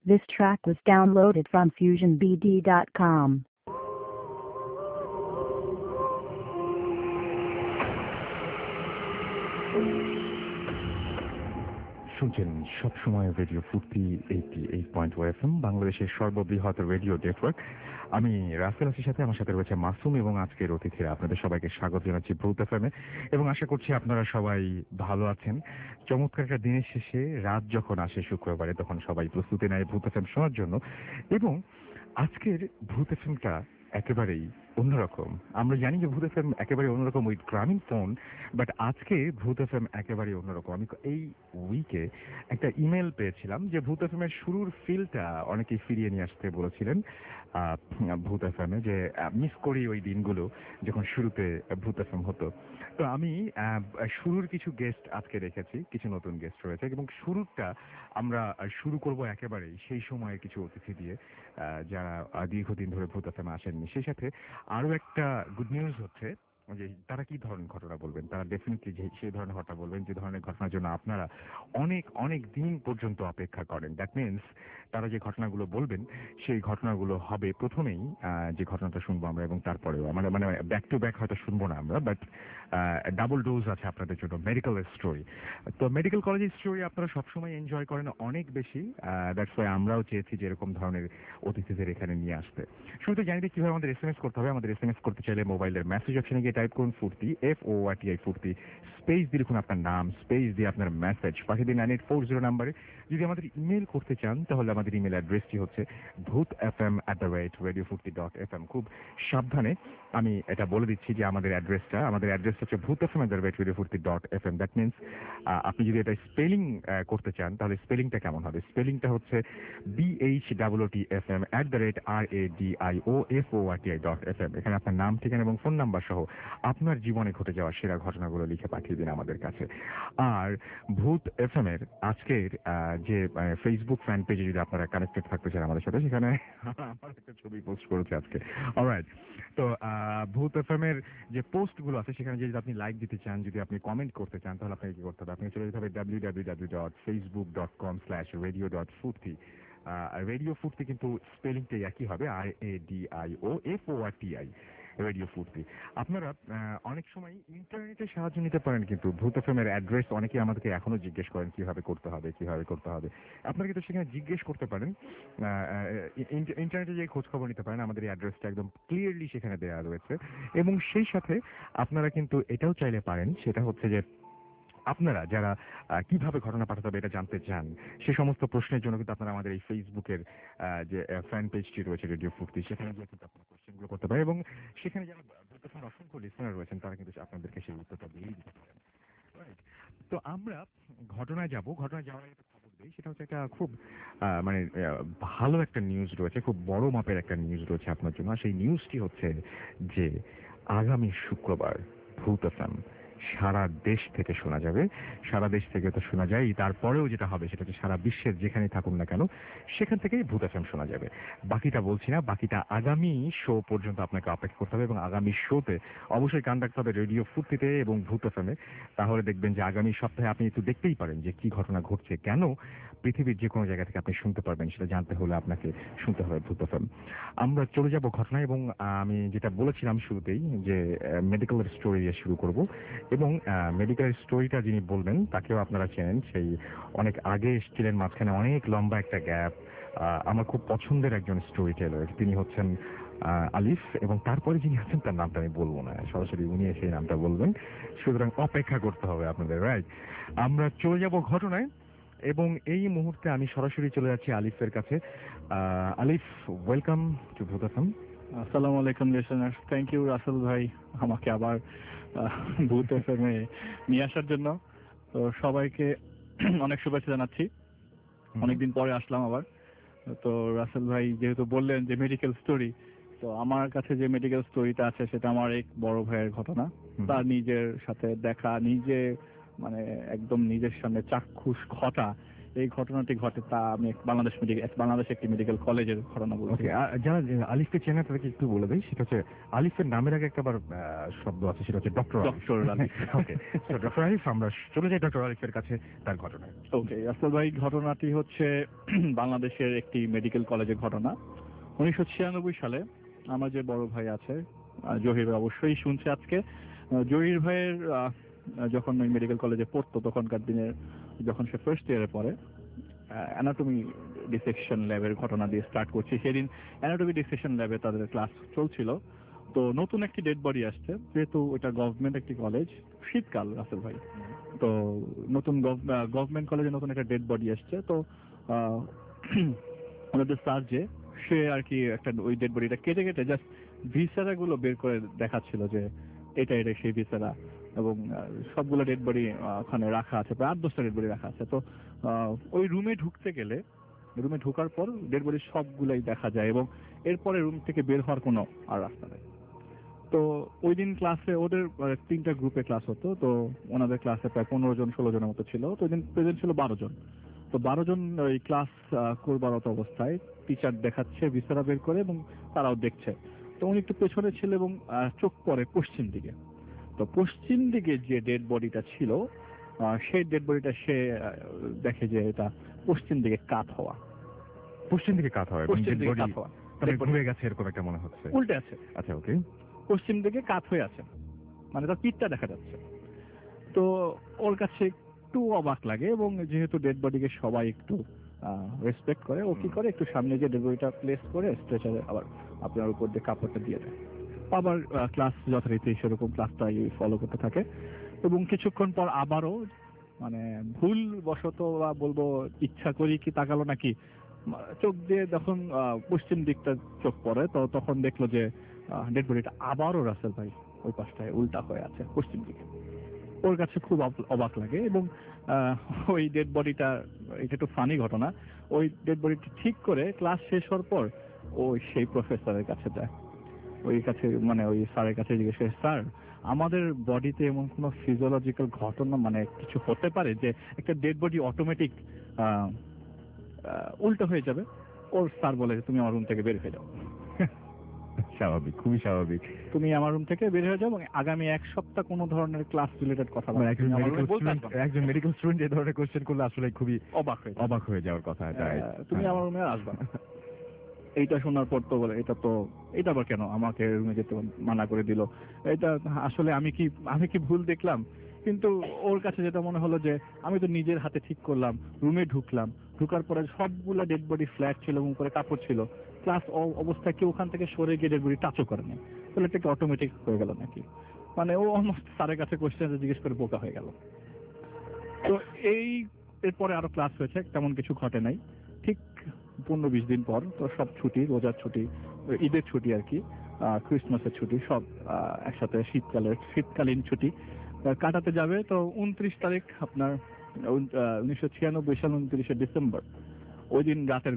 This track was downloaded from FusionBD.com. শুনছেন সবসময় radio ফুর্তি 88.1 FM, বাংলাদেশের সর্ববৃহৎ রেডিও নেটওয়ার্ক। আমি রাসেল আছির সাথে, আমার সাথে রয়েছে মাসুম এবং আজকের অতিথিরা। আপনাদের সবাইকে স্বাগত জানাচ্ছি ভূত এফএমে এবং আশা করছি আপনারা সবাই ভালো আছেন। চমৎকার একটা দিনের শেষে রাত যখন আসে শুক্রবারে, তখন সবাই প্রস্তুতি নেয় ভূত এফএম শোনার জন্য। এবং আজকের ভূত এফএমটা একেবারেই অন্যরকম। আমরা জানি যে ভূত এফএম একেবারে অন্যরকম উইথ গ্রামীণ ফোন, বাট আজকে ভূত এফএম একেবারে অন্যরকম। আমি এই উইকে একটা ইমেল পেয়েছিলাম যে ভূত এফএম এর শুরুর ফিলটা অনেকেই ফিরিয়ে নিয়ে আসতে বলেছিলেন ভূত এফএম এ, যে মিস করি ওই দিনগুলো যখন শুরুতে ভূত এফএম হতো। তো আমি শুরুর কিছু গেস্ট আজকে রেখেছি, কিছু নতুন গেস্ট রয়েছে এবং শুরুটা আমরা শুরু করব একেবারেই সেই সময়ের কিছু অতিথি দিয়ে যারা দীর্ঘদিন ধরে ভূত এফএম আসেননি। সেই সাথে আরো একটা গুড নিউজ হচ্ছে যে তারা কি ধরনের ঘটনা বলবেন। তারা ডেফিনেটলি সেই ধরনের ঘটনা বলবেন যে ধরনের ঘটনার জন্য আপনারা অনেক অনেক দিন পর্যন্ত অপেক্ষা করেন। দ্যাট মিনস তারা যে ঘটনাগুলো বলবেন সেই ঘটনাগুলো হবে প্রথমেই যে ঘটনাটা শুনবো আমরা, এবং তারপরেও আমরা মানে ব্যাক টু ব্যাক হয়তো শুনবো না আমরা, বাট ডাবল ডোজ আছে আপনাদের জন্য মেডিকেল স্টোরি। তো মেডিকেল কলেজের স্টোরি আপনারা সবসময় এনজয় করেন অনেক বেশি, দ্যাটস ওয়াই আমরাও চেয়েছি যে এরকম ধরনের অতিথিদের এখানে নিয়ে আসতে। শুরুতে জানি যে কিভাবে আমাদের এসএমএস করতে হবে। আমাদের এসএমএস করতে চাইলে মোবাইলের মেসেজ অপশনে গিয়ে টাইপ করুন ফুর্তি, FORTI ফুর্তি, স্পেস দিয়ে লিখুন আপনার নাম, স্পেস দিয়ে আপনার মেসেজ পাঠিয়ে দিন 9840 নাম্বারে। যদি আমাদের ইমেল করতে চান তাহলে আমাদের ইমেল অ্যাড্রেসটি হচ্ছে bhutfm@radiofurti.fm। খুব সাবধানে আমি এটা বলে দিচ্ছি যে আমাদের অ্যাড্রেস হচ্ছে bhutfm@radiofurti.fm। দ্যাট মিনস আপনি যদি এটা স্পেলিং করতে চান তাহলে স্পেলিংটা কেমন হবে? স্পেলিংটা হচ্ছে BHOOTFM@radiofurti.fm। এখানে আপনার নাম, ঠিকানা এবং ফোন নাম্বার সহ আপনার জীবনে ঘটে যাওয়া সেরা ঘটনাগুলো লিখে পাঠিয়ে দিন আমাদের কাছে। আর ভূত এফএম এর আজকের যে ফেসবুক ফ্যান পেজে যদি আপনারা কানেক্টেড থাকতে চান আমাদের সাথে, সেখানে আমার একটা ছবি পোস্ট করেছে আজকে। অলরাইট, তো ভূত এফএম এর যে পোস্টগুলো আছে সেখানে যদি আপনি লাইক দিতে চান, যদি আপনি কমেন্ট করতে চান, তাহলে আপনাকে কি করতে হবে? আপনাকে চলে যেতে হবে www.facebook.com/radio.furti। রেডিও ফুর্তি কিন্তু স্পেলিংটাই একই হবে, RADIOFORTI, রেডিও ফুর্তি। আপনারা অনেক সময় ইন্টারনেটের সাহায্য নিতে পারেন, কিন্তু ভূত এফএম-এর অ্যাড্রেস অনেকে আমাদেরকে এখনো জিজ্ঞেস করেন কিভাবে করতে হবে। আপনারা কিন্তু সেখানে জিজ্ঞেস করতে পারেন, ইন্টারনেটে যে খোঁজ খবর নিতে পারেন, আমাদের এই অ্যাড্রেসটা একদম ক্লিয়ারলি সেখানে দেওয়া রয়েছে। এবং সেই সাথে আপনারা কিন্তু এটাও চাইলে পারেন, সেটা হচ্ছে যে আপনারা যারা কিভাবে ঘটনা পাঠাতে হবে এটা জানতে চান, সে সমস্ত প্রশ্নের জন্য কিন্তু আপনারা আমাদের এই ফেসবুকের যে ফ্যান পেজটি রয়েছে রেডিও ফুর্তি, সেখানে গিয়ে কিন্তু আপনারা কোশ্চেনগুলো করতে পারেন এবং সেখানে যারা অসংখ্য লিসনার রয়েছেন তারা কিন্তু আপনাদেরকে সেই উত্তরটা দিয়েই দিতে পারেন। তো আমরা ঘটনায় যাওয়ার আগে একটা খবর দিই। সেটা হচ্ছে একটা খুব মানে ভালো একটা নিউজ রয়েছে, খুব বড় মাপের একটা নিউজ রয়েছে আপনার জন্য। সেই নিউজটি হচ্ছে যে আগামী শুক্রবার ভূত এফএম সারা দেশ থেকে শোনা যাবে। সারা দেশ থেকে তো শোনা যায়, তারপরেও যেটা হবে সেটা হচ্ছে সারা বিশ্বের যেখানে থাকুন না কেন সেখান থেকেই ভূত এফএম শোনা যাবে। বাকিটা বলছি না, বাকিটা আগামী শো পর্যন্ত আপনাকে অপেক্ষা করতে হবে এবং আগামী শোতে অবশ্যই কান রাখতে হবে রেডিও ফুর্তিতে এবং ভূত এফএমে। তাহলে দেখবেন যে আগামী সপ্তাহে আপনি একটু দেখতেই পারেন যে কি ঘটনা ঘটছে, কেন পৃথিবীর যে কোনো জায়গা থেকে আপনি শুনতে পারবেন। সেটা জানতে হলে আপনাকে শুনতে হবে ভূত এফএম। আমরা চলে যাব ঘটনায়, এবং আমি যেটা বলেছিলাম শুরুতেই যে মেডিকেল স্টোরি দিয়ে শুরু করব এবং মেডিকেল স্টোরিটা যিনি বলবেন তাকেও আপনারা চেনেন, সেই অনেক আগে এসেছিলেন, মাঝখানে অনেক লম্বা একটা গ্যাপ। আমার খুব পছন্দের একজন স্টোরি টেলার, তিনি হচ্ছেন আলিফ, এবং তারপরে যিনি আছেন তার নামটা আমি বলবো না, সরাসরি উনি এসে নামটা বলবেন, সুতরাং অপেক্ষা করতে হবে আপনাদের। রাইট, আমরা চলে যাব ঘটনায় এবং এই মুহূর্তে আমি সরাসরি চলে যাচ্ছি আলিফের কাছে। আলিফ, ওয়েলকাম টু ভূত এফএম। আসসালামু আলাইকুম লিসেনার, থ্যাংক ইউ রাসেল ভাই আমাকে আবার ভূত এফএম এ নিয়ে আসার জন্য। তো সবাইকে অনেক শুভেচ্ছা জানাচ্ছি, অনেকদিন পরে আসলাম আবার। তো রাসেল ভাই যেহেতু বললেন যে মেডিকেল স্টোরি, তো আমার কাছে যে মেডিকেল স্টোরিটা আছে সেটা আমার এক বড় ভাইয়ের ঘটনা। তার নিজের সাথে দেখা, নিজে মানে একদম নিজের সামনে চাক্ষুষ ঘটা এই ঘটনাটি ঘটে তা আমি বাংলাদেশ একটি মেডিকেল কলেজের ঘটনা বলছি। ওকে, যারা আলিফকে চেনে তাদেরকে একটু বলে দেই, সেটা হচ্ছে আলিফের নামের আগে একটা শব্দ আছে, সেটা হচ্ছে ডক্টর আলিফ। ওকে, ডক্টর আলিফ, আমরা চলে যাই ডক্টর আলিফের কাছে তার ঘটনায়। ওকে রাসেল ভাই, ঘটনাটি হচ্ছে বাংলাদেশের একটি মেডিকেল কলেজের ঘটনা। 1996 সালে আমার যে বড় ভাই আছে জহির ভাই অবশ্যই শুনছে আজকে। জহির ভাইয়ের যখন ওই মেডিকেল কলেজে পড়তো তখনকার দিনের, যখন সে ফার্স্ট ইয়ারে পড়ে, অ্যানাটমি ডিসেকশন ল্যাবের ঘটনা দিয়ে স্টার্ট করছি। সেদিন অ্যানাটমি ডিসেকশন ল্যাবে তাদের ক্লাস চলছিল। তো নতুন একটি ডেড বডি আসছে, যেহেতু ওটা গভর্নমেন্ট একটি কলেজ, শীতকাল রাসেল ভাই, তো নতুন গভর্নমেন্ট কলেজে নতুন একটা ডেড বডি আসছে। তো ওনাদের স্যার যে সে আর কি একটা ওই ডেড বডিটা কেটে কেটে জাস্ট ভিসারা গুলো বের করে দেখাচ্ছিল যে এটা সেই ভিসারা, এবং সবগুলো ডেড বডি ওখানে রাখা আছে, প্রায় 8-10টা ডেড বডি রাখা আছে। তো ওই রুমে ঢুকতে গেলে, রুমে ঢোকার পর ডেড বডি সবগুলাই দেখা যায়, এবং এরপরে রুম থেকে বের হওয়ার কোনো আর রাস্তা নেই। তো ওই দিন ক্লাসে ওদের 3টা গ্রুপে ক্লাস হতো। তো ওনাদের ক্লাসে প্রায় 15-16 জনের মতো ছিল। তো ওই দিন প্রেজেন্ট ছিল 12 জন। তো 12 জন ওই ক্লাস করবার অবস্থায় টিচার দেখাচ্ছে ভিসারা বের করে, এবং তারাও দেখছে। তো উনি একটু পেছনে ছিল এবং চোখ পড়ে পশ্চিম দিকে। তো পশ্চিম দিকে যে ডেড বডিটা ছিল, সেই ডেড বডিটা সে দেখে যে এটা পশ্চিম দিকে কাত হওয়া। পশ্চিম দিকে কাত হয়, পশ্চিম দিকে কাত হওয়া, ঘুরে গেছে এরকম একটা মনে হচ্ছে, উল্টে আছে। আচ্ছা, ওকে, পশ্চিম দিকে কাত হয়ে আছে, মানে তার পিঠটা দেখা যাচ্ছে। তো ওর কাছে একটু অবাক লাগে, এবং যেহেতু ডেড বডিকে সবাই একটু রেসপেক্ট করে, ও কি করে একটু সামনে যে ডেড বডিটা প্লেস করে স্ট্রেচারে আবার আপনার উপর দিয়ে কাপড়টা দিয়ে দেয়। আবার ক্লাস যথারীতি সেরকম ক্লাসটা ফলো করতে থাকে, এবং কিছুক্ষণ পর আবারও মানে ভুল বশত বা বলবো ইচ্ছা করি কি তাকালো নাকি, চোখ দিয়ে যখন পশ্চিম দিকটা চোখ পড়ে, তো তখন দেখলো যে ডেড বডিটা আবারও রাসেল ভাই ওই পাশটায় উল্টা হয়ে আছে পশ্চিম দিকে। ওর কাছে খুব অবাক লাগে, এবং ওই ডেড বডিটা, এটা একটু ফানি ঘটনা, ওই ডেড বডিটা ঠিক করে ক্লাস শেষ হওয়ার পর ও সেই প্রফেসরের কাছে যায়। মানে ওই স্যারের কাছে জিজ্ঞেস করে, স্যার আমাদের বডিতে এমন কোনো ফিজিওলজিক্যাল ঘটনা মানে কিছু হতে পারে যে একটা ডেড বডি অটোমেটিক উল্টো হয়ে যাবে? ওর স্যার বলে, তুমি আমার রুম থেকে বের হয়ে যাও। স্বাভাবিক, খুবই স্বাভাবিক। তুমি আমার রুম থেকে বের হয়ে যাও, এবং আগামী 1 সপ্তাহ কোনো ধরনের ক্লাস রিলেটেড কথা বলবে। একজন মেডিকেল স্টুডেন্ট এই ধরনের কোশ্চেন করলে আসলে খুবই অবাক হয়ে যাওয়ার কথা। তুমি আমার রুমে আসবা না। এইটা শোনার পর তো বলে, এটা আবার কেন আমাকে রুমে যেতে মানা করে দিল? এটা আসলে আমি কি ভুল দেখলাম? কিন্তু ওর কাছে যেটা মনে হলো যে আমি তো নিজের হাতে ঠিক করলাম, রুমে ঢুকার পরে সবগুলা ডেড বডি ফ্ল্যাট ছিল এবং উপরে কাপড় ছিল, ক্লাস অবস্থায় কেউ ওখান থেকে সরে গিয়ে ডেড বডি টাচও করেনি, তাহলে এটা কি অটোমেটিক হয়ে গেল নাকি? মানে ও অলমোস্ট স্যারের কাছে কোশ্চেন জিজ্ঞেস করে বোকা হয়ে গেল। তো এরপরে আরো ক্লাস হয়েছে, তেমন কিছু ঘটে নাই। ঠিক 15-20 দিন পর তো সব ছুটি, রোজার ছুটি, ঈদের ছুটি আর কি, ক্রিসমাসের ছুটি, সব একসাথে শীতকালীন ছুটি কাটাতে যাবে। তো 29 তারিখ আপনার 1996 সাল 29শে ডিসেম্বর, ওই দিন রাতের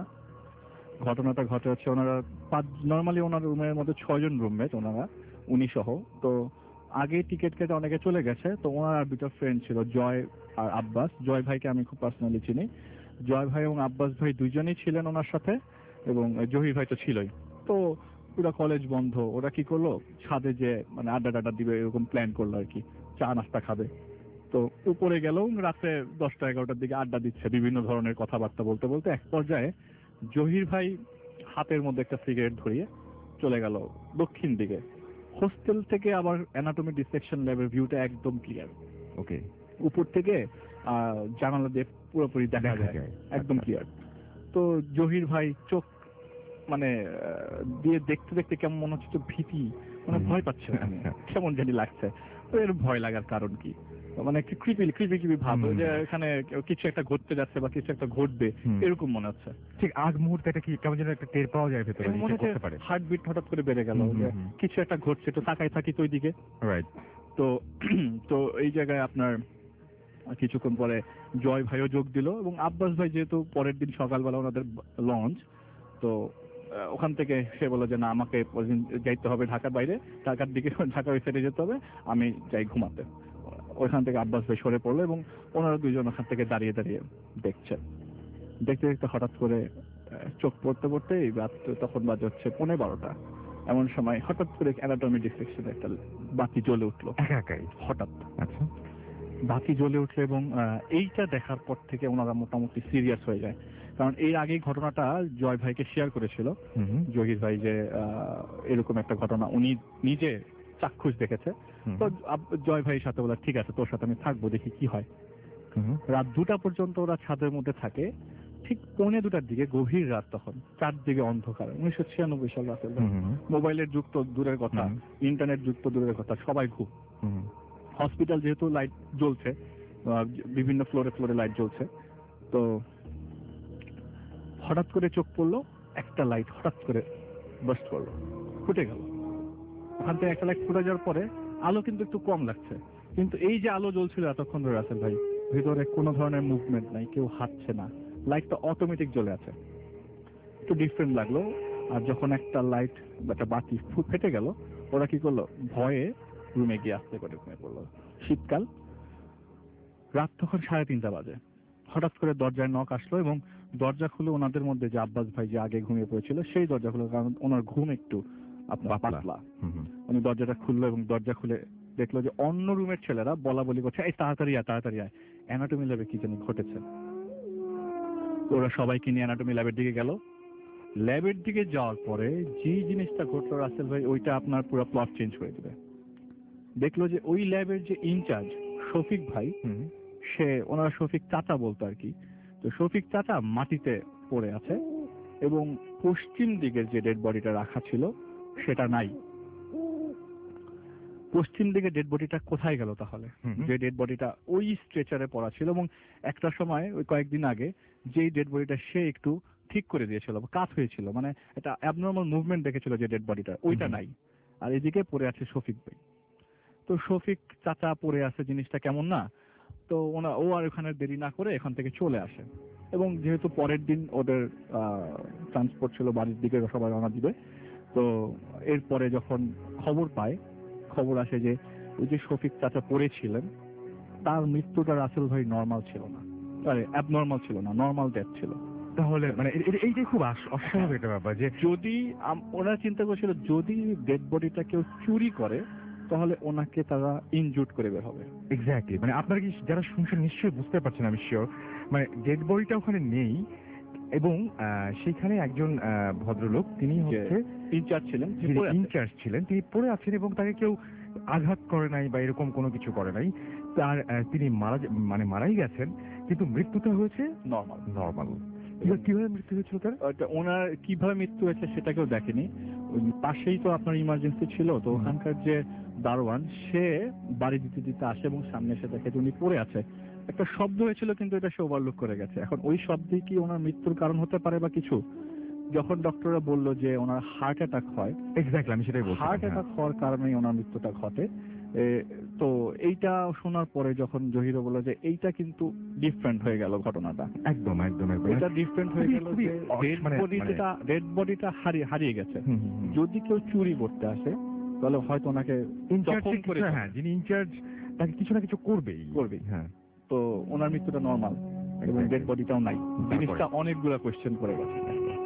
ঘটনাটা ঘটে হচ্ছে, ওনারা নর্মালি ওনার রুমের মধ্যে 6 জন রুমমেট, ওনারা উনি সহ। তো আগে টিকিট কেটে অনেকে চলে গেছে। তো ওনার আর 2টা ফ্রেন্ড ছিল, জয় আর আব্বাস। জয় ভাইকে আমি খুব পার্সোনালি চিনি। জয় ভাই এবং আব্বাস ভাই দুইজনই ছিলেন ওনার সাথে, এবং জহির ভাই তো ছিলই। তো পুরো কলেজ বন্ধ, ওরা কি করলো, ছাদে যে মানে আড্ডা দিবে এরকম প্ল্যান করলো আর কি, চা নাস্তা খাবে। তো উপরে গেল, রাতে 10টা-11টার দিকে আড্ডা দিচ্ছে, বিভিন্ন ধরনের কথাবার্তা বলতে বলতে এক পর্যায়ে জহির ভাই হাতের মধ্যে একটা সিগারেট ধরিয়ে চলে গেল দক্ষিণ দিকে। হোস্টেল থেকে আবার অ্যানাটমি ডিসেকশন ল্যাবের ভিউটা একদম ক্লিয়ার, ওকে, উপর থেকে জানালা দিয়ে পুরোপুরি দেখা যায়, একদম ক্লিয়ার। তো জহির ভাই চোখ মানে দিয়ে দেখতে দেখতে কেমন মনে হচ্ছে, ভীতি, মানে ভয় পাচ্ছে, কেমন জানি লাগছে। তো এর ভয় লাগার কারণ কি, মানে একটু ক্রিপি ভাব, যে এখানে কিছু একটা ঘটতে যাচ্ছে বা কিছু একটা ঘটবে এরকম মনে হচ্ছে। ঠিক আগ মুহূর্তে এটা কি কেমন যেন একটা টের পাওয়া যায় ভেতরে, হার্টবিট হঠাৎ করে বেড়ে গেল, যে কিছু একটা ঘটছে, তো তাকাই থাকি তো ওইদিকে। রাইট। তো এই জায়গায় আপনার কিছুক্ষণ পরে জয় ভাইও যোগ দিল, এবং আব্বাস ভাই যেহেতু পরের দিন সকালবেলা ওনাদের লঞ্চ, তো ওখান থেকে সে বলল যে না, আমাকে যাইতে হবে ঢাকার বাইরে, ঢাকার দিকে, ঢাকা ওই সাইডে যেতে হবে, আমি যাই ঘুমাতে। ওইখান থেকে আব্বাস ভাই সরে পড়লো এবং ওনারা দুইজন ওখান থেকে দাঁড়িয়ে দাঁড়িয়ে দেখছে। দেখতে দেখতে হঠাৎ করে চোখ পড়তে পড়তেই রাত তখন বাজে হচ্ছে 11:15। এমন সময় হঠাৎ করে অ্যানাটমি ডিসেকশনে একটা বাতি জ্বলে উঠলো একাই। হঠাৎ। আচ্ছা। বাতি জ্বলে উঠলো এবং এইটা দেখার পর থেকে ওনারা মোটামুটি সিরিয়াস হয়ে যায়। কারণ এর আগেই ঘটনাটা জয় ভাইকে শেয়ার করেছিল জহির ভাই, যে এরকম একটা ঘটনা উনি নিজে চাক্ষুষ দেখেছে। তো জয় ভাইয়ের সাথে বলে ঠিক আছে তোর সাথে আমি থাকবো, দেখি কি হয়। রাত 2টা পর্যন্ত ওরা ছাদের মধ্যে থাকে। ঠিক 1:45টার দিকে, গভীর রাত, তখন চারদিকে অন্ধকার। 1996 সাল রাতের। মোবাইলের যুগ তো দূরের কথা, ইন্টারনেট যুগ তো দূরের কথা, সবাই ঘুম। হসপিটাল যেহেতু লাইট জ্বলছে, বিভিন্ন ফ্লোরে ফ্লোরে লাইট জ্বলছে। তো হঠাৎ করে চোখ পড়লো, একটা লাইট হঠাৎ করে বাস্ট করলো, ফুটে গেল। ওখান থেকে একটা লাইট ফুটে যাওয়ার পরে আলো কিন্তু একটু কম লাগছে, কিন্তু এই যে আলো জ্বলছিল এতক্ষণ ধরে রাসেল ভাই, ভিতরে কোনো ধরনের মুভমেন্ট নাই, কেউ হাঁটছে না, লাইটটা অটোমেটিক জ্বলে আছে। একটু ডিফারেন্ট লাগলো। আর যখন একটা লাইট, একটা বাতি ফেটে গেল, ওরা কি করলো, ভয়ে রুমে গিয়ে আস্তে করে ঘুমিয়ে পড়লো। শীতকাল, রাত তখন 3:30 বাজে। হঠাৎ করে দরজায় নক আসলো এবং দরজা খুলে ওনাদের মধ্যে যে আব্বাস ভাই যে আগে ঘুমিয়ে পড়েছিল সেই দরজা খুলে, কারণ ওনার ঘুম একটু আপনার পাতলা। উনি দরজাটা খুললো এবং দরজা খুলে দেখলো যে অন্য রুমের ছেলেরা বলা বলি করছে, এই তাড়াতাড়ি আয় তাড়াতাড়ি আয়, অ্যানাটমি ল্যাবে কি জানি ঘটেছে। ওরা সবাইকে নিয়ে অ্যানাটমি ল্যাবের দিকে গেল। ল্যাবের দিকে যাওয়ার পরে যে জিনিসটা ঘটলো রাসেল ভাই, ওইটা আপনার পুরো প্লট চেঞ্জ করে দেবে। দেখলো যে ওই ল্যাবের যে ইনচার্জ শফিক ভাই, সে, ওনারা শফিক চাচা বলতো আর কি, তো শফিক চাচা মাটিতে পড়ে আছে এবং পশ্চিম দিকের যে ডেড বডিটা রাখা ছিল সেটা নাই। পশ্চিম দিকে ডেড বডিটা কোথায় গেল তাহলে? যে ডেড বডিটা ওই স্ট্রেচারে পড়া ছিল এবং একটা সময় ওই কয়েকদিন আগে যেই ডেড বডিটা সে একটু ঠিক করে দিয়েছিল, কাত হয়েছিল, মানে একটা অ্যাবনর্মাল মুভমেন্ট দেখেছিল যে ডেড বডিটা, ওইটা নাই। আর এদিকে পড়ে আছে শফিক ভাই। তো শফিক চাচা পড়ে আছে, জিনিসটা কেমন না? তো ও আর ওখানে দেরি না করে এখান থেকে চলে আসে এবং যেহেতু পরের দিন ওদের ট্রান্সপোর্ট ছিল বাড়ির দিকে, সবাই রওনা দিবে। তো এরপরে যখন খবর আসে যে ওই যে শফিক চাচা পড়েছিলেন তার মৃত্যুটা রাসেল ভাই নর্মাল ছিল না, অ্যাবনর্মাল ছিল না, নর্মাল ডেথ ছিল। তাহলে মানে এইটাই খুব অস্বাভাবিক একটা ব্যাপার যে যদি ওরা চিন্তা করছিল যদি ডেড বডিটা কেউ চুরি করে তাহলে ওনাকে তারা ইনজুট করে বের হবে। এক্স্যাক্টলি, মানে আপনারা কি যারা শুনছেন নিশ্চয়ই বুঝতে পারছেন, আমি শিওর, মানে ডেড বডিটা ওখানে নেই এবং সেখানে একজন ভদ্রলোক, তিনি হচ্ছে ইনচার্জ ছিলেন, তিনি পড়ে আছেন এবং তাকে কেউ আঘাত করে নাই বা এরকম কোনো কিছু করে নাই। তার তিনি মারাই গেছেন, কিন্তু মৃত্যুটা হয়েছে নর্মাল। কিভাবে মৃত্যু হয়েছিল তার? ওনার কিভাবে মৃত্যু হয়েছে সেটা কেউ দেখেনি। পাশেই তো আপনার ইমার্জেন্সি ছিল, তো ওখানকার যে দারোয়ান সে বাড়ি দিতে দিতে আসে এবং সামনে এসে দেখে যে উনি পড়ে আছে। একটা শব্দ হয়েছিল কিন্তু এটা সে ওভারলুক করে গেছে। এখন ওই শব্দে কি ওনার মৃত্যুর কারণ হতে পারে বা কিছু? যখন ডক্টররা বললো যে ওনার হার্ট অ্যাটাক হয়, এক্স্যাক্টলি আমি সেটাই বলছি, হার্ট অ্যাটাক হওয়ার কারণেই ওনার মৃত্যুটা ঘটে। তো এইটা শোনার পরে যখন জহিরও বলল যে এইটা কিন্তু ডিফারেন্ট হয়ে গেল ঘটনাটা, একদম এটা ডিফারেন্ট হয়ে গেল যে ডেড বডিটা হারিয়ে গেছে। যদি কেউ চুরি করতে আসে তাহলে হয়তো ওনাকে যিনি ইনচার্জ তাকে কিছু না কিছু করবেই। হ্যাঁ, তো ওনার মৃত্যুটা নর্মাল এবং ডেড বডিটাও নাই। জিনিসটা অনেকগুলো কোয়েশ্চেন করে গেছে।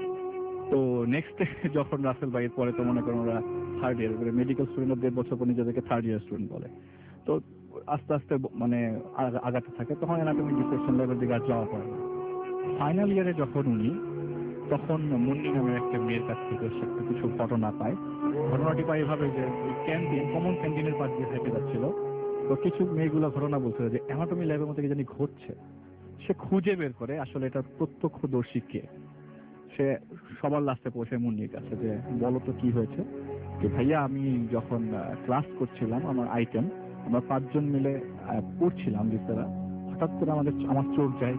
তো নেক্সট যখন রাসেল ভাইয়ের পরে তো মনে করেন ওরা থার্ড ইয়ার করে, মেডিকেল স্টুডেন্ট 1.5 বছর পর নিজেদেরকে থার্ড ইয়ার স্টুডেন্ট বলে, তো আস্তে আস্তে মানে আগাতে থাকে, তখন অ্যানাটমি ডিসেকশন লেভেলের দিকে আর যাওয়া পড়ে না। ফাইনাল ইয়ারে যখন উনি, তখন মুন্নি নামের একটা মেয়ের কাছ থেকে কিছু ঘটনা পায়। ঘটনাটি পায় এভাবে যে ক্যান্টিন, কমন ক্যান্টিনের পাশ দিয়ে হেঁটে যাচ্ছিল, তো কিছু মেয়েগুলো ঘটনা বলছিল যে অ্যানাটমি ল্যাবের মধ্যে কি জানি ঘটছে। সে খুঁজে বের করে আসলে এটা প্রত্যক্ষদর্শী কে। সে সবার লাস্টে পৌঁছে মুন্নির কাছে যে বলো তো কি হয়েছে। যে ভাইয়া আমি যখন ক্লাস করছিলাম আমার আইটেম, আমরা 5 জন মিলে পড়ছিলাম ভিতরে, হঠাৎ করে আমার চোখ যায়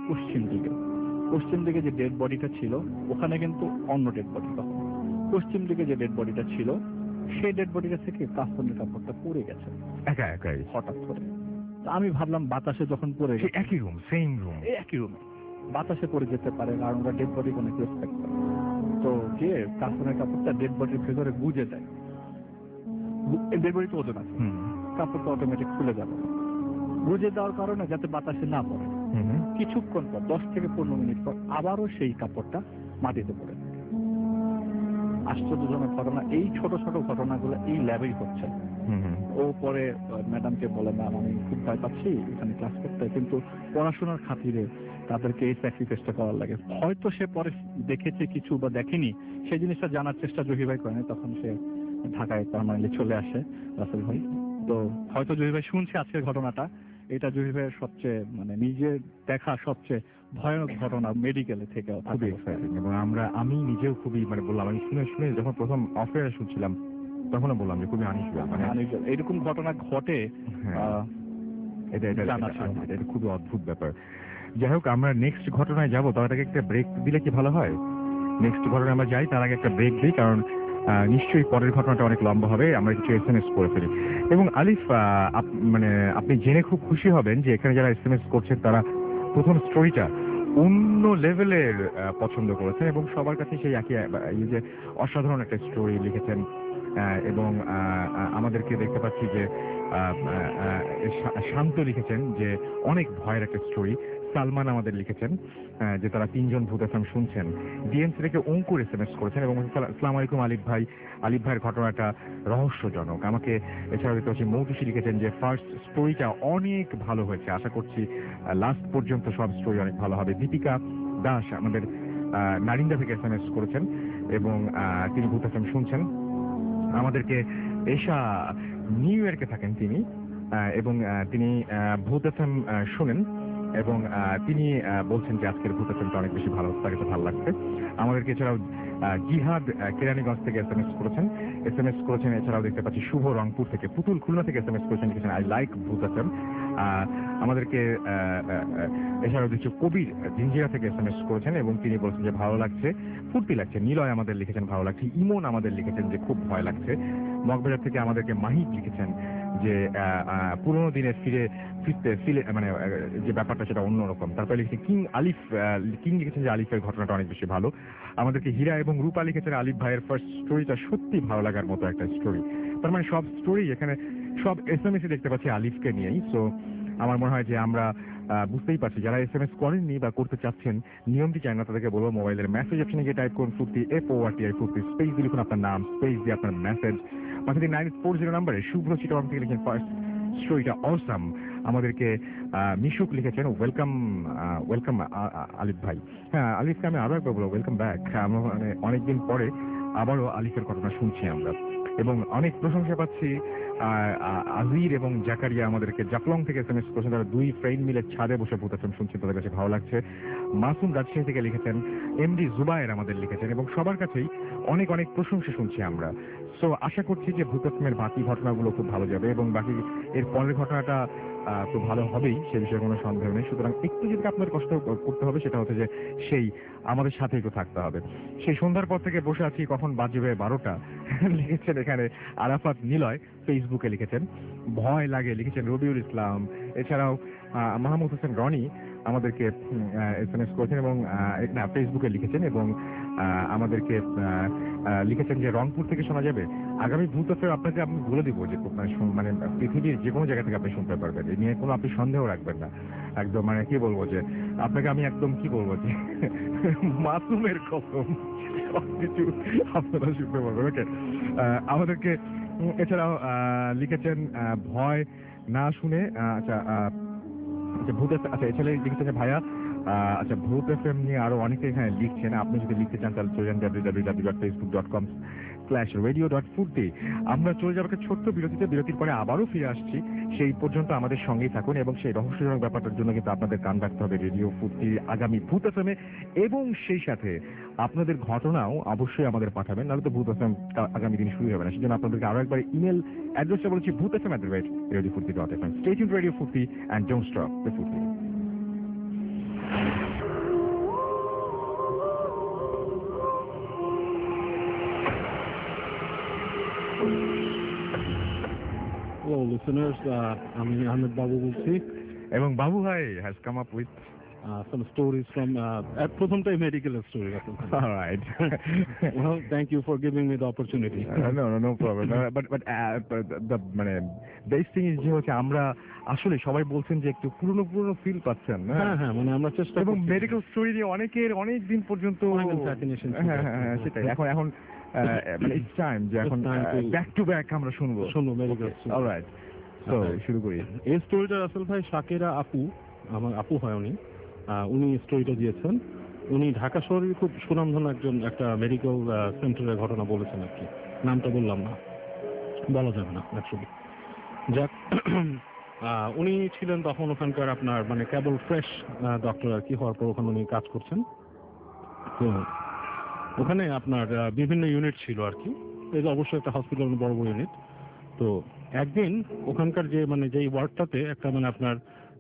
পশ্চিম দিকে যে ডেড বডিটা ছিল ওখানে কিন্তু অন্য ডেড বডি। তখন পশ্চিম দিকে যে ডেড বডিটা ছিল সেই ডেড বডিটা থেকে কাফনের কাপড়টা পড়ে গেছে একাই হঠাৎ করে। আমি ভাবলাম বাতাসে যখন পড়ে গেছে, একই রুম, সেম রুম, একই রুমে বাতাসে পড়ে যেতে পারে, কারণ ওরা ডেড বডি অনেক রেসপেক্ট করে। তো যে কাফনের কাপড়টা ডেড বডির ভেতরে গুজে যায়, ডেড বডি তো ওজন আছে, কাপড়টা অটোমেটিক খুলে যাবে। গুঁজে দেওয়ার কারণে যাতে বাতাসে না পড়ে। কিছুক্ষণ পর 10 থেকে 15 মিনিট পর আবারও সেই কাপড়টা মাটিতে পড়ে। আশ্চর্যজনক ঘটনা। এই ছোট ছোট ঘটনাগুলো এই ল্যাবেই হচ্ছে। ও পরে ম্যাডামকে বলে, ম্যাম আমি খুব ভয় পাচ্ছি এখানে ক্লাস করতে, কিন্তু পড়াশোনার খাতিরে তাদেরকে এই স্যাক্রিফাইসটা করার লাগে। হয়তো সে পরে দেখেছে কিছু বা দেখেনি, সেই জিনিসটা জানার চেষ্টা জহির ভাই করেনি। তখন সে ঢাকায় পার্মানেন্টলি চলে আসে রাসেল ভাই। তো হয়তো জহির ভাই শুনছে আজকের ঘটনাটা। এটা জহির ভাইয়ের সবচেয়ে মানে নিজের দেখা সবচেয়ে ভয়ানক ঘটনা মেডিকেলে থেকে। খুবই এক্সাইটিং। এবং আমি নিজেও খুবই মানে বললাম, আমি শুনে শুনে যখন প্রথম অফেয়ারে শুনছিলাম তখনও বললাম যে খুবই আনইউজুয়াল, মানে এইরকম ঘটনা ঘটে। এটা খুবই অদ্ভুত ব্যাপার। যাই হোক, আমরা নেক্সট ঘটনায় যাবো, তার আগে একটা ব্রেক দিলে কি ভালো হয়? নেক্সট ঘটনায় আমরা যাই, তার আগে একটা ব্রেক দিই, কারণ নিশ্চয়ই পরের ঘটনাটা অনেক লম্বা হবে। আমরা কিছু SMS করে ফেলি। এবং আলিফ, মানে আপনি জেনে খুব খুশি হবেন যে এখানে যারা SMS করছেন তারা প্রথম স্টোরিটা অন্য লেভেলের পছন্দ করেছেন এবং সবার কাছে সেই একই যে অসাধারণ একটা স্টোরি লিখেছেন। এবং আমাদেরকে দেখতে পাচ্ছি যে শান্ত লিখেছেন যে অনেক ভয়ের একটা স্টোরি। সালমান আমাদের লিখেছেন যে তারা 3 জন ভূত FM শুনছেন। ডিএনসি থেকে অঙ্কুর SMS করেছেন এবং আসসালামু আলাইকুম আলিফ ভাই, আলিফ ভাইয়ের ঘটনাটা রহস্যজনক। আমাকে এছাড়াও দেখতে পাচ্ছি মৌতুষী লিখেছেন যে ফার্স্ট স্টোরিটা অনেক ভালো হয়েছে, আশা করছি লাস্ট পর্যন্ত সব স্টোরি অনেক ভালো হবে। দীপিকা দাস আমাদের নারিন্দা থেকে SMS করেছেন এবং তিনি ভূত FM শুনছেন। আমাদেরকে এশা নিউ ইয়র্কে থাকেন তিনি, এবং তিনি ভূত FM শোনেন এবং তিনি বলছেন যে আজকের ভূত FMটা অনেক বেশি ভালো, তার কাছে ভালো লাগছে। আমাদেরকে এছাড়াও জিহাদ কেরানীগঞ্জ থেকে SMS করেছেন। এছাড়াও দেখতে পাচ্ছি শুভ রংপুর থেকে, পুতুল খুলনা থেকে SMS করেছেন, লিখেছেন আই লাইক ভূত FM। আমাদেরকে এছাড়াও দেখছি কবির জিঞ্জিরা থেকে SMS করেছেন এবং তিনি বলছেন যে ভালো লাগছে, ফুর্তি লাগছে। নিলয় আমাদের লিখেছেন ভালো লাগছে। ইমন আমাদের লিখেছেন যে খুব ভয় লাগছে। মগবাজার থেকে আমাদেরকে মাহিদ লিখেছেন যে পুরোনো দিনে ফিরে মানে যে ব্যাপারটা সেটা অন্যরকম। তারপরে লিখেছেন কিং লিখেছেন যে আলিফের ঘটনাটা অনেক বেশি ভালো। আমাদেরকে হীরা এবং রূপা লিখেছেন আলিফ ভাইয়ের ফার্স্ট স্টোরিটা সত্যি ভালো লাগার মতো একটা স্টোরি। তার মানে সব স্টোরি এখানে সব SMS দেখতে পাচ্ছি আলিফকে নিয়েই। সো আমার মনে হয় যে আমরা বুঝতেই পারছি যারা SMS করেননি বা করতে চাচ্ছেন, নিয়মটি চাই না, তাদেরকে বলবো মোবাইলের মেসেজ অপশনে গিয়ে টাইপ করুন ফুর্তি FORTI ফুর্তি, স্পেস দিয়ে লিখুন আপনার নাম, স্পেস দিয়ে আপনার মেসেজ। পাশে 940 নাম্বারে শুভ্র চিটাগং থেকে লিখেন ফার্স্ট স্টোরিটা অসাম। আমাদেরকে মিশুক লিখেছেন ওয়েলকাম আলিফ ভাই। হ্যাঁ, আলিফকে আমি আরো একবার বলবো ওয়েলকাম ব্যাক। আমরা মানে অনেকদিন পরে আবারও আলিফের ঘটনা শুনছি আমরা এবং অনেক প্রশংসা পাচ্ছি। আজির এবং জাকারিয়া আমাদেরকে জাফলং থেকে SMS করেছেন, তারা 2 ফ্রেন্ড মিলে ছাদে বসে ভূত FM শুনছেন, তাদের কাছে ভালো লাগছে। মাসুম রাজশাহী থেকে লিখেছেন, MD জুবায়ের আমাদের লিখেছেন এবং সবার কাছেই অনেক অনেক প্রশংসা শুনছি আমরা। সো আশা করছি যে ভূত FMের বাকি ঘটনাগুলো খুব ভালো যাবে এবং বাকি এর পরের ঘটনাটা তো ভালো হবেই, সে বিষয়ে কোনো সন্দেহ নেই। সুতরাং একটু যদি আপনার কষ্ট করতে হবে সেটা হচ্ছে যে সেই আমাদের সাথে একটু থাকতে হবে। সেই সন্ধ্যার পর থেকে বসে আছি, কখন বাজবে 12টা লিখেছেন এখানে আরাফাত নিলয়, ফেসবুকে লিখেছেন ভয় লাগে লিখেছেন রবিউল ইসলাম। এছাড়াও মাহমুদ হোসেন রনি আমাদেরকে SMS করেছেন এবং ফেসবুকে লিখেছেন এবং আমাদেরকে লিখেছেন যে রংপুর থেকে শোনা যাবে। আগামী ভূত FM আপনাকে আমি বলে দিব যে মানে পৃথিবীর যে কোনো জায়গা থেকে আপনি শুনতে পারবেন, এ নিয়ে কোনো আপনি সন্দেহ রাখবেন না। একদম মানে কি বলবো যে আপনাকে আমি একদম কি বলবো যে মাসুমের কসম সবকিছু আপনারা শুনতে পারবেন। ওকে, আমাদেরকে এছাড়াও লিখেছেন ভয় না শুনে আচ্ছা ভূত আচ্ছা এছাড়া লিখেছেন ভাইয়া আচ্ছা ভূত FM নিয়ে আরো অনেকে এখানে লিখছেন। আপনি যদি লিখতে চান তাহলে চলে যান www.facebook.com/radio.furti। আমরা চলে যাবো একটা ছোট্ট বিরতিতে, বিরতির পরে আবারও ফিরে আসছি। সেই পর্যন্ত আমাদের সঙ্গেই থাকুন এবং সেই রহস্যজনক ব্যাপারটার জন্য কিন্তু আপনাদের কান রাখতে হবে রেডিও ফুর্তি আগামী ভূত FM-এ এবং সেই সাথে আপনাদের ঘটনাও অবশ্যই আমাদের পাঠাবেন, নাহলে তো ভূত FM আগামী দিন শুরু হবে না। সেজন্য আপনাদেরকে আরো একবার ইমেল অ্যাড্রেসটা বলেছি bhutfm@radiofurti.fm। Stay tuned Radio Furti and don't stop the Furti. Hello listeners, আমি আহমেদ বাবু বলছি এবং বাবু ভাই has come up with some stories from প্রথমটাই medical story. All right. Well, thank you for giving me the opportunity. No problem. But the মানে best thing is যে হচ্ছে আমরা আসলে সবাই বলছেন যে একটু পুরনো ফিল পাচ্ছেন। হ্যাঁ মানে আমরা চেষ্টা এবং করছি। মেডিকেল স্টোরি নিয়ে অনেকের অনেক দিন পর্যন্ত fascination হ্যাঁ সেটাই এখন মানে ইটস টাইম যে এখন ব্যাক টু ব্যাক আমরা শুনবো মেডিকেল স্টোরি। অলরাইট সো শুরু করি। এই স্টোরিটা রাসেল ভাই শাকেরা আপু, আমার আপু হয় উনি স্টোরিটা দিয়েছেন। উনি ঢাকা শহরের খুব সুনামধন্য একটা মেডিকেল সেন্টারের ঘটনা বলেছেন আর কি, নামটা বললাম না, বলা যাবে না অ্যাকচুয়ালি। যাক, উনি ছিলেন তখন ওখানকার আপনার মানে কেবল ফ্রেশ ডক্টর আর কি, হওয়ার পর ওখানে উনি কাজ করছেন। তো ওখানে আপনার বিভিন্ন ইউনিট ছিল আর কি, এই যে অবশ্যই একটা হসপিটালের বড় বড় ইউনিট। তো একদিন ওখানকার যে মানে যেই ওয়ার্ডটাতে একটা মানে আপনার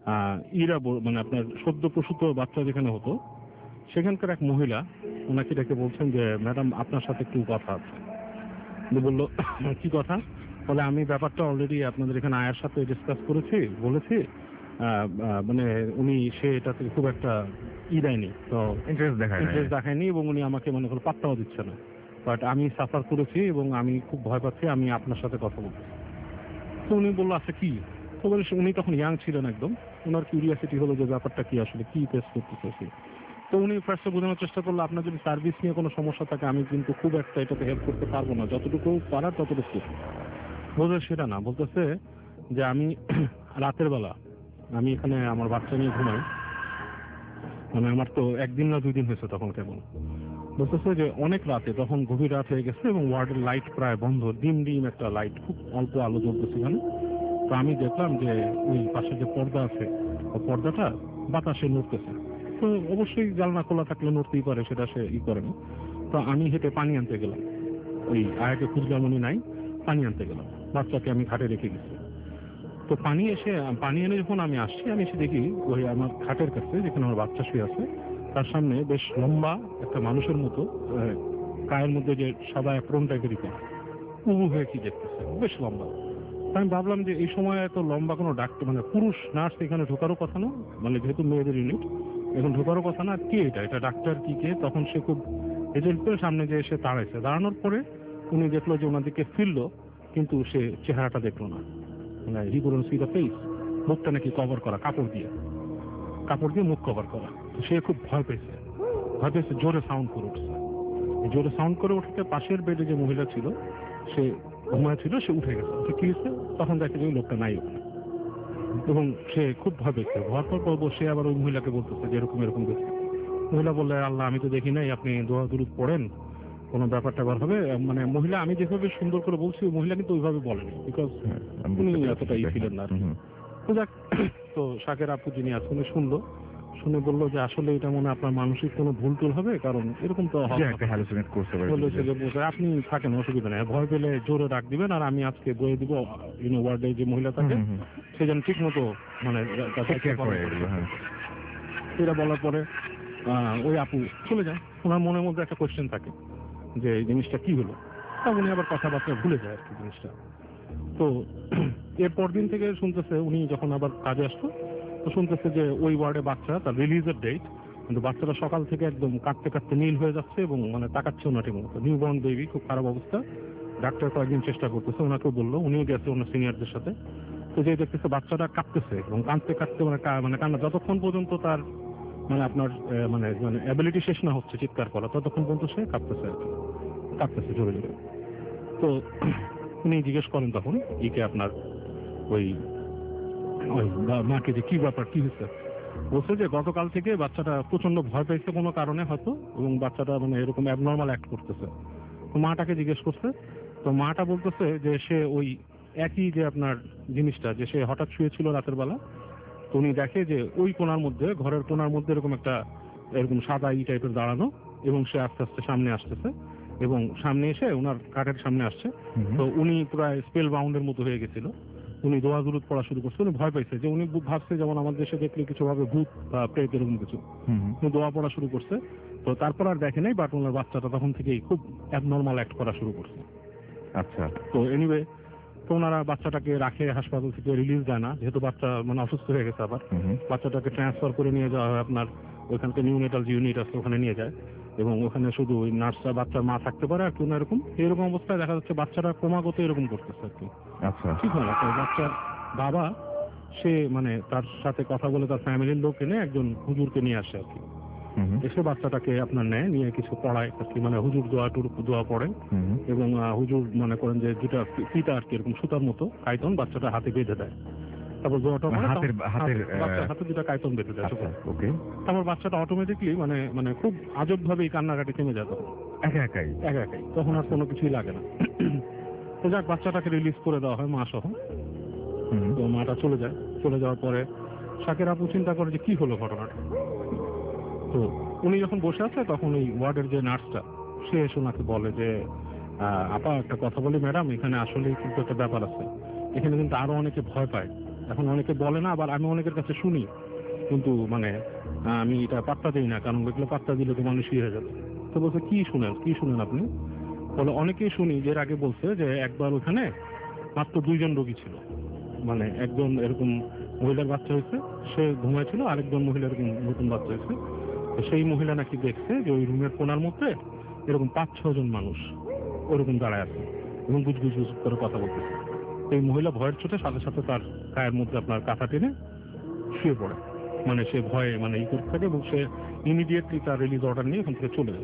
মানে আপনার সদ্য প্রসূত বাচ্চা যেখানে হতো, সেখানকার এক মহিলা ওনাকে ডেকে বলছেন যে ম্যাডাম আপনার সাথে একটু কথা আছে। বললো কি কথা? বলে আমি ব্যাপারটা অলরেডি আপনাদের এখানে আয়ার সাথে ডিসকাস বলেছি, মানে সে এটাতে খুব একটা দেয়নি, তো ইন্টারেস্ট দেখায়নি এবং উনি আমাকে মনে করো পাত্তাও দিচ্ছে না। বাট আমি সাফার করেছি এবং আমি খুব ভয় পাচ্ছি, আমি আপনার সাথে কথা বলছি। তো উনি বললো আচ্ছা কি? তো বলে উনি তখন ইয়াং ছিলেন একদম, ওনার কিউরিয়াসিটি হলো যে ব্যাপারটা কি, আসলে কি টেস্ট করতেছে। তো উনি ফার্স্টে বোঝানোর চেষ্টা করলো আপনার যদি সার্ভিস নিয়ে কোনো সমস্যা থাকে আমি কিন্তু খুব একটা এটাতে হেল্প করতে পারবো না, যতটুকু পারার ততটুকু। বলতে সেটা না, বলতেছে যে আমি রাতের বেলা আমি এখানে আমার বাচ্চা নিয়ে ঘুমাই, মানে আমার তো একদিন না 2 দিন হয়েছে তখন কেবল। বলতেছে যে অনেক রাতে, তখন গভীর রাত হয়ে গেছে এবং ওয়ার্ডের লাইট প্রায় বন্ধ, ডিম একটা লাইট, খুব অল্প আলো জ্বলতেছে এখানে। তো আমি দেখলাম যে ওই পাশে যে পর্দা আছে, ওই পর্দাটা বাতাসে নড়তেছে। তো অবশ্যই জানলা খোলা থাকলে নড়তেই পারে, সেটা সে করে না। তো আমি হেঁটে পানি আনতে গেলাম, ওই আয়াকে খুঁজলাম, উনি নাই, পানি আনতে গেলাম, বাচ্চাকে আমি খাটে রেখে গেছি। তো পানি এনে যখন আমি আসছি, আমি এসে দেখি ওই আমার খাটের কাছে যেখানে আমার বাচ্চা শুয়ে আছে, তার সামনে বেশ লম্বা একটা মানুষের মতো গায়ের মধ্যে যে সাদা অ্যাপ্রন টাইপের উবু হয়ে কি দেখতেছে, বেশ লম্বা। আমি ভাবলাম যে এই সময় এত লম্বা কোনো ডাক্তার মানে পুরুষ নার্স এখানে ঢোকারও কথা না, মানে যেহেতু মেয়েদের ইউনিট এখন ঢোকারও কথা না, কে এটা ডাক্তার কি কে? তখন সে খুব এজেন্ট করে সামনে যে এসে দাঁড়ানোর পরে উনি দেখলো যে ওনার দিকে ফিরলো, কিন্তু সে চেহারাটা দেখলো না, মানে he couldn't see the face. মুখটা নাকি কভার করা, কাপড় দিয়ে মুখ কভার করা। সে খুব ভয় পেয়েছে, জোরে সাউন্ড করে উঠছে। জোরে সাউন্ড করে উঠতে পাশের বেডে যে মহিলা ছিল, সে ঘুমায় ছিল, সে উঠে গেছে। কি হয়েছে? তখন দেখে যে লোকটা নাই ওখানে, এবং সে খুব ভয় পেয়েছে। ভয় পর সে আবার ওই মহিলাকে বলতেছে যে এরকম দেখছে। মহিলা বললে আল্লাহ আমি তো দেখি নাই, আপনি দোয়া দুরুদ পড়েন, কোনো ব্যাপারটা আবার হবে। মানে মহিলা আমি যেভাবে সুন্দর করে বলছি, ওই মহিলা কিন্তু ওইভাবে বলেনি, বিকজ উনি এতটা ছিলেন না। তো যাক, তো শাকের আপু যিনি আছেন শুনে বললো যে আসলে এটা মনে আপনার মানসিক কোনো ভুল টুল হবে, কারণ এরকম তো আপনি থাকেন, অসুবিধা নেই, ভয় পেলে জোরে ডাক দিবেন, আর আমি আজকে বয়ে দিব ওয়ার্ডে যে মহিলা থাকে সে যেন ঠিক মতো মানে এটা বলার পরে ওই আপু চলে যায়। ওনার মনের মধ্যে একটা কোয়েশ্চেন থাকে যে এই জিনিসটা কি হলো, তা উনি আবার কথাবার্তা ভুলে যায় আর কি জিনিসটা। তো এর পরদিন থেকে শুনতেছে, উনি যখন আবার কাজে আসতো তো শুনতেছে যে ওই ওয়ার্ডে বাচ্চা তার রিলিজের ডেট, কিন্তু বাচ্চাটা সকাল থেকে একদম কাঁদতে নীল হয়ে যাচ্ছে এবং মানে তাকাচ্ছেও না ঠিক মতো, নিউবর্ন বেবি, খুব খারাপ অবস্থা। ডাক্তার কয়েকদিন চেষ্টা করতেছে, ওনাকেও বললো, উনিও গেছে ওনার সিনিয়রদের সাথে। তো যে দেখতেছে বাচ্চাটা কাঁদতেছে এবং কাঁদতে মানে কান্না যতক্ষণ পর্যন্ত তার মানে আপনার মানে অ্যাবিলিটি শেষ না হচ্ছে চিৎকার করা, ততক্ষণ পর্যন্ত সে কাঁদতেছে জোরে। তো উনি জিজ্ঞেস করেন তখন আপনার ওই মাকে যে কি ব্যাপার, কি হয়েছে? বলছে যে গতকাল থেকে বাচ্চাটা প্রচন্ড ভয় পেয়েছে কোনো কারণে হয়তো, এবং বাচ্চাটা মানে এরকম অ্যাবনর্মাল অ্যাক্ট করতেছে। তো মাটাকে জিজ্ঞেস করছে, তো মাটা বলতেছে যে সে ওই একই যে আপনার জিনিসটা, যে সে হঠাৎ শুয়েছিল রাতের বেলা, তো উনি দেখে যে ওই কোণার মধ্যে, ঘরের কোণার মধ্যে এরকম সাদা টাইপের দাঁড়ানো, এবং সে আস্তে আস্তে সামনে আসতেছে এবং সামনে এসে ওনার কাঠের সামনে আসছে। তো উনি প্রায় স্পেল বাউন্ডের মতো হয়ে গেছিল, উনি দোয়া দুরুদ পড়া শুরু করছে। উনি ভয় পাইছে, যে উনি ভাবছে যেমন আমাদের দেশে দেখলে কিছু ভাবে ভূত বা প্রেত এরকম কিছু, উনি দোয়া পড়া শুরু করছে। তো তারপর আর দেখে নাই, বাট ওনার বাচ্চাটা তখন থেকেই খুব অ্যাবনর্মাল অ্যাক্ট করা শুরু করছে। আচ্ছা। তো এনিওয়ে তো ওনারা বাচ্চাটাকে রাখে, হাসপাতাল থেকে রিলিজ দেয় না, যেহেতু বাচ্চা মানে অসুস্থ হয়ে গেছে। আবার বাচ্চাটাকে ট্রান্সফার করে নিয়ে যাওয়া হয় আপনার ওইখানকে নিউনেটাল যে ইউনিট আছে ওখানে নিয়ে যায়, এবং ওখানে শুধু ওই নার্সরা বাচ্চার মা থাকতে পারে আর কি। এরকম অবস্থায় দেখা যাচ্ছে বাচ্চারা ক্রমাগত এরকম করতেছে আর কি। আচ্ছা, ঠিক হয় না। তো বাচ্চার বাবা সে মানে তার সাথে কথা বলে তার ফ্যামিলির লোক এনে একজন হুজুরকে নিয়ে আসে আর কি। এসে বাচ্চাটাকে আপনার নেয়, নিয়ে কিছু পড়ায় আর কি, মানে হুজুর দোয়া পড়ে, এবং হুজুর মনে করেন যে যেটা ফিতা আর কি এরকম সুতার মতো কাইতন বাচ্চাটা হাতে বেঁধে দেয়। তারপর দোয়াটা পড়ে বাচ্চার হাতে দুটা কাইতন বেঁধে দেয়। ওকে। তারপর বাচ্চাটা অটোমেটিকলি মানে খুব আজব ভাবে কান্নাকাটি থেমে যায় তখন, একা একাই। তখন আর কোনো কিছুই লাগে না। তো যাক, বাচ্চাটাকে রিলিজ করে দেওয়া হয় মা সহ। তো মাটা চলে যাওয়ার পরে শাকের আপু চিন্তা করে যে কি হলো ঘটনাটা। তো উনি যখন বসে আছে তখন ওই ওয়ার্ডের যে নার্সটা সে এসে ওনাকে বলে যে আপা একটা কথা বলি ম্যাডাম, এখানে আসলে কিন্তু একটা ব্যাপার আছে, এখানে কিন্তু আরো অনেকে ভয় পায়। এখন অনেকে বলে না, আবার আমি অনেকের কাছে শুনি, কিন্তু মানে আমি এটা পাত্তা দিই না, কারণ এগুলো পাত্তা দিলে তো মানুষই হয়ে যাবে। তো বলছে কি শুনেন আপনি? বলে অনেকেই শুনি যে এর আগে বলছে যে একবার ওখানে মাত্র 2 জন রোগী ছিল, মানে একজন এরকম মহিলার বাচ্চা হয়েছে, সে ঘুমাইছিল, আরেকজন মহিলার নতুন বাচ্চা হয়েছে। সেই মহিলা নাকি দেখছে যে ওই রুমের কোনার মধ্যে এরকম 5-6 জন মানুষ ওরকম দাঁড়ায় আছে এবং গুজগুজ করে কথা বলতেছে। এই মহিলা ভয়ের চোটে সাথে সাথে তার গায়ের মধ্যে আপনার কাঁথা টেনে শুয়ে পড়ে, মানে সে ভয়ে মানে করতে থাকে, এবং সে ইমিডিয়েটলি তার রিলিজ অর্ডার নিয়ে এখান থেকে চলে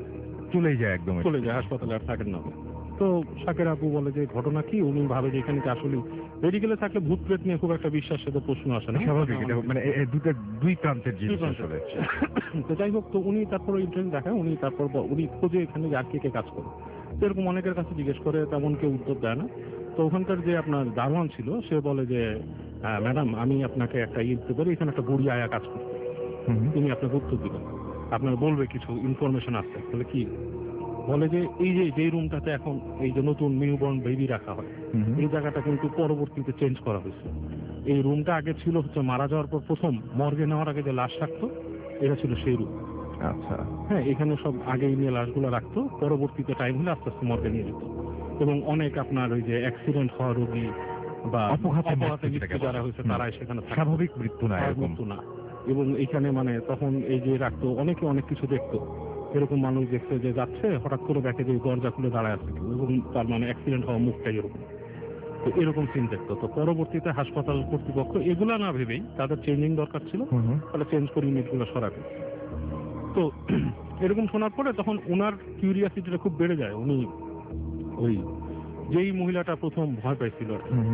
যায় হাসপাতালে, আর থাকেন না। তো শাকের আপু বলে যে ঘটনা কি, উনি ভাবে যে এখানে আসলে মেডিকেলে থাকলে ভূত প্রেত নিয়ে খুব একটা বিশ্বাসের তো প্রশ্ন আসে না, স্বাভাবিক, মানে দুই প্রান্তের জিনিস আসলে। তো যাই হোক, তো উনি তারপর ইন্টারেস্ট দেখায়, উনি খোঁজে এখানে আর কে কাজ করে। তো এরকম অনেকের কাছে জিজ্ঞেস করে, তেমন কেউ উত্তর দেয় না। তো ওখানকার যে আপনার দারোয়ান ছিল সে বলে যে ম্যাডাম, আমি আপনাকে একটা দিতে পারি, এখানে একটা বুড়ি আয়া কাজ করতে, তিনি আপনাকে উত্তর দিবেন, আপনার বলবে কিছু ইনফরমেশন আছে। বলে কি? বলে যে এই যে রুমটাতে এখন এই যে নতুন নিউবর্ন বেবি রাখা হয়, এই জায়গাটা কিন্তু পরবর্তীতে চেঞ্জ করা হয়েছে। এই রুমটা আগে ছিল হচ্ছে মারা যাওয়ার পর প্রথম মর্গে নেওয়ার আগে যে লাশ রাখতো, এটা ছিল সেই রুম। আচ্ছা, হ্যাঁ, এখানে সব আগেই নিয়ে লাশগুলো রাখতো, পরবর্তীতে টাইম হলে আস্তে আস্তে মর্গে নিয়ে যেত। এবং অনেক আপনার ওই যে অ্যাক্সিডেন্ট হওয়া রোগী বা অপঘাতে মৃত্যু যারা হয়েছে তারাই সেখানে, স্বাভাবিক মৃত্যু না। এবং এখানে মানে তখন এই যে রাখতো, অনেকে অনেক কিছু দেখতো। এরকম মানুষ দেখছে যে যাচ্ছে, হঠাৎ করে দেখে যে দরজা খুলে দাঁড়ায় আছে এবং তার মানে অ্যাক্সিডেন্ট হওয়া মুখটাই এরকম। তো এরকম সিন দেখতো। তো পরবর্তীতে হাসপাতাল কর্তৃপক্ষ এগুলা না ভেবেই তাদের চেঞ্জিং দরকার ছিল, তাহলে চেঞ্জ করে ইউনিটগুলো সরাবে। তো এরকম শোনার পরে তখন ওনার কিউরিয়াসিটিটা খুব বেড়ে যায়। উনি ওই যেই মহিলাটা প্রথম ভয় পাইছিল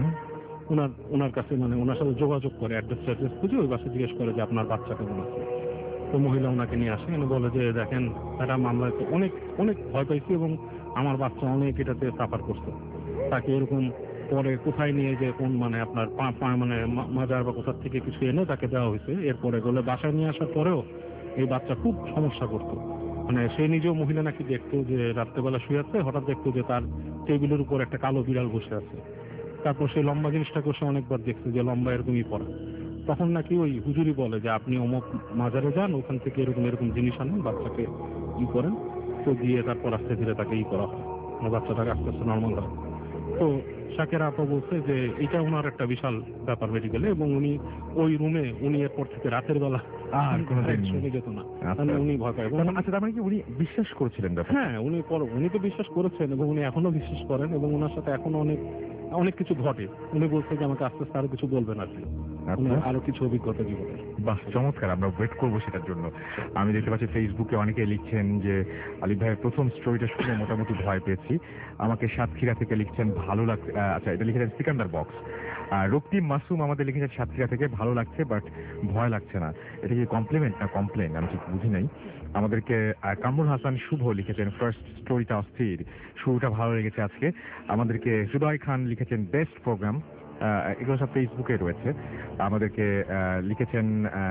ওনার কাছে মানে ওনার সাথে যোগাযোগ করে, অ্যাড্রেস খুঁজে ওই বাসে জিজ্ঞেস করে যে আপনার বাচ্চা কেমন আছে। তো মহিলা ওনাকে নিয়ে আসে, বলে যে দেখেন একটা মামলায় তো অনেক অনেক ভয় পাইছি এবং আমার বাচ্চা অনেক এটাতে সাফার করছে। তাকে এরকম পরে কোথায় নিয়ে যে কোন মানে আপনার মানে মাজার বা কোথার থেকে কিছু এনে তাকে দেওয়া হয়েছে। এরপরে বলে বাসায় নিয়ে আসার পরেও এই বাচ্চা খুব সমস্যা করতো। মানে সে নিজেও মহিলা নাকি দেখতো যে রাত্রেবেলা শুয়ে আছে, হঠাৎ দেখতো যে তার টেবিলের উপর একটা কালো বিড়াল বসে আছে। তারপর সেই লম্বা জিনিসটাকে সে অনেকবার দেখছে যে লম্বা এরকমই পড়া। তখন নাকি ওই হুজুরি বলে যে আপনি অমুক মাজারে যান, ওখান থেকে এরকম এরকম জিনিস আনেন, বাচ্চাকে করেন। তো দিয়ে তারপর আস্তে ধীরে তাকে করা হয়, বাচ্চাটাকে আস্তে আস্তে নর্মাল হয়। তো শাকের আপা বলছে যে এটা ওনার একটা বিশাল ব্যাপার মেডিকেলে, এবং উনি ওই রুমে উনি এরপর থেকে রাতের বেলা আর শুনে যেত না, উনি ভয় পায়। আচ্ছা, তার মানে কি উনি বিশ্বাস করেছিলেন? হ্যাঁ, উনি তো বিশ্বাস করেছেন এবং উনি এখনো বিশ্বাস করেন, এবং ওনার সাথে এখনো অনেক কিছু ঘটে। উনি বলছে যে আমাকে আস্তে আস্তে আরো কিছু বলবেন আর কি, আরো কিছু অভিজ্ঞতা জীবনের। বাহ, চমৎকার, আমরা ওয়েট করবো সেটার জন্য। আমি দেখতে পাচ্ছি ফেসবুকে অনেকে লিখছেন যে আলিফ ভাইয়ের প্রথম স্টোরিটা শুনে মোটামুটি ভয় পেয়েছি। আমাকে সাতক্ষীরা থেকে লিখছেন ভালো লাগছে। আচ্ছা, এটা লিখেছেন সিকান্দার বক্স। রক্তিম মাসুম আমাদের লিখেছেন সাতক্ষীরা থেকে ভালো লাগছে বাট ভয় লাগছে না। এটা কি কমপ্লিমেন্ট না কমপ্লেন, আমি ঠিক বুঝি নাই। আমাদেরকে কামরুল হাসান শুভ লিখেছেন ফার্স্ট স্টোরিটা অস্থির, শুরুটা ভালো লেগেছে আজকে। আমাদেরকে হৃদয় খান লিখেছেন বেস্ট প্রোগ্রাম। এগুলো সব ফেসবুকে রয়েছে। আমাদেরকে লিখেছেন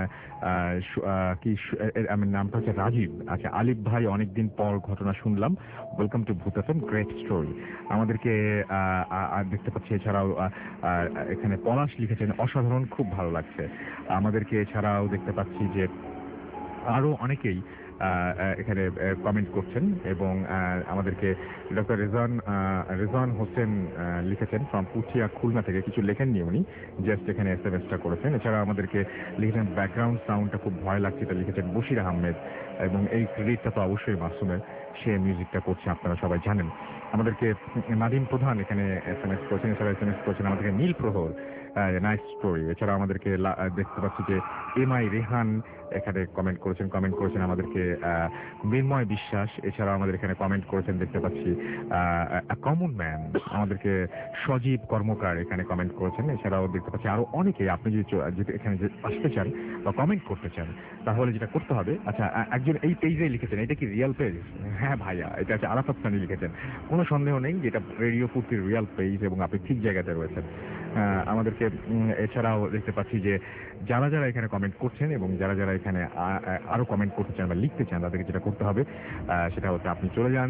আমার নামটা হচ্ছে রাজীব। আচ্ছা, আলিফ ভাই অনেকদিন পর ঘটনা শুনলাম, welcome to Bhoot FM, great story. আমাদেরকে দেখতে পাচ্ছি এছাড়াও এখানে পলাশ লিখেছেন অসাধারণ, খুব ভালো লাগছে। আমাদেরকে এছাড়াও দেখতে পাচ্ছি যে আরো অনেকেই এখানে কমেন্ট করছেন এবং আমাদেরকে ডক্টর রেজান হোসেন লিখেছেন ফ্রম পুঠিয়া খুলনা থেকে, কিছু লেখেননি উনি, জাস্ট এখানে এসএমএসটা করেছেন। এছাড়া আমাদেরকে লিখেছেন ব্যাকগ্রাউন্ড সাউন্ডটা খুব ভয় লাগছে, এটা লিখেছেন বশির আহমেদ, এবং এই ক্রেডিটটা তো অবশ্যই মাসুমের, সে মিউজিকটা করছে, আপনারা সবাই জানেন। আমাদেরকে নাদিম প্রধান এখানে এসএমএস করেছেন, এছাড়া এসএমএস করেছেন আমাদেরকে নীল প্রহর, নাইস স্টোরি। এছাড়া আমাদেরকে দেখতে পাচ্ছি যে এমআই রেহান এখানে কমেন্ট করেছেন আমাদেরকে মৃন্ময় বিশ্বাস, এছাড়াও আমাদের এখানে কমেন্ট করেছেন দেখতে পাচ্ছি কমন ম্যান, আমাদেরকে সজীব কর্মকার এখানে কমেন্ট করেছেন। এছাড়াও দেখতে পাচ্ছি আরো অনেকে। আপনি যদি এখানে আসতে চান বা কমেন্ট করতে চান তাহলে যেটা করতে হবে, আচ্ছা একজন এই পেজে লিখেছেন, এটা কি রিয়েল পেজ? হ্যাঁ ভাইয়া, এটা হচ্ছে আরাফাত সানি লিখেছেন, কোনো সন্দেহ নেই যে এটা রেডিও ফুর্তির রিয়েল পেজ এবং আপনি ঠিক জায়গাতে রয়েছেন। আমাদেরকে এছাড়াও দেখতে পাচ্ছি যে যারা যারা এখানে কমেন্ট করছেন এবং যারা যারা এখানে আরো কমেন্ট করতে চান বা লিখতে চান, তাদেরকে যেটা করতে হবে সেটা হচ্ছে আপনি চলে যান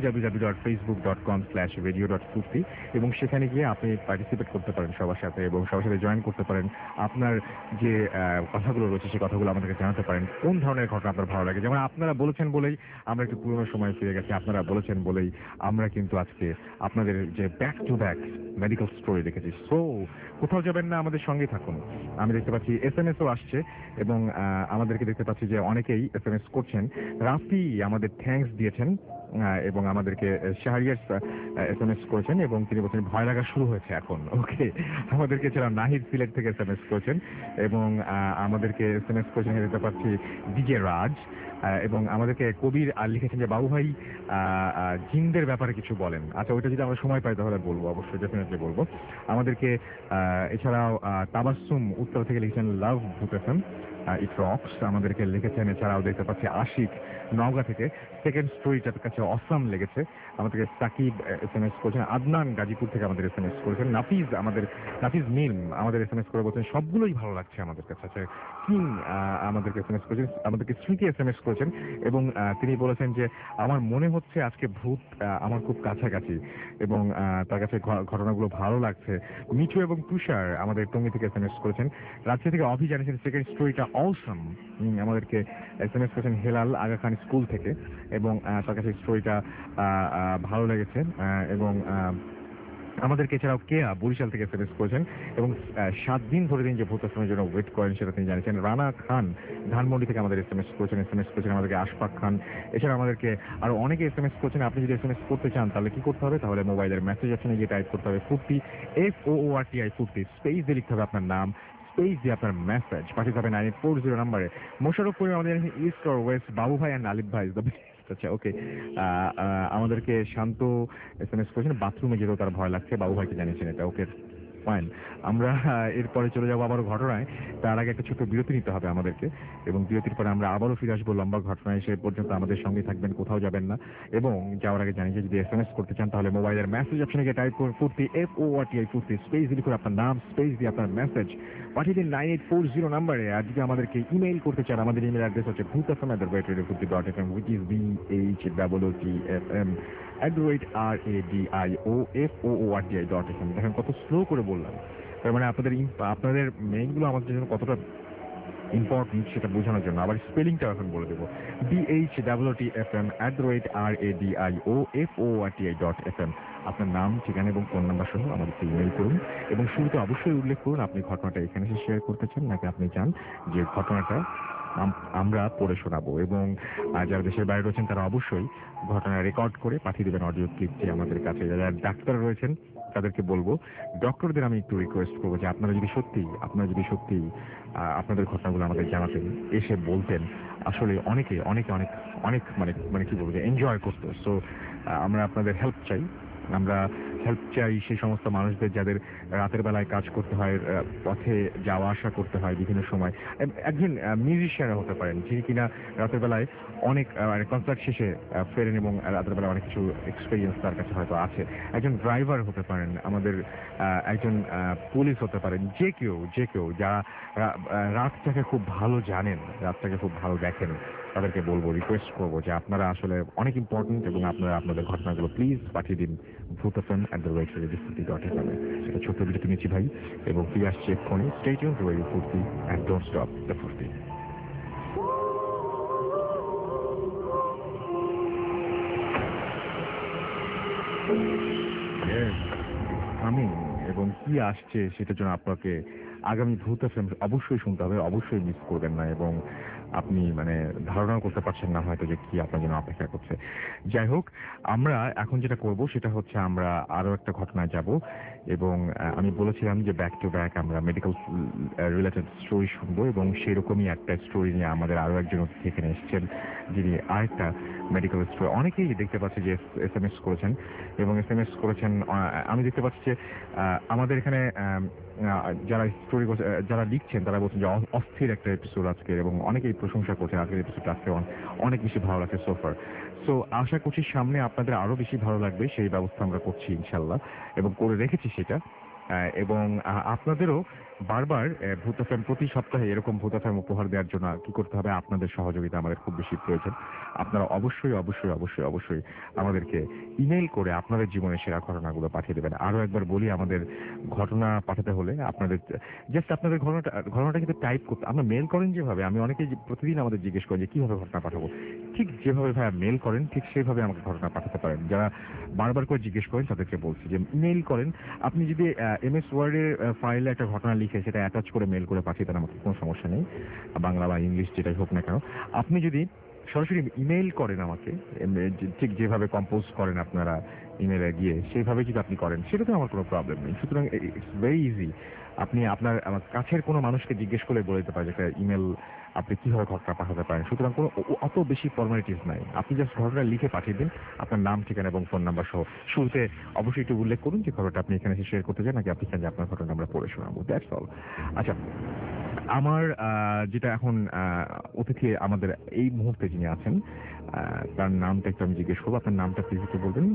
www.facebook.com/radio.furti এবং সেখানে গিয়ে আপনি পার্টিসিপেট করতে পারেন সবার সাথে এবং সবার সাথে জয়েন করতে পারেন। আপনার যে কথাগুলো রয়েছে সেই কথাগুলো আমাদেরকে জানাতে পারেন, কোন ধরনের ঘটনা আপনার ভালো লাগে। যেমন আপনারা বলেছেন বলেই আমরা একটু পুরোনো সময় ফিরে গেছি, আপনারা বলেছেন বলেই আমরা কিন্তু আজকে আপনাদের যে back to back medical story দেখেছি। সো কোথাও যাবেন না, আমাদের সঙ্গেই থাকুন। আমি দেখতে পাচ্ছি এসএমএসও আসছে এবং আমাদেরকে দেখতে পাচ্ছি যে অনেকেই এসএমএস করছেন। রাফি আমাদের থ্যাঙ্কস দিয়েছেন এবং আমাদেরকে শাহরিয়ার এসএমএস করেছেন এবং তিনি বলছেন ভয় লাগা শুরু হয়েছে এখন। ওকে, আমাদেরকে এছাড়া নাহিদ সিলেট থেকে এসএমএস করেছেন এবং আমাদেরকে এসএমএস করেছেন দেখতে পাচ্ছি ডিজে রাজ এবং আমাদেরকে কবির আর লিখেছেন যে বাবু ভাই জিনদের ব্যাপারে কিছু বলেন। আচ্ছা, ওইটা যদি আমরা সময় পাই তাহলে বলবো, অবশ্যই ডেফিনেটলি বলবো। আমাদেরকে এছাড়াও তাবাসসুম উত্তর থেকে লিখেছেন লাভ ভূতেছেন ইট রক্স, আমাদেরকে লিখেছেন। এছাড়াও দেখতে পাচ্ছি আশিক নওগাঁ থেকে সেকেন্ড স্টোরিটার কাছে অসাম লেগেছে, আমাদেরকে সাকিব এসএমএস করেছেন। আদনান গাজীপুর থেকে আমাদের এসএমএস করেছেন। নাফিজ মিম আমাদের এসএমএস করে বলছেন সবগুলোই ভালো লাগছে আমাদের কাছে। আচ্ছা, কিং আমাদেরকে এসএমএস করেছেন, আমাদেরকে স্মৃতি এসএমএস করেছেন এবং তিনি বলেছেন যে আমার মনে হচ্ছে আজকে ভূত আমার খুব কাছাকাছি এবং তার কাছে ঘটনাগুলো ভালো লাগছে। মিঠু এবং তুষার আমাদের টঙ্গী থেকে এসএমএস করেছেন। রাজশাহী থেকে অভি জানিয়েছেন সেকেন্ড স্টোরিটা অসম, আমাদেরকে এসএমএস করেছেন হেলাল আগা খান স্কুল থেকে এবং তার কাছে স্টোরিটা ভালো লেগেছে এবং আমাদেরকে এছাড়াও কেয়া বরিশাল থেকে এসএমএস করেছেন এবং 7 দিন ধরে তিনি যে ভূত আশ্রমের জন্য ওয়েট করেন সেটা তিনি জানিয়েছেন। রানা খান ধানমন্ডি থেকে আমাদের এসএমএস করেছেন আমাদেরকে আশফাক খান। এছাড়া আমাদেরকে আরো অনেকে এসএমএস করছেন। আপনি যদি এসএমএস করতে চান তাহলে কি করতে হবে, তাহলে মোবাইলের মেসেজ অপশনে গিয়ে টাইপ করতে হবে ফুর্তি, FOORTI ফুর্তি, স্পেস দিয়ে লিখতে হবে আপনার নাম, স্পেস দিয়ে আপনার মেসেজ পাঠিয়ে হবে 9840 নম্বরে। মোশারফ করিম আমাদের ইস্ট অর ওয়েস্ট, বাবু ভাই অ্যান্ড আলিফ ভাই। আচ্ছা, ওকে, আমাদেরকে শান্ত এসএমএস করেছেন বাথরুমে যেতেও তার ভয় লাগছে, বাবু ভাইকে জানিয়েছেন এটা। ওকে ফাইন, আমরা এরপরে চলে যাবো আবারও ঘটনায়। তার আগে একটা ছোট্ট বিরতি নিতে হবে আমাদেরকে এবং বিরতির পরে আমরা আবারও ফিরে আসবো লম্বা ঘটনায়। সে পর্যন্ত আমাদের সঙ্গে থাকবেন, কোথাও যাবেন না। এবং যাওয়ার আগে জানিয়ে যদি এসএমএস করতে চান তাহলে মোবাইলের মেসেজ অপশনে গিয়ে টাইপ করুন ফুর্তি, FORTI ফুর্তি, স্পেস দিয়ে লিখুন আপনার নাম, স্পেস দিয়ে আপনার মেসেজ পাঠিয়ে দিন 9840 নম্বরে। আর যদি আমাদেরকে ইমেইল করতে চান, আমাদের ইমেল অ্যাড্রেস হচ্ছে bhootfm@radiofurti.fm, which is BHOOTFM@radiofurti.fm। দেখেন কত স্লো করে বললাম, তার মানে আপনাদের মেইলগুলো আমাদের জন্য কতটা ইম্পর্টেন্ট সেটা বোঝানোর জন্য। আবার স্পেলিংটা এখন বলে দেবো, BHOOTFM@radiofurti.fm। আপনার নাম, ঠিকানা এবং ফোন নাম্বার সহ আমাদেরকে ইমেল করুন এবং শুরুতে অবশ্যই উল্লেখ করুন আপনি ঘটনাটা এখানে এসে শেয়ার করতে চান নাকি আপনি চান যে ঘটনাটা আমরা পড়ে শোনাবো। এবং যারা দেশের বাইরে রয়েছেন তারা অবশ্যই ঘটনা রেকর্ড করে পাঠিয়ে দেবেন অডিও ক্লিপটি আমাদের কাছে। যারা ডাক্তার রয়েছেন তাদেরকে বলবো, ডক্টরদের আমি একটু রিকোয়েস্ট করবো যে আপনারা যদি সত্যি আপনাদের ঘটনাগুলো আমাদের জানাতেন, এসে বলতেন, আসলে অনেকে অনেক মানে কি বলবো যে এনজয় করতো। সো আমরা আপনাদের হেল্প চাই সেই সমস্ত মানুষদের যাদের রাতের বেলায় কাজ করতে হয়, পথে যাওয়া আসা করতে হয় বিভিন্ন সময়। একজন মিউজিশিয়ান হতে পারেন যিনি কিনা রাতের বেলায় অনেক কনসার্ট শেষে ফেরেন এবং রাতের বেলায় অনেক কিছু এক্সপিরিয়েন্স তার কাছে হয়তো আছে। একজন ড্রাইভার হতে পারেন, আমাদের একজন পুলিশ হতে পারেন, যে কেউ যারা রাতটাকে খুব ভালো জানেন, রাতটাকে খুব ভালো দেখেন, তাদেরকে বলবো, রিকোয়েস্ট করবো যে আপনারা আসলে অনেক ইম্পর্টেন্ট এবং আপনারা আপনাদের ঘটনাগুলো প্লিজ পাঠিয়ে দিন bhootfm@radiofurti.fm। সেটা ছোট্ট বিরতি নিচ্ছি ভাই এবং ফিরে আসছে এক্ষুনি। Stay tuned to radio Foorti and don't stop the Foorti. Yes, আমি এবং কি আসছে সেটার জন্য আপনাকে আগামী ভূত এফএম অবশ্যই শুনতে হবে, অবশ্যই মিস করবেন না এবং আপনি মানে ধারণাও করতে পারছেন না হয়তো যে কি আপনার জন্য অপেক্ষা করছে। যাই হোক, আমরা এখন যেটা করব সেটা হচ্ছে আমরা আরো একটা ঘটনায় যাব এবং আমি বলেছিলাম যে ব্যাক টু ব্যাক আমরা মেডিকেল রিলেটেড স্টোরি শুনবো এবং সেরকমই একটা স্টোরি নিয়ে আমাদের আরো একজন অতিথি এখানে এসেছেন যিনি আরেকটা মেডিকেল স্টোরি অনেকেই দেখতে পাচ্ছি যে এসএমএস করেছেন এবং এসএমএস করেছেন। আমি দেখতে পাচ্ছি যে আমাদের এখানে যারা স্টোরি যারা লিখছেন তারা বলছেন যে অস্থির একটা এপিসোড আজকে এবং অনেকেই প্রশংসা করছেন আজকের এপিসোডটা আজকে অনেক বেশি ভালো লাগছে সোফার। সো আশা করছি সামনে আপনাদের আরো বেশি ভালো লাগবে, সেই ব্যবস্থা আমরা করছি ইনশাল্লাহ এবং করে রেখেছি সেটা। এবং আপনাদেরও বারবার ভূত এফএম প্রতি সপ্তাহে এরকম ভূত এফএম উপহার দেওয়ার জন্য কি করতে হবে, আপনাদের সহযোগিতা আমাদের খুব বেশি প্রয়োজন। আপনারা অবশ্যই অবশ্যই অবশ্যই অবশ্যই আমাদেরকে ইমেইল করে আপনাদের জীবনের সেরা ঘটনাগুলো পাঠিয়ে দেবেন। আরো একবার বলি, আমাদের ঘটনা পাঠাতে হলে আপনাদের জাস্ট আপনাদের ঘটনাটা কিন্তু টাইপ করতে, আমরা মেল করেন যেভাবে, আমি অনেকেই প্রতিদিন আমাদের জিজ্ঞেস করি যে কিভাবে ঘটনা পাঠাবো, ঠিক যেভাবে ভাইয়া মেল করেন ঠিক সেভাবে আমাকে ঘটনা পাঠাতে পারেন। যারা বারবার করে জিজ্ঞেস করেন তাদেরকে বলছি যে মেইল করেন। আপনি যদি এমএস ওয়ার্ডের ফাইলে একটা ঘটনা লিখে সেটা অ্যাটাচ করে মেল করে পাঠিয়ে দেন, আমাকে কোনো সমস্যা নেই, বাংলা বা ইংলিশ যেটাই হোক না কেন। আপনি যদি সরাসরি ইমেইল করেন আমাকে, ঠিক যেভাবে কম্পোজ করেন আপনারা ইমেইলে গিয়ে সেইভাবে যদি আপনি করেন সেটাতে আমার কোনো প্রবলেম নেই। সুতরাং ইটস ভেরি ইজি। আপনি আপনার আমার কাছের কোনো মানুষকে জিজ্ঞেস করে বলে দিতে পারেন যে একটা ইমেল আপনি কিভাবে ঘটনা পাঠাতে পারেন। সুতরাং কোনো অত বেশি ফর্মালিটিস নাই, আপনি জাস্ট ঘটনা লিখে পাঠিয়ে দিন আপনার নাম, ঠিকানা এবং ফোন নাম্বার সহ। শুরুতে অবশ্যই একটু উল্লেখ করুন যে ঘটনাটা আপনি এখানে শেয়ার করতে চান নাকি আপনি চান যে আপনার ঘটনা আমরা পড়ে শোনাবো, দ্যাটস অল। আচ্ছা, আমার যেটা এখন অতিথি আমাদের এই মুহূর্তে যিনি আছেন তার নামটা একটু আমি জিজ্ঞেস করবো। আপনার নামটা প্লিজ একটু বলবেন।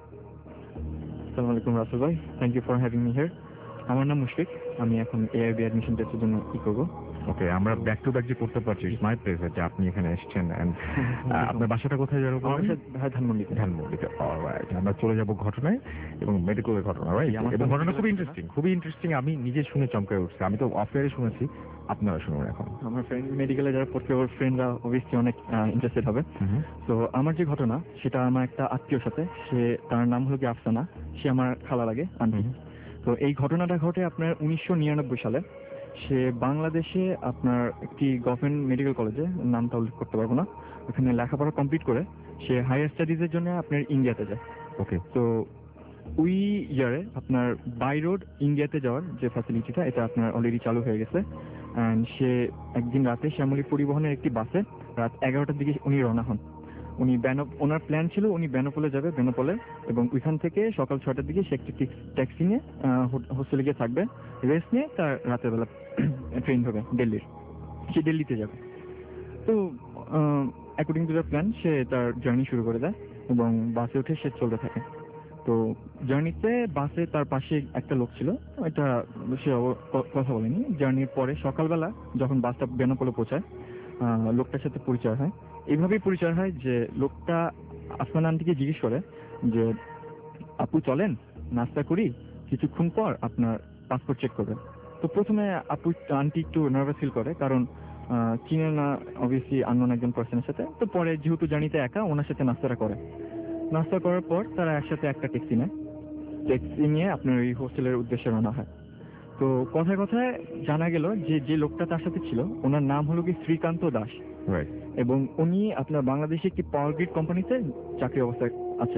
আসসালামু আলাইকুম রাসেল ভাই, thank you for having me here. আমার নাম মুশফিক, আমি এখন এআইবি অ্যাডমিশন টেস্টের জন্য কি করবো। ওকে, আমরা ব্যাক টু ব্যাক যে করতে পারছি, ইটস মাই প্লেজার যে আপনি এখানে এসেছেন। আপনার বাসাটা কোথায় যাবো? ধানমন্ডিতে। ধানমন্ডিতে, অলরাইট। আমরা চলে যাব ঘটনায় এবং মেডিকেলের ঘটনা, রাইট? এবং ঘটনা খুবই ইন্টারেস্টিং, খুবই ইন্টারেস্টিং। আমি নিজে শুনে চমকে উঠছি, আমি তো অফেয়ারে শুনেছি, আপনারা শুনুন এখন। আমার ফ্রেন্ড মেডিকেলে যারা পড়ছে ওর ফ্রেন্ডরা অবভিয়াসলি অনেক ইন্টারেস্টেড হবে। তো আমার যে ঘটনা সেটা আমার একটা আত্মীয়র সাথে, সে তার নাম হলো কি আফসানা, সে আমার খালা লাগে, আন্টি। তো এই ঘটনাটা ঘটে আপনার 1999 সালে। সে বাংলাদেশে আপনার একটি গভর্নমেন্ট মেডিকেল কলেজে, নামটা উল্লেখ করতে পারবো না, ওখানে লেখাপড়া কমপ্লিট করে সে হায়ার স্টাডিজের জন্য আপনার ইন্ডিয়াতে যায়। ওকে, তো ওই ইয়ারে আপনার বাই রোড ইন্ডিয়াতে যাওয়ার যে ফ্যাসিলিটিটা, এটা আপনার অলরেডি চালু হয়ে গেছে। অ্যান্ড সে একদিন রাতে শ্যামলী পরিবহনের একটি বাসে রাত 11টার দিকে উনি রওনা হন। উনি ওনার প্ল্যান ছিল উনি বেনাপোলে যাবে, বেনাপোলে, এবং ওইখান থেকে সকাল 6টার দিকে সে একটি ট্যাক্সি নিয়ে হোস্টেলে গিয়ে থাকবে, রেস্ট নিয়ে তার রাতের বেলা ট্রেন ধরবে দিল্লির, সে দিল্লিতে যাবে। তো অ্যাকর্ডিং টু দ্য প্ল্যান সে তার জার্নি শুরু করে দেয় এবং বাসে উঠে সে চলতে থাকে। তো জার্নিতে বাসে তার পাশে একটা লোক ছিল, এটা সে কথা বলেনি। জার্নির পরে সকালবেলা যখন বাসটা বেনাপোলে পৌঁছায়, লোকটার সাথে পরিচয় হয়। এইভাবেই পরিচয় হয় যে লোকটা আসমান আন্টিকে জিজ্ঞেস করে যে আপু চলেন নাস্তা করি, কিছুক্ষণ পর আপনার পাসপোর্ট চেক করবে। তো প্রথমে আন্টি একটু নার্ভাস ফিল করে, কারণ চিনে না অবভিয়াসলি আননোন একজন পার্সনের সাথে। তো পরে যেহেতু জার্নিতে একা, ওনার সাথে নাস্তাটা করে। নাস্তা করার পর তারা একসাথে একটা ট্যাক্সি নেয়, ট্যাক্সি নিয়ে আপনার এই হোস্টেলের উদ্দেশ্যে রওনা হয়। তো কথায় কথায় জানা গেল যে লোকটা তার সাথে ছিল ওনার নাম হলো কি শ্রীকান্ত দাস, এবং উনি আপনার বাংলাদেশে একটি পাওয়ার গ্রিড কোম্পানিতে চাকরি অবস্থায় আছে।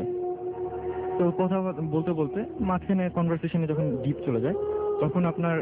তো কথা বলতে বলতে মাঝখানে কনভারসেশনে যখন ডিপ চলে যায়, তখন আপনার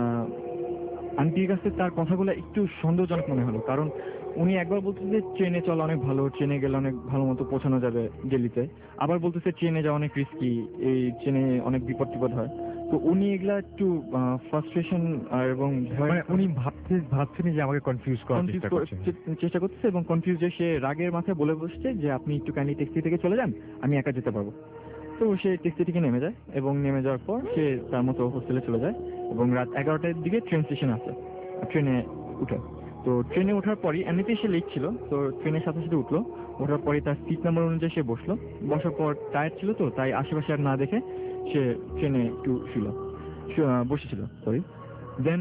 আন্টির কাছে তার কথাগুলো একটু সন্দেহজনক মনে হলো। কারণ উনি একবার বলতেছে যে ট্রেনে চলা অনেক ভালো, ট্রেনে গেলে অনেক ভালো মতো পৌঁছানো যাবে দিল্লিতে, আবার বলতেছে ট্রেনে যাওয়া অনেক রিস্কি, এই ট্রেনে অনেক বিপদ টিপদ হয়। তো উনি এগুলা একটু ফ্রাস্ট্রেশন এবং উনি ভাবছেন যে আমাকে কনফিউজ করার চেষ্টা করতেছে, এবং কনফিউজ হয়ে সে রাগের মাথায় বলে বসছে যে আপনি একটু কাইন্ডলি ট্যাক্সি থেকে চলে যান, আমি একা যেতে পারবো। তো সে ট্যাক্সি থেকে নেমে যায়, এবং নেমে যাওয়ার পর সে তার মতো হোস্টেলে চলে যায়, এবং রাত 11টার দিকে ট্রেন স্টেশন আছে, ট্রেনে উঠে। তো ট্রেনে ওঠার পরই এমনিতেই সে লেট ছিল, তো ট্রেনের সাথে সাথে উঠলো। ওঠার পরে তার সিট নাম্বার অনুযায়ী সে বসলো। বসার পর টায়ার্ড ছিল, তো তাই আশেপাশে আর না দেখে সে ট্রেনে একটু বসেছিল, সরি। দেন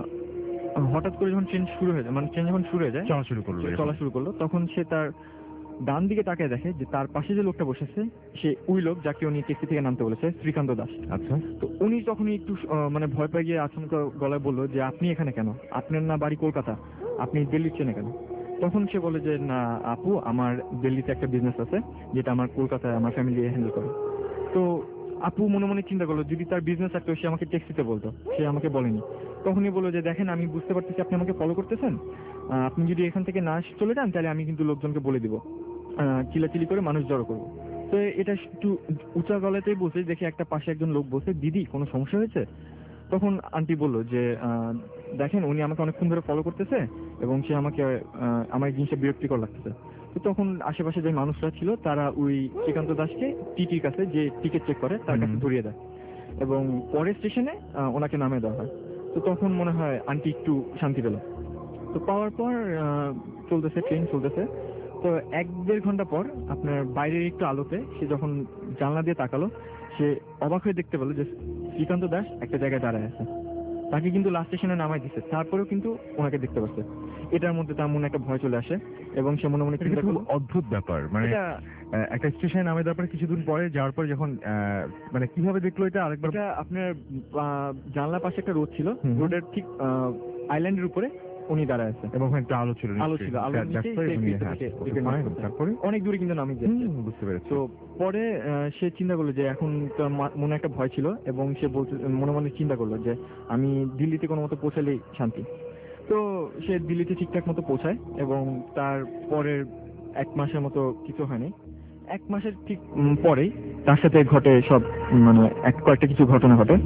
হঠাৎ করে যখন ট্রেন শুরু হয়ে যায়, মানে ট্রেন যখন শুরু হয়ে যায়, চলা শুরু করলো, তখন সে তার ডান দিকে তাকিয়ে দেখে যে তার পাশে যে লোকটা বসেছে সে ওই লোক যাকে উনি ট্যাক্সি থেকে নামতে বলেছে, শ্রীকান্ত দাস। আচ্ছা। তো উনি তখনই একটু মানে ভয় পেয়ে গিয়ে আচমকা গলায় বললো যে আপনি এখানে কেন, আপনার না বাড়ি কলকাতা, আপনি দিল্লি চেনে কেন? তখন সে বলে যে না আপু, আমার দিল্লিতে একটা বিজনেস আছে যেটা আমার কলকাতায় আমার ফ্যামিলি হ্যান্ডেল করে। তো আপু মনে মনে চিন্তা করলো যদি তার বিজনেস থাকতো সে আমাকে ট্যাক্সিতে বলতো, সে আমাকে বলেনি। তখনই বললো যে দেখেন আমি বুঝতে পারতেছি আপনি আমাকে ফলো করতেছেন, আপনি যদি এখান থেকে না চলে যান তাহলে আমি কিন্তু লোকজনকে বলে দিব, চিলাচিলি করে মানুষ জড়ো করবো। তো এটা একটু উঁচা গলাতেই বসে দেখে একটা পাশে একজন লোক বসে, দিদি কোনো সমস্যা হয়েছে? তখন আন্টি বললো যে দেখেন উনি আমাকে অনেকক্ষণ ধরে ফলো করতেছে এবং সে আমাকে আমার এই জিনিসটা বিরক্তিকর লাগতেছে। তো তখন আশেপাশে যে মানুষরা ছিল তারা ওই শ্রীকান্ত দাসকে টিটির কাছে যে টিকিট চেক করে তার কাছে ধরিয়ে দেয় এবং পরের স্টেশনে ওনাকে নামিয়ে দেওয়া হয়। তো তখন মনে হয় আন্টি একটু শান্তি পেল। তো পাওয়ার পর চলতেছে, ট্রেন চলতেছে। তো 1-1.5 ঘন্টা পর আপনার বাইরের একটু আলোতে সে যখন জানলা দিয়ে তাকালো, সে অবাক হয়ে দেখতে পেলো যে শ্রীকান্ত দাস একটা জায়গায় দাঁড়ায় আছে। তাকে কিন্তু লাস্ট স্টেশনে নামাই দিচ্ছে, তারপরেও কিন্তু ওনাকে দেখতে পাচ্ছে। এটার মধ্যে তার মনে একটা ভয় চলে আসে এবং সে মনে মনে চিন্তা করলো, অদ্ভুত ব্যাপার, মানে এটা একটা স্টেশনে নামে দেওয়ার পরে কিছুদিন পরে যাওয়ার পরে যখন মানে কিভাবে দেখলো এটা আরেকবার? এটা আপনার জানলার পাশে একটা রোড ছিল, হুম। রোডের ঠিক আইল্যান্ডের উপরে উনি দাঁড়ায় আছে। এবং ওখানে একটা আলো ছিল, আলো ছিল, আলোর নিচে সে দিকে নামছে। তারপরে অনেক দূরে কিন্তু নামিয়ে দিয়েছে। বুঝতে পেরেছি। তো পরে সে চিন্তা করলো যে এখন তার মনে একটা ভয় ছিল এবং সে বলতে মনে মনে চিন্তা করলো যে আমি দিল্লিতে কোনো মতো পৌঁছালেই শান্তি। তো সে দিল্লিতে ঠিকঠাক মতো পৌঁছায় এবং তার পরের 1 মাসের মতো কিছু হয়নি। 1 মাসের ঠিক পরেই তার সাথে ঘটে সব, মানে কয়েকটা কিছু ঘটনা ঘটে।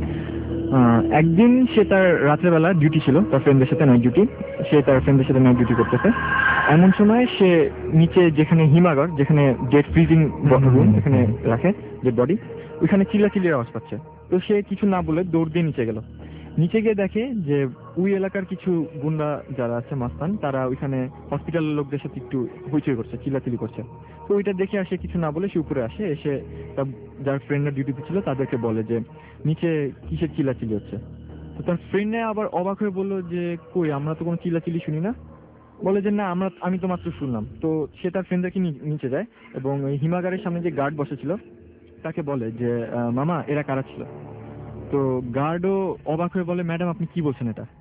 একদিন সে তার রাত্রেবেলা ডিউটি ছিল, তার ফ্রেন্ডদের সাথে নাইট ডিউটি, সে তার ফ্রেন্ডদের সাথে নাইট ডিউটি করতেছে। এমন সময় সে নিচে যেখানে হিমাগর, যেখানে ডেড ফ্রিজিং রুম এখানে রাখে ডেড বডি, ওইখানে চিল্লাচিল্লির আওয়াজ পাচ্ছে। তো সে কিছু না বলে দৌড় দিয়ে নিচে গেল। নিচে গিয়ে দেখে যে ওই এলাকার কিছু গুন্ডা যারা আছে মাস্তান, তারা ওইখানে হসপিটালের লোকদের সাথে একটু হইচই করছে, চিল্লাচিল্লি করছে। তো ওইটা দেখে আসে কিছু না বলে সে উপরে আসে, এসে তার যার ফ্রেন্ডরা ডিউটিতে ছিল তাদেরকে বলে যে নিচে কিসের চিল্লাচিল্লি হচ্ছে। তো তার ফ্রেন্ডরা আবার অবাক হয়ে বললো যে কই, আমরা তো কোনো চিল্লাচিল্লি শুনি না। বলে যে না আমি তো মাত্র শুনলাম। তো সে তার ফ্রেন্ডদেরকে নিচে যায় এবং ওই হিমাগারের সামনে যে গার্ড বসেছিল তাকে বলে যে মামা এরা কারা ছিল। তো গার্ডও অবাক হয়ে বলে ম্যাডাম আপনি কি বলছেন এটা,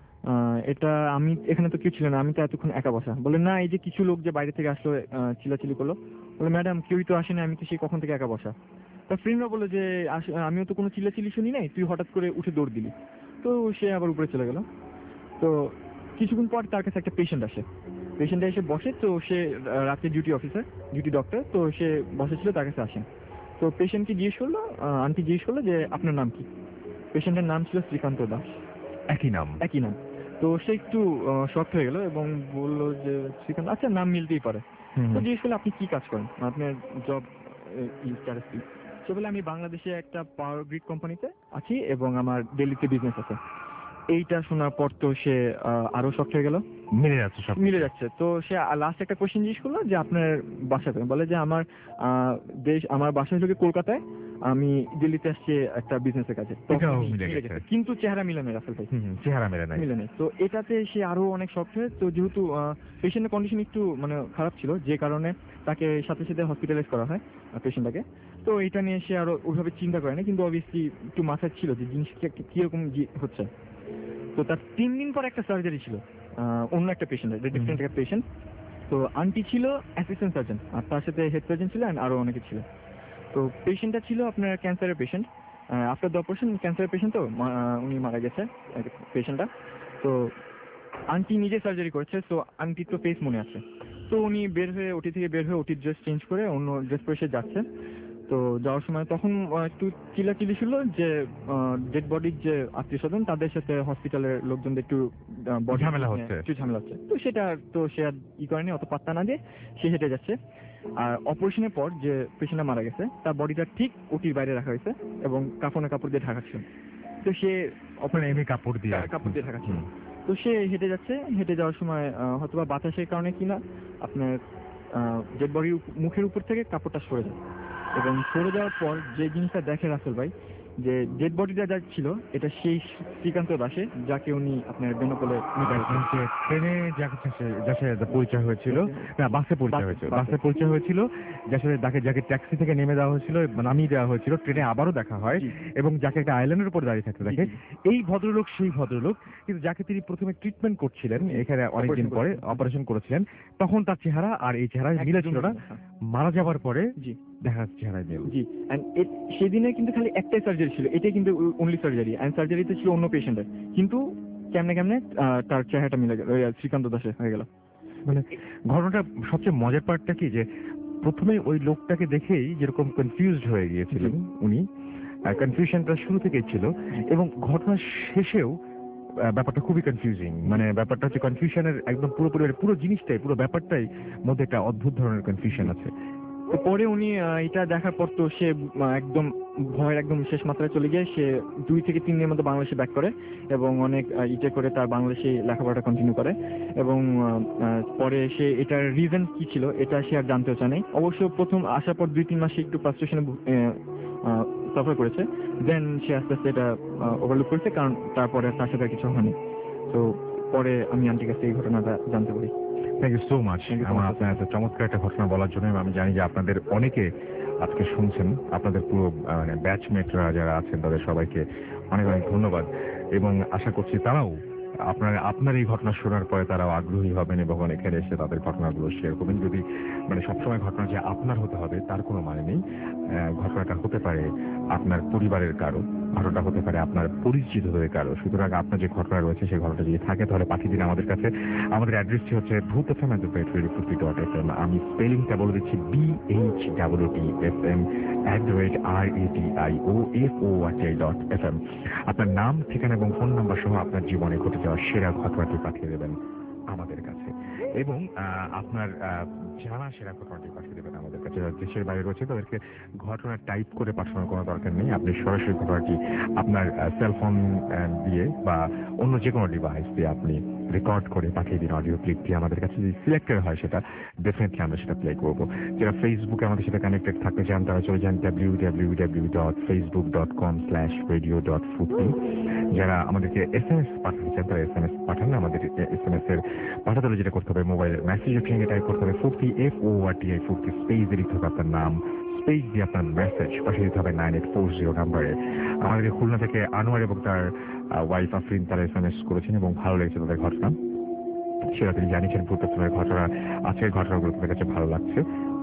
এটা আমি এখানে তো কেউ ছিল না, আমি তো এতক্ষণ একা বসা। বলে না এই যে কিছু লোক যে বাইরে থেকে আসলো চিল্লাচিল্লি করলো। বলে ম্যাডাম কেউই তো আসেনি, আমি তো সেই কখন থেকে একা বসা। তার ফ্রেন্ডরা বলে যে আমিও তো কোনো চিল্লাচিল্লি শুনি নাই, তুই হঠাৎ করে উঠে দৌড় দিলি। তো সে আবার উপরে চলে গেল। তো কিছুক্ষণ পর তার কাছে একটা পেশেন্ট আসে, পেশেন্টটা এসে বসে। তো সে রাতে ডিউটি অফিসার, ডিউটি ডক্টর, তো সে বসেছিল, তার কাছে আসেন। তো পেশেন্টকে জিজ্ঞেস করলো, আন্টি জিজ্ঞেস করলো যে আপনার নাম কি? পেশেন্টের নাম ছিল শ্রীকান্ত দাস। একই নাম? একই নাম। তো সে একটু শক্ট হয়ে গেল এবং বললো যে শ্রীকান্ত, আচ্ছা নাম মিলতেই পারে। তো জিজ্ঞেস করলো আপনি কি কাজ করেন, আপনার জব স্ট্যাটাস কি? সে বলে আমি বাংলাদেশে একটা পাওয়ার গ্রিড কোম্পানিতে আছি এবং আমার দিল্লিতে বিজনেস আছে। এইটা শোনার পর তো সে আরো শক্ট হয়ে গেল। মিলে যাচ্ছে সব? মিলে যাচ্ছে। তো সে লাস্ট একটা কোশ্চেন জিজ্ঞেস করলো যে আপনার বাসা কোথায়? বলে যে আমার বাসা হলো কলকাতায়, আমি দিল্লিতে আসছি একটা বিজনেসের কাজে। কিন্তু চেহারা মিলে নেই রাসেল ভাই, চেহারা মিলে নেই। তো এটাতে সে আরো অনেক শক্ট হয়ে, তো যেহেতু পেশেন্টের কন্ডিশন একটু মানে খারাপ ছিল, যে কারণে তাকে সাথে সাথে হসপিটালাইজ করা হয় পেশেন্টটাকে। তো এটা নিয়ে সে আরো ওইভাবে চিন্তা করে না, কিন্তু অবভিয়াসলি একটু মাথায় ছিল যে জিনিসটা কিরকম হচ্ছে। তো তার 3 দিন পর একটা সার্জারি ছিল অন্য একটা পেশেন্টের, ডিফারেন্ট একটা পেশেন্ট। তো আন্টি ছিল অ্যাসিস্ট্যান্ট সার্জন আর তার সাথে হেড সার্জন ছিল আর আরো অনেকে ছিল। তো পেশেন্টটা ছিল আপনার ক্যান্সারের পেশেন্ট, আফটার দ্য অপারেশন ক্যান্সারের পেশেন্ট, তো উনি মারা গেছে পেশেন্টটা। তো আন্টি নিজে সার্জারি করেছে, তো আন্টির তো ফেস মনে আছে। তো উনি বের হয়ে ওটি থেকে বের হয়ে ওটির ড্রেস চেঞ্জ করে অন্য ড্রেস পরে সে যাচ্ছে। তো যাওয়ার সময় তখন একটু চিল্লাচিল্লি ছিল যে ডেড বডির যে আত্মীয় স্বজন তাদের সাথে হসপিটালের লোকজনদের একটু ঝামেলা হচ্ছে। তো সেটা তো সে আর করেনি, অত পাত্তা না দিয়ে সে হেঁটে যাচ্ছে। আর অপারেশনের পর যে পেশেন্টটা মারা গেছে তার বডিটা ঠিক ওটির বাইরে রাখা হয়েছে এবং কাপড় দিয়ে ঢাকা ছিল। তো সে এমনি কাপড় দিয়ে ঢাকা ছিল। তো সে হেঁটে যাচ্ছে, হেঁটে যাওয়ার সময় হয়তোবা বাতাসের কারণে কিনা আপনার ডেড বডির মুখের উপর থেকে কাপড়টা সরে যায় এবং সরে যাওয়ার পর যে জিনিসটা দেখে রাসেল ভাই, যে ডেড বডিটা যা ছিল এটা সেই শ্রীকান্ত দাসে, যাকে উনি আপনার বেনাপোলে যে ট্রেনে যার সাথে পরিচয় হয়েছিল, না বাসে পরিচয় হয়েছিল, বাসে পরিচয় হয়েছিল, যার সাথে যাকে ট্যাক্সি থেকে নেমে দেওয়া হয়েছিল, নামিয়ে দেওয়া হয়েছিল, ট্রেনে আবারও দেখা হয় এবং যাকে একটা আইল্যান্ডের উপর দাঁড়িয়ে থাকতে দেখে। এই ভদ্রলোক সেই ভদ্রলোক, কিন্তু যাকে তিনি প্রথমে ট্রিটমেন্ট করছিলেন এখানে অনেকদিন পরে অপারেশন করেছিলেন, তখন তার চেহারা আর এই চেহারা মিলে ছিল না। মারা যাওয়ার পরে দেখা যাচ্ছে চেহারায় মিল। জি, সেদিনে কিন্তু খালি একটাই সার্জারি ছিল, এটাই কিন্তু অনলি সার্জারি, এন্ড সার্জারিতে ছিল অন্য পেশেন্টের, কিন্তু কেমনে তার চেহারাটা মিলে গেল, শ্রীকান্ত দাসে হয়ে গেল। মানে ঘটনাটা সবচেয়ে মজার পার্টটা কি, যে প্রথমে ওই লোকটাকে দেখেই যেরকম কনফিউজড হয়ে গিয়েছিলেন উনি, কনফিউশনটা শুরু থেকেই ছিল, এবং ঘটনার শেষেও ব্যাপারটা খুবই কনফিউজিং। মানে ব্যাপারটা হচ্ছে কনফিউশনের একদম পুরোপুরি পুরো জিনিসটাই, পুরো ব্যাপারটাই মধ্যে একটা অদ্ভুত ধরনের কনফিউশন আছে। তো পরে উনি এটা দেখার পর তো সে একদম ভয়ের একদম শেষ মাত্রায় চলে গিয়ে সে 2 থেকে 3 দিনের মধ্যে বাংলাদেশে ব্যাক করে এবং অনেক ইটে করে তার বাংলাদেশে লেখাপড়াটা কন্টিনিউ করে, এবং পরে সে এটার রিজন কি ছিল এটা সে আর জানতেও চায় নাই। অবশ্য প্রথম আসার পর 2-3 মাসে একটু ফ্রাস্ট্রেশনে সাফার করেছে, দেন সে আস্তে আস্তে এটা ওভারলুক করেছে, কারণ তারপরে তার সাথে আর কিছু হয়নি। তো পরে আমি আন্টির কাছে এই ঘটনাটা জানতে পারি। থ্যাংক ইউ সো মাচ আমার আপনার এত চমৎকার একটা ঘটনা বলার জন্য। আমি জানি যে আপনাদের অনেকে আজকে শুনছেন, আপনাদের পুরো মানে ব্যাচমেটরা যারা আছেন তাদের সবাইকে অনেক অনেক ধন্যবাদ, এবং আশা করছি তারাও আপনার এই ঘটনা শোনার পরে তারাও আগ্রহী হবেন এবং এখানে এসে তাদের ঘটনাগুলো শেয়ার করবেন। যদি মানে সবসময় ঘটনা যে আপনার হতে হবে তার কোনো মানে নেই। ঘটনাটা হতে পারে আপনার পরিবারের কারো, ঘটনাটা হতে পারে আপনার পরিচিতদের কারো। সুতরাং আপনার যে ঘটনা রয়েছে সেই ঘটনাটা যদি থাকে তাহলে পাঠিয়ে দিন আমাদের কাছে। আমাদের অ্যাড্রেসটি হচ্ছে bhutfm@radio50.fm। আমি স্পেলিংটা বলে দিচ্ছি, BHWTFM@radioFORTI.FM। আপনার নাম, ঠিকানা এবং ফোন নাম্বার সহ আপনার জীবনে ঘটে যাওয়া সেরা ঘটনাটি পাঠিয়ে দেবেন আমাদের কাছে, এবং আপনার জানা সেরা ঘটনাটি পাঠিয়ে দেবেন আমাদের কাছে। দেশের বাইরে রয়েছে তাদেরকে ঘটনা টাইপ করে পাঠানোর কোনো দরকার নেই। আপনি সরাসরি ঘটনাটি আপনার সেলফোন দিয়ে বা অন্য যে কোনো ডিভাইস দিয়ে আপনি রেকর্ড করে পাঠিয়ে দিন অডিও ক্লিপটি আমাদের কাছে। যদি সিলেক্টেড হয় সেটা ডেফিনেটলি আমরা সেটা প্লে করবো। যারা ফেসবুকে আমাদের সাথে কানেক্টেড থাকতে চান তারা চলে যান www.facebook.com/radio.fruity। যারা আমাদেরকে SMS পাঠাতে চান তারা SMS পাঠান। আমাদের SMS এর পাঠাতে হলে যেটা করতে হবে, মোবাইল মেসেজের সঙ্গে টাইপ করতে হবে 40 FORTI 40 স্পেস দিয়ে লিখতে হবে আপনার নাম, স্পেস দিয়ে আপনার মেসেজ পাঠিয়ে দিতে হবে 9840 নাম্বারে। আমাদেরকে খুলনা থেকে আনোয়ার এবং তার ওয়াইফ আফরিন তারা SMS করেছেন এবং ভালো লেগেছে তাদের ঘটনা, সেটা তিনি জানিয়েছেন ভূতত্বের ঘটনা। আজকের ঘটনাগুলো তাদের কাছে ভালো লাগছে।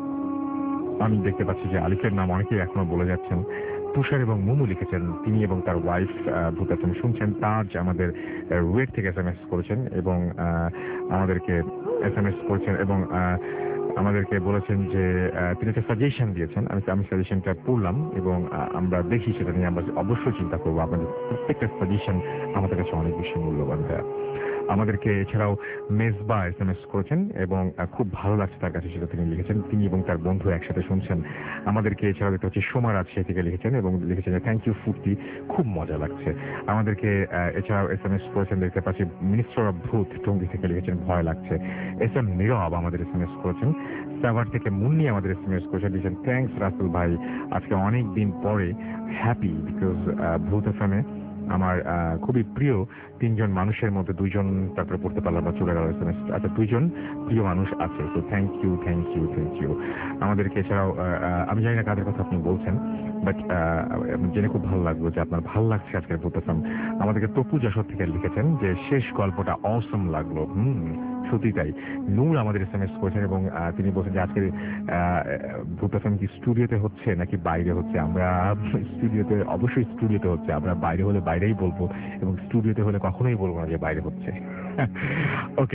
আমি দেখতে পাচ্ছি যে আলিফের নাম অনেকেই এখনো বলে যাচ্ছেন। তুষার এবং মুমু লিখেছেন, তিনি এবং তার ওয়াইফ ভূতাচন শুনছেন। তাজ আমাদের রুয়েট থেকে SMS করেছেন এবং আমাদেরকে SMS করেছেন এবং আমাদেরকে বলেছেন যে তিনি একটা সাজেশন দিয়েছেন। আমি সাজেশনটা পড়লাম এবং আমরা দেখি সেটা নিয়ে আমরা অবশ্যই চিন্তা করবো। আপনাদের প্রত্যেকটা সাজেশন আমাদের কাছে অনেক বেশি মূল্যবান। আমাদেরকে এছাড়াও মেজবা SMS করেছেন এবং খুব ভালো লাগছে তার কাছে সেটা তিনি লিখেছেন। তিনি এবং তার বন্ধু একসাথে শুনছেন আমাদেরকে। এছাড়াও দেখতে হচ্ছে সোমার আছে থেকে লিখেছেন এবং লিখেছেন থ্যাংক ইউ ফুর্তি, খুব মজা লাগছে। আমাদেরকে এছাড়াও SMS করেছেন দেখতে পাচ্ছি মিনিস্টার অফ ভূত টঙ্গী থেকে লিখেছেন ভয় লাগছে। SM নীরব আমাদের SMS করেছেন। সাভার থেকে মুন্নি আমাদের SMS করেছেন, লিখেছেন থ্যাংকস রাসেল ভাই, আজকে অনেক দিন পরে হ্যাপি বিকজ ভূত FM-এ আমার খুবই প্রিয় 3 জন মানুষের মধ্যে 2 জন তারপরে পড়তে পারলাম না, চলে গেল SMS। আচ্ছা 2 জন প্রিয় মানুষ আছে, তো থ্যাংক ইউ। আমাদেরকে এছাড়াও আমি জানি না কাদের কথা আপনি বলছেন, বাট জেনে খুব ভালো লাগলো যে আপনার ভালো লাগছে আজকের ভূতাসম। আমাদেরকে তপু যশোর থেকে লিখেছেন যে শেষ গল্পটা অসম লাগলো। সত্যি তাই। নূর আমাদের SMS করেছেন এবং তিনি বলছেন যে আজকের ভূতাসম কি স্টুডিওতে হচ্ছে নাকি বাইরে হচ্ছে। আমরা স্টুডিওতে, অবশ্যই স্টুডিওতে হচ্ছে। আমরা বাইরে হলে বাইরেই বলবো এবং স্টুডিওতে হলে কখনোই বলবো না যে বাইরে হচ্ছে। ওকে,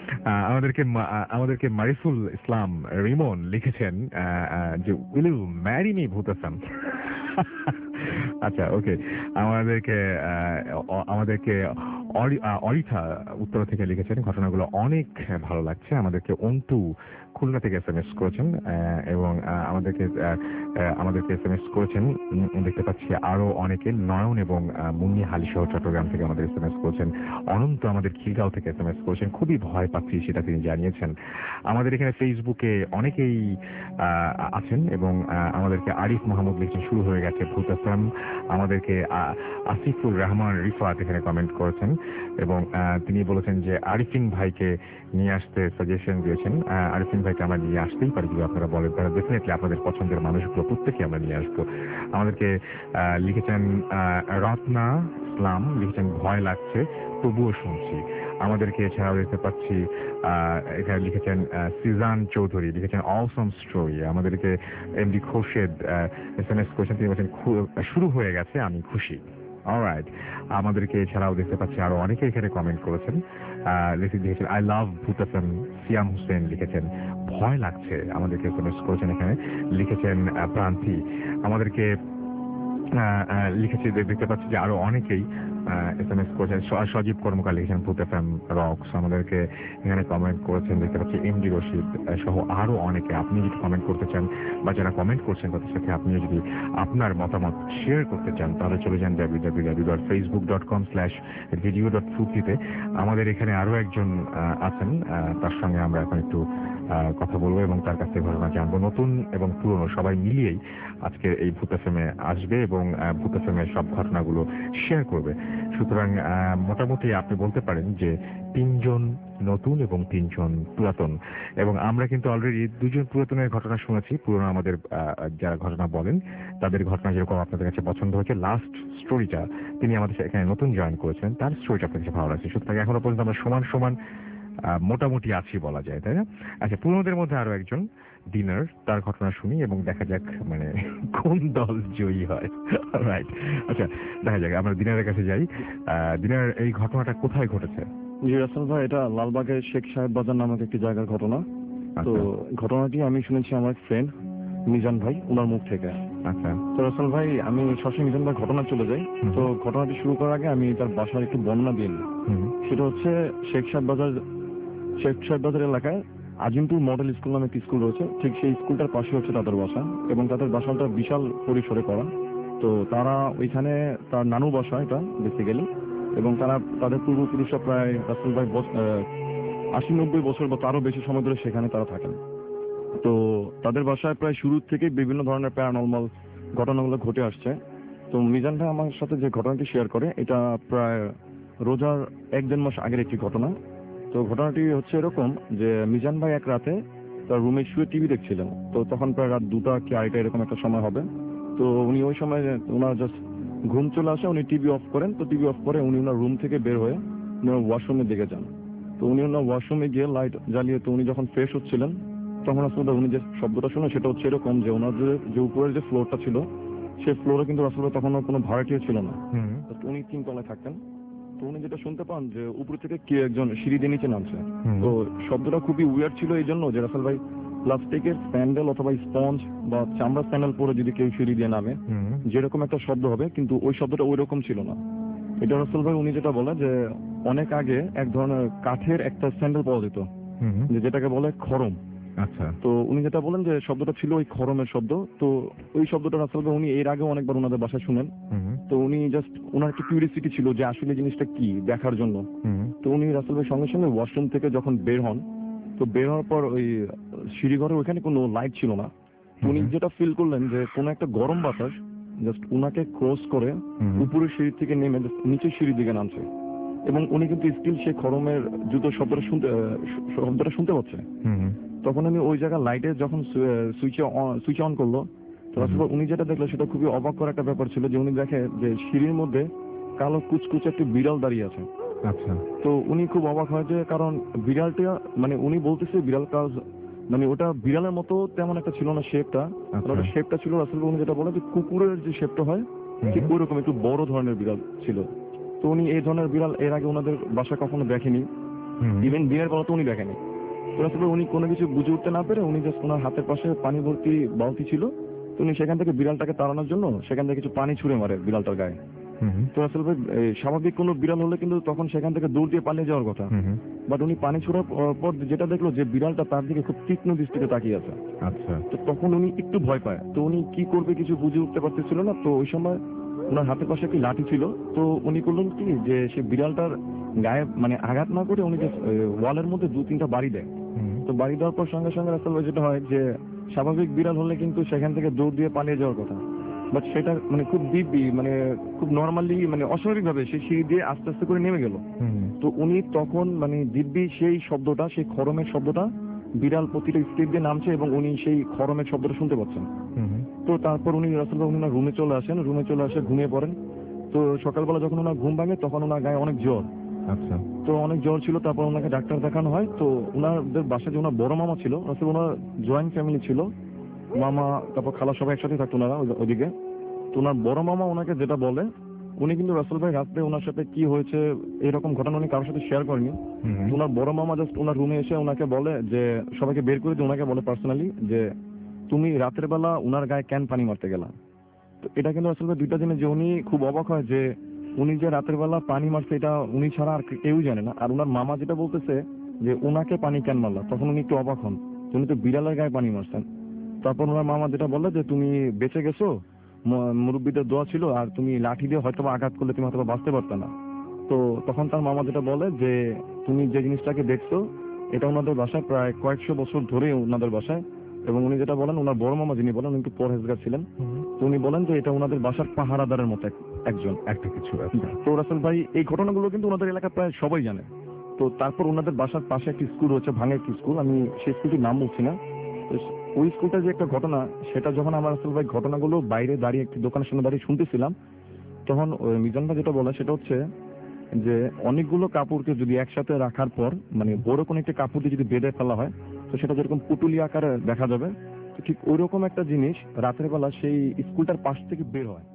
আমাদেরকে মারিফুল ইসলাম রিমন লিখেছেন যে উইল ইউ ম্যারি মি ভূতাসম। আচ্ছা ওকে, আমাদেরকে অরিথা উত্তর থেকে লিখেছেন ঘটনাগুলো অনেক ভালো লাগছে। আমাদেরকে অন্তু খুলনা থেকে SMS করেছেন এবং আমাদেরকে আমাদেরকে SMS করেছেন। দেখতে পাচ্ছি আরো অনেকে, নয়ন এবং মুন্নি হালিসহ চট্টগ্রাম থেকে আমাদের SMS করেছেন। অনন্ত আমাদের খিলগাঁও থেকে SMS করেছেন, খুবই ভয় পাচ্ছি সেটা তিনি জানিয়েছেন। আমাদের এখানে ফেসবুকে অনেকেই আছেন এবং আমাদেরকে আরিফ মাহমুদ লিখছেন শুরু হয়ে গেছে ভূত FM। আমাদেরকে আসিফুর রহমান রিফাত এখানে কমেন্ট করেছেন এবং তিনি বলেছেন যে আরিফিন ভাইকে নিয়ে আসতে সাজেশন দিয়েছেন। আরিফিন ভাইকে আমরা নিয়ে আসতেই পারি যদি আপনারা বলেন, তারা ডেফিনেটলি আপনাদের পছন্দের মানুষগুলো প্রত্যেকে আমরা নিয়ে আসবো। আমাদেরকে লিখেছেন রত্না ইসলাম, লিখেছেন ভয় লাগছে তবুও শুনছি। আমাদেরকে এছাড়াও দেখতে পাচ্ছি এখানে লিখেছেন সিজান চৌধুরী, লিখেছেন অসম স্টোরি। আমাদেরকে এমডি খোরশেদ SMS করেছেন, তিনি বলছেন শুরু হয়ে গেছে আমি খুশি। অলরাইট, আমাদেরকে এছাড়াও দেখতে পাচ্ছি আরো অনেকে এখানে কমেন্ট করেছেন। লিখেছেন আই লাভ ভূত FM। সিয়াম হোসেন লিখেছেন ভয় লাগছে, আমাদেরকে SMS করেছেন। এখানে লিখেছেন প্রান্তি, আমাদেরকে লিখেছে। দেখতে পাচ্ছি যে আরো অনেকেই SMS করেছেন। সজীব কর্মকার লিখেছেন ভূত FM রক্স, আমাদেরকে এখানে কমেন্ট করেছেন। দেখতে পাচ্ছি এমডি রশিদ সহ আরো অনেকে। আপনি যদি কমেন্ট করতে চান বা যারা কমেন্ট করছেন তাদের সাথে আপনিও যদি আপনার মতামত শেয়ার করতে চান তাহলে চলে যান www.facebook.com/video.fruity-তে। আমাদের এখানে আরো একজন আছেন, তার সঙ্গে আমরা এখন একটু কথা বলবো এবং তার কাছ থেকে ঘটনা জানবো। নতুন এবং পুরনো সবাই মিলিয়েই আজকে এই ভূত FM আসবে এবং ভূত FM সব ঘটনাগুলো শেয়ার করবে। সুতরাং মোটামুটি আপনি বলতে পারেন যে 3 জন নতুন এবং 3 জন পুরাতন, এবং আমরা কিন্তু অলরেডি 2 জন পুরাতনের ঘটনা শুনেছি। পুরনো আমাদের যারা ঘটনা বলেন তাদের ঘটনা যেরকম আপনাদের কাছে পছন্দ হয়েছে, লাস্ট স্টোরিটা তিনি আমাদের এখানে নতুন জয়েন করেছেন, তার স্টোরিটা আপনার কাছে ভালো লাগছে। সুতরাং এখনো পর্যন্ত আমরা সমান সমান মোটামুটি আছি বলা যায়, তাই না? আচ্ছা, পুরনোদের মধ্যে আরো একজন ডিনার, তার ঘটনা শুনি এবং দেখা যাক মানে কোন দল জয়ী হয়। রাইট, আচ্ছা দেখা যাক, আমরা দিনারের কাছে যাই। দিনার, এই ঘটনাটা কোথায় ঘটেছে? জি রাসেল ভাই, এটা লালবাগের শেখ সাহেব বাজার নামক একটি জায়গার ঘটনা। তো ঘটনাটি আমি শুনেছি আমার ফ্রেন্ড মিজান ভাই ওনার মুখ থেকে। আচ্ছা, তো রাসেল ভাই আমি সরাসরি মিজান ভাই ঘটনা চলে যাই। তো ঘটনাটি শুরু করার আগে আমি তার বাসার একটু বর্ণনা দিই। সেটা হচ্ছে শেখ সাহেব বাজার এলাকায় আজিমপুর মডেল স্কুল নামে একটি স্কুল রয়েছে, ঠিক সেই স্কুলটার পাশে হচ্ছে তাদের বাসা এবং তাদের বাসাটা বিশাল পরিসরে করা। তো তারা ওইখানে তার নানু বাসা এটা বেসিক্যালি, এবং তারা তাদের পূর্বপুরুষরা প্রায় রাসেল ভাই 80-90 বছর বা তারও বেশি সময় ধরে সেখানে তারা থাকেন। তো তাদের বাসায় প্রায় শুরু থেকে বিভিন্ন ধরনের প্যারানর্মাল ঘটনাগুলো ঘটে আসছে। তো মিজান ভাই আমার সাথে যে ঘটনাটি শেয়ার করে এটা প্রায় রোজার 1-1.5 মাস আগের একটি ঘটনা। তো ঘটনাটি হচ্ছে এরকম যে মিজান ভাই এক রাতে তার রুমে শুয়ে টিভি দেখছিলেন। তো তখন প্রায় রাত 2টা কি 2:30 এরকম একটা সময় হবে। তো উনি ওই সময় ওনার জাস্ট ঘুম চলে আসে, উনি টিভি অফ করেন। তো টিভি অফ করে উনি ওনার রুম থেকে বের হয়ে ওনার ওয়াশরুমের দিকে যান। তো উনি ওনার ওয়াশরুমে গিয়ে লাইট জ্বালিয়ে তো উনি যখন ফ্রেশ হচ্ছিলেন তখন আসলে উনি যে শব্দটা শুনে সেটা হচ্ছে এরকম যে ওনার যে উপরের যে ফ্লোরটা ছিল সেই ফ্লোরে কিন্তু আসলে তখন কোনো ভাড়াটিও ছিল না। উনি 3 তলায় থাকতেন। তো উনি যেটা শুনতে পান যে উপর থেকে কে একজন সিঁড়ি দিয়ে নিচে নামছে। তো শব্দটা খুবই উইয়ার্ড ছিল এই জন্য যে রাসেল ভাই প্লাস্টিকের স্প্যান্ডেল অথবা স্পঞ্জ বা চামড়া স্প্যান্ডেল পরে যদি কেউ সিঁড়ি দিয়ে নামে যেরকম একটা শব্দ হবে, কিন্তু ওই শব্দটা ওই রকম ছিল না। এটা রাসেল ভাই উনি যেটা বলে যে অনেক আগে এক ধরনের কাঠের একটা স্যান্ডেল পাওয়া যেত যেটাকে বলে খরম। আচ্ছা, তো উনি যেটা বলেন যে শব্দটা ছিল ওই খরমের শব্দ। তো ওই শব্দটা রাসেল ভাই উনি এর আগে অনেকবার ওনাদের বাসায় শুনেন। তো উনি জাস্ট ওনার একটা কিউরিয়াসিটি ছিল যে আসলে জিনিসটা কি দেখার জন্য। তো উনি রাসেল ভাই সঙ্গে সঙ্গে ওয়াশরুম থেকে যখন বের হন, তো বের হওয়ার পর ওই সিঁড়িঘরে ওইখানে কোনো লাইট ছিল না। উনি যেটা ফিল করলেন যে কোনো একটা গরম বাতাস জাস্ট উনাকে ক্রস করে উপরের সিঁড়ি থেকে নেমে নিচের সিঁড়ির দিকে নামছে, এবং উনি কিন্তু স্টিল সেই খরমের জুতোর শব্দটা শুনতে পাচ্ছে। তখন উনি ওই জায়গায় লাইটে যখন সুইচ অন করলো, তো আসলে উনি যেটা দেখলো সেটা খুবই অবাক করা একটা ব্যাপার ছিল যে উনি দেখে যে সিঁড়ির মধ্যে কালো কুচকুচে একটি বিড়াল দাঁড়িয়ে আছে। আচ্ছা, তো উনি খুব অবাক হয় যে কারণ বিড়ালটা মানে উনি বলতেছে বিড়াল কাজ মানে ওটা বিড়ালের মতো তেমন একটা ছিল না শেপটা। ওটা শেপটা ছিল আসলে উনি যেটা বলে যে কুকুরের যে শেপটা হয় ঠিক ওই রকম একটু বড় ধরনের বিড়াল ছিল। তো উনি এই ধরনের বিড়াল এর আগে ওনাদের বাসায় কখনো দেখেনি, ইভেন দিনের বেলা তো উনি দেখেনি। তো আসলে উনি কোনো কিছু বুঝে উঠতে না পেরে উনি জাস্ট ওনার হাতের পাশে পানি ভর্তি বালতি ছিল, তো উনি সেখান থেকে বিড়ালটাকে তাড়ানোর জন্য সেখান থেকে কিছু পানি ছুঁড়ে মারে বিড়ালটার গায়ে। তো আসলে ভাই স্বাভাবিক কোনো বিড়াল হলে কিন্তু তখন সেখান থেকে দৌড় দিয়ে পালিয়ে যাওয়ার কথা। বাট উনি পানি ছোড়ার পর যেটা দেখলো যে বিড়ালটা তার দিকে খুব তীক্ষ্ণ দৃষ্টিতে তাকিয়ে আছে। আচ্ছা। তো তখন উনি একটু ভয় পায়, তো উনি কি করবে কিছু বুঝে উঠতে পারতেছিল না। তো ওই সময় ওনার হাতের পাশে একটি লাঠি ছিল, তো উনি করলেন কি যে সে বিড়ালটার গায়ে মানে আঘাত না করে উনি যে ওয়ালের মধ্যে 2-3টা বাড়ি দেয়। তো বাড়ি দেওয়ার পর সঙ্গে সঙ্গে আসলে যেটা হয় যে স্বাভাবিক বিড়াল হলে কিন্তু সেখান থেকে দৌড় দিয়ে পালিয়ে যাওয়ার কথা, বাট সেটা মানে খুব দিব্যি মানে খুব নর্মালি মানে অস্বাভাবিক ভাবে সে সিঁড়ি দিয়ে আস্তে আস্তে করে নেমে গেল। তো উনি তখন মানে দিব্যি সেই শব্দটা, সেই খরমের শব্দটা, বিড়াল প্রতিটা স্টেপ দিয়ে নামছে এবং উনি সেই খরমের শব্দটা শুনতে পাচ্ছেন। তো তারপর উনি রাসূল ভাই ওনার রুমে চলে আসেন, রুমে চলে আসে ঘুমিয়ে পড়েন। তো সকালবেলা যখন ওনার ঘুম ভাঙে তখন ওনার গায়ে অনেক জ্বর। আচ্ছা। তো অনেক জ্বর ছিল, তারপর ওনাকে ডাক্তার দেখানো হয়। তো ওনাদের বাসায় যে ওনার বড় মামা ছিল, আসলে ওনার জয়েন্ট ফ্যামিলি ছিল, মামা তারপর খালা সবাই একসাথে থাকতো ওনারা ওদিকে। তো ওনার বড় মামা ওনাকে যেটা বলে, উনি কিন্তু রাসূল ভাই রাত্রে ওনার সাথে কি হয়েছে এরকম ঘটনা উনি কারোর সাথে শেয়ার করেনি। তো ওনার বড় মামা জাস্ট ওনার রুমে এসে ওনাকে বলে যে সবাইকে বের করে দিয়ে ওনাকে বলে পার্সোনালি যে তুমি রাতের বেলা ওনার গায়ে কেন পানি মারতে গেলা। তো এটা কিন্তু আসলে দুইটা জিনিস যে উনি খুব অবাক হয় যে উনি যে রাতের বেলা পানি মারছে এটা উনি ছাড়া আর কেউ জানে না। আর ওনার মামা যেটা বলতেছে যে ওনাকে পানি কেন মারলা, তখন উনি একটু অবাক হন, উনি তো বিড়ালের গায়ে পানি মারছেন। তারপর ওনার মামা যেটা বললো যে তুমি বেঁচে গেছো, মুরব্বীদের দোয়া ছিল, আর তুমি লাঠি দিয়ে হয়তো আঘাত করলে তুমি হয়তো বাঁচতে পারতে না। তো তখন তার মামা যেটা বলে যে তুমি যে জিনিসটাকে দেখছো এটা ওনাদের বাসায় প্রায় কয়েকশো বছর ধরে ওনাদের বাসায়, এবং উনি যেটা বলেন ওনার বড় মামা যিনি বলেন উনি একটু পরহেজগার ছিলেন, তো উনি বলেন যে এটা ওনাদের বাসার পাহারাদারের মতো একজন একটা কিছু। আচ্ছা। তো রাসেল ভাই এই ঘটনাগুলো কিন্তু ওনাদের এলাকা প্রায় সবাই জানে। তো তারপর ওনাদের বাসার পাশে একটি স্কুল হচ্ছে, ভাঙা একটি স্কুল, আমি সেই স্কুলটির নাম বলছি না। তো ওই স্কুলটা যে একটা ঘটনা, সেটা যখন আমার রাসেল ভাই ঘটনাগুলো বাইরে দাঁড়িয়ে একটি দোকানের সামনে দাঁড়িয়ে শুনতেছিলাম, তখন মিজান ভাই যেটা বলে সেটা হচ্ছে যে অনেকগুলো কাপড়কে যদি একসাথে রাখার পর মানে বড় কোনো একটা কাপড় দিয়ে যদি বেঁধে ফেলা হয় তো সেটা যেরকম পুটুলি আকারে দেখা যাবে, তো ঠিক ওইরকম একটা জিনিস রাতের বেলা সেই স্কুলটার পাশ থেকে বের হয়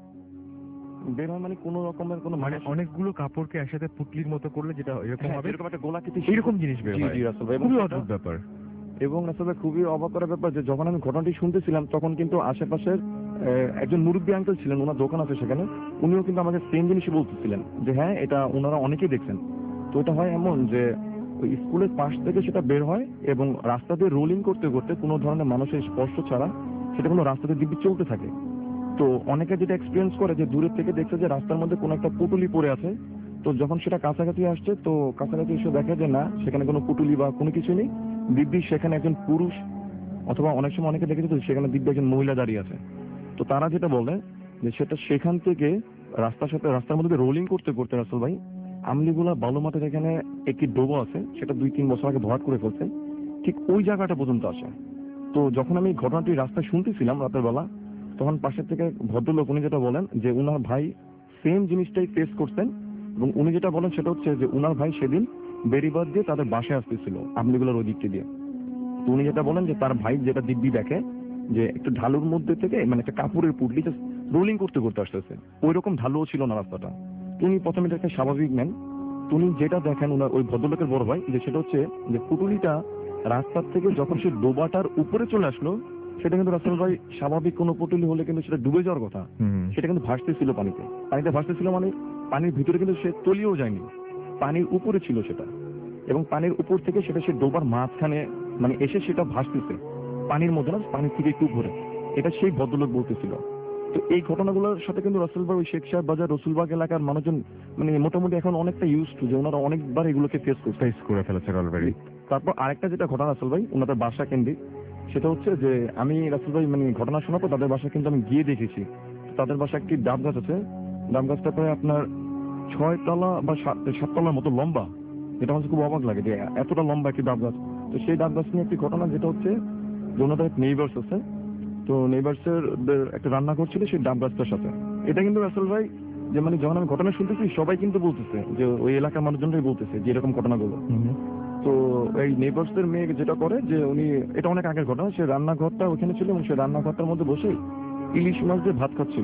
মানে কোনো রকমের কোনো মানে অনেকগুলো কাপড়কে একসাথে পুটলির মতো করলে যেটা এরকম হবে, এরকম একটা গোলাকৃতি এরকম জিনিস বের জি হয়। জি রাসেল ভাই, খুবই অদ্ভুত ব্যাপার। এবং আসলে খুবই অবাক করার ব্যাপার যে যখন আমি ঘটনাটি শুনতেছিলাম তখন কিন্তু আশেপাশের একজন মুরব্বী আঙ্কেল ছিলেন, ওনার দোকান আছে সেখানে, উনিও কিন্তু আমাকে সেম জিনিসই বলতেছিলেন যে হ্যাঁ এটা ওনারা অনেকেই দেখছেন। তো এটা হয় এমন যে ওই স্কুলের পাশ থেকে সেটা বের হয় এবং রাস্তা দিয়ে রোলিং করতে করতে কোনো ধরনের মানুষের স্পর্শ ছাড়া সেটা কোনো রাস্তা দিয়ে দিব্যি চলতে থাকে। তো অনেকে যেটা এক্সপিরিয়েন্স করে যে দূরের থেকে দেখছে যে রাস্তার মধ্যে কোনো একটা পুটুলি পড়ে আছে, তো যখন সেটা কাছাকাছি আসছে তো কাছাকাছি এসে দেখে যে না সেখানে কোনো পুটুলি বা কোনো কিছু নেই, দিব্যি সেখানে একজন পুরুষ অথবা অনেক সময় অনেকে দেখেছে তো সেখানে দিব্যি একজন মহিলা দাঁড়িয়ে আছে। তো তারা যেটা বলে যে সেটা সেখান থেকে রাস্তার মধ্যে রোলিং করতে করতে রাসেল ভাই আমলিগুলা বালুমাটির এখানে একটি ডোবা আছে, সেটা 2-3 বছর আগে ভরাট করে ফেলছে, ঠিক ওই জায়গাটা পর্যন্ত আসে। তো যখন আমি ঘটনাটি রাস্তায় শুনতেছিলাম রাতের বেলা, তখন পাশের থেকে ভদ্রলোক উনি যেটা বলেন যে উনার ভাই সেম জিনিসটাই ফেস করছেন, এবং উনি যেটা বলেন সেটা হচ্ছে যে উনার ভাই সেদিন বেরিবাদ দিয়ে তাদের বাসায় আসতেছিল আমলিগুলোর ওই দিকটি দিয়ে। তো উনি যেটা বলেন যে তার ভাই যেটা দিব্যি দেখে যে একটু ঢালুর মধ্যে থেকে মানে একটা কাপড়ের পুটলি রোলিং করতে করতে আসতেছে, ওই রকম ঢালুও ছিল না রাস্তাটা। তিনি প্রথমে এটাকে স্বাভাবিক নেন। তিনি যেটা দেখেন ওনার ওই ভদ্রলোকের বড় ভাই যে সেটা হচ্ছে যে পুটুলিটা রাস্তার থেকে যখন সে ডোবাটার উপরে চলে আসলো, সেটা কিন্তু রাসেল ভাই স্বাভাবিক কোনো পুটুলি হলে কিন্তু সেটা ডুবে যাওয়ার কথা, সেটা কিন্তু ভাসতেছিল পানিতে ভাসতেছিল, মানে পানির ভিতরে কিন্তু সে তলিয়েও যায়নি, পানির উপরে ছিল সেটা, এবং পানির উপর থেকে সেটা সে ডোবার মাঝখানে মানে এসে সেটা ভাসতেছে পানির মধ্যে না, পানির থেকে একটু উপরে, এটা সেই ভদ্রলোক বলতেছিল। তো এই ঘটনাগুলোর সাথে কিন্তু রাসেলবাগ ওই শেখ সাহেব বাজার রসুলবাগ এলাকার মানুষজন মানে মোটামুটি এখন অনেকটা ইউজ টু, যে ওনারা অনেকবার এগুলোকে ফেস করে ফেলেছে অলরেডি। তারপর আরেকটা যেটা ঘটনা রাসেল ভাই ওনাদের বাসা কেন্দ্রিক, সেটা হচ্ছে যে আমি রাসেল ভাই মানে ঘটনা শোনার পর তাদের বাসা কিন্তু আমি গিয়ে দেখেছি। তাদের বাসা একটি ডাব গাছ আছে, ডাব গাছটা প্রায় আপনার 6 তলা বা 7 তলার মতো লম্বা, এটা আমার খুব অবাক লাগে যে এতটা লম্বা একটি ডাব গাছ। তো সেই ডাব গাছ নিয়ে একটি ঘটনা যেটা হচ্ছে যে ওনাদের এক নেইবার্স আছে, তো নেইবার্সের একটা রান্নাঘর ছিল সেই ডাব গাছটার সাথে। এটা কিন্তু রাসেল ভাই যে মানে যখন আমি ঘটনা শুনতেছি সবাই কিন্তু বলতেছে যে ওই এলাকার মানুষজনরাই বলতেছে যে এরকম ঘটনাগুলো। তো এই নেইবার্সদের মেয়ে যেটা করে যে উনি, এটা অনেক আগের ঘটনা, সে রান্নাঘরটা ওখানে ছিল এবং সে রান্নাঘরটার মধ্যে বসে ইলিশ মাছ দিয়ে ভাত খাচ্ছিল।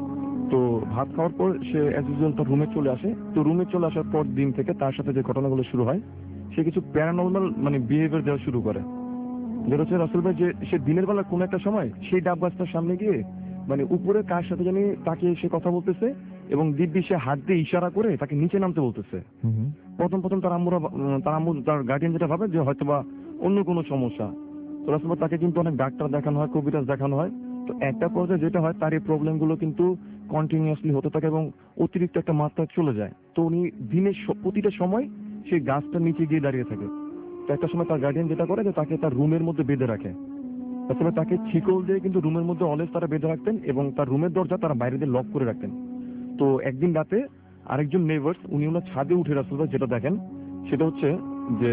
তো ভাত খাওয়ার পর সে অ্যাজ ইউজুয়াল তার রুমে চলে আসে। তো রুমে চলে আসার পর দিন থেকে তার সাথে যে ঘটনাগুলো শুরু হয়, সে কিছু প্যারানর্মাল মানে বিহেভিয়ার দেওয়া শুরু করে, যেটা হচ্ছে রাসেল ভাই যে সে দিনের বেলা কোনো একটা সময় সেই ডাব গাছটার সামনে গিয়ে মানে উপরে কার সাথে জানি তাকে সে কথা বলতেছে, এবং দিব্যি সে হাত দিয়ে ইশারা করে তাকে নিচে নামতে বলতেছে। প্রথম প্রথম তার আম্মু তার গার্ডিয়ান যেটা ভাবে যে হয়তোবা অন্য কোনো সমস্যা, তো রাসূলুল্লাহ তাকে কিন্তু অনেক ডাক্তার দেখানো হয়, কবিরাজ দেখানো হয়। তো একটা পর্যায়ে যেটা হয়, তার এই প্রবলেম গুলো কিন্তু কন্টিনিউয়াসলি হতে থাকে এবং অতিরিক্ত একটা মাত্রায় চলে যায়। তো উনি দিনের প্রতিটা সময় সেই গাছটার নিচে গিয়ে দাঁড়িয়ে থাকে। তো একটা সময় তার গার্ডিয়ান যেটা করে যে তাকে তার রুমের মধ্যে বেঁধে রাখে। আসলে তাকে শিকল দিয়ে কিন্তু রুমের মধ্যে অলওয়েজ তারা বেঁধে রাখতেন এবং তার রুমের দরজা তারা বাইরে দিয়ে লক করে রাখতেন। তো একদিন রাতে আরেকজন নেইবার্স উনি ওনার ছাদে উঠে রাসূলুল্লাহ যেটা দেখেন সেটা হচ্ছে যে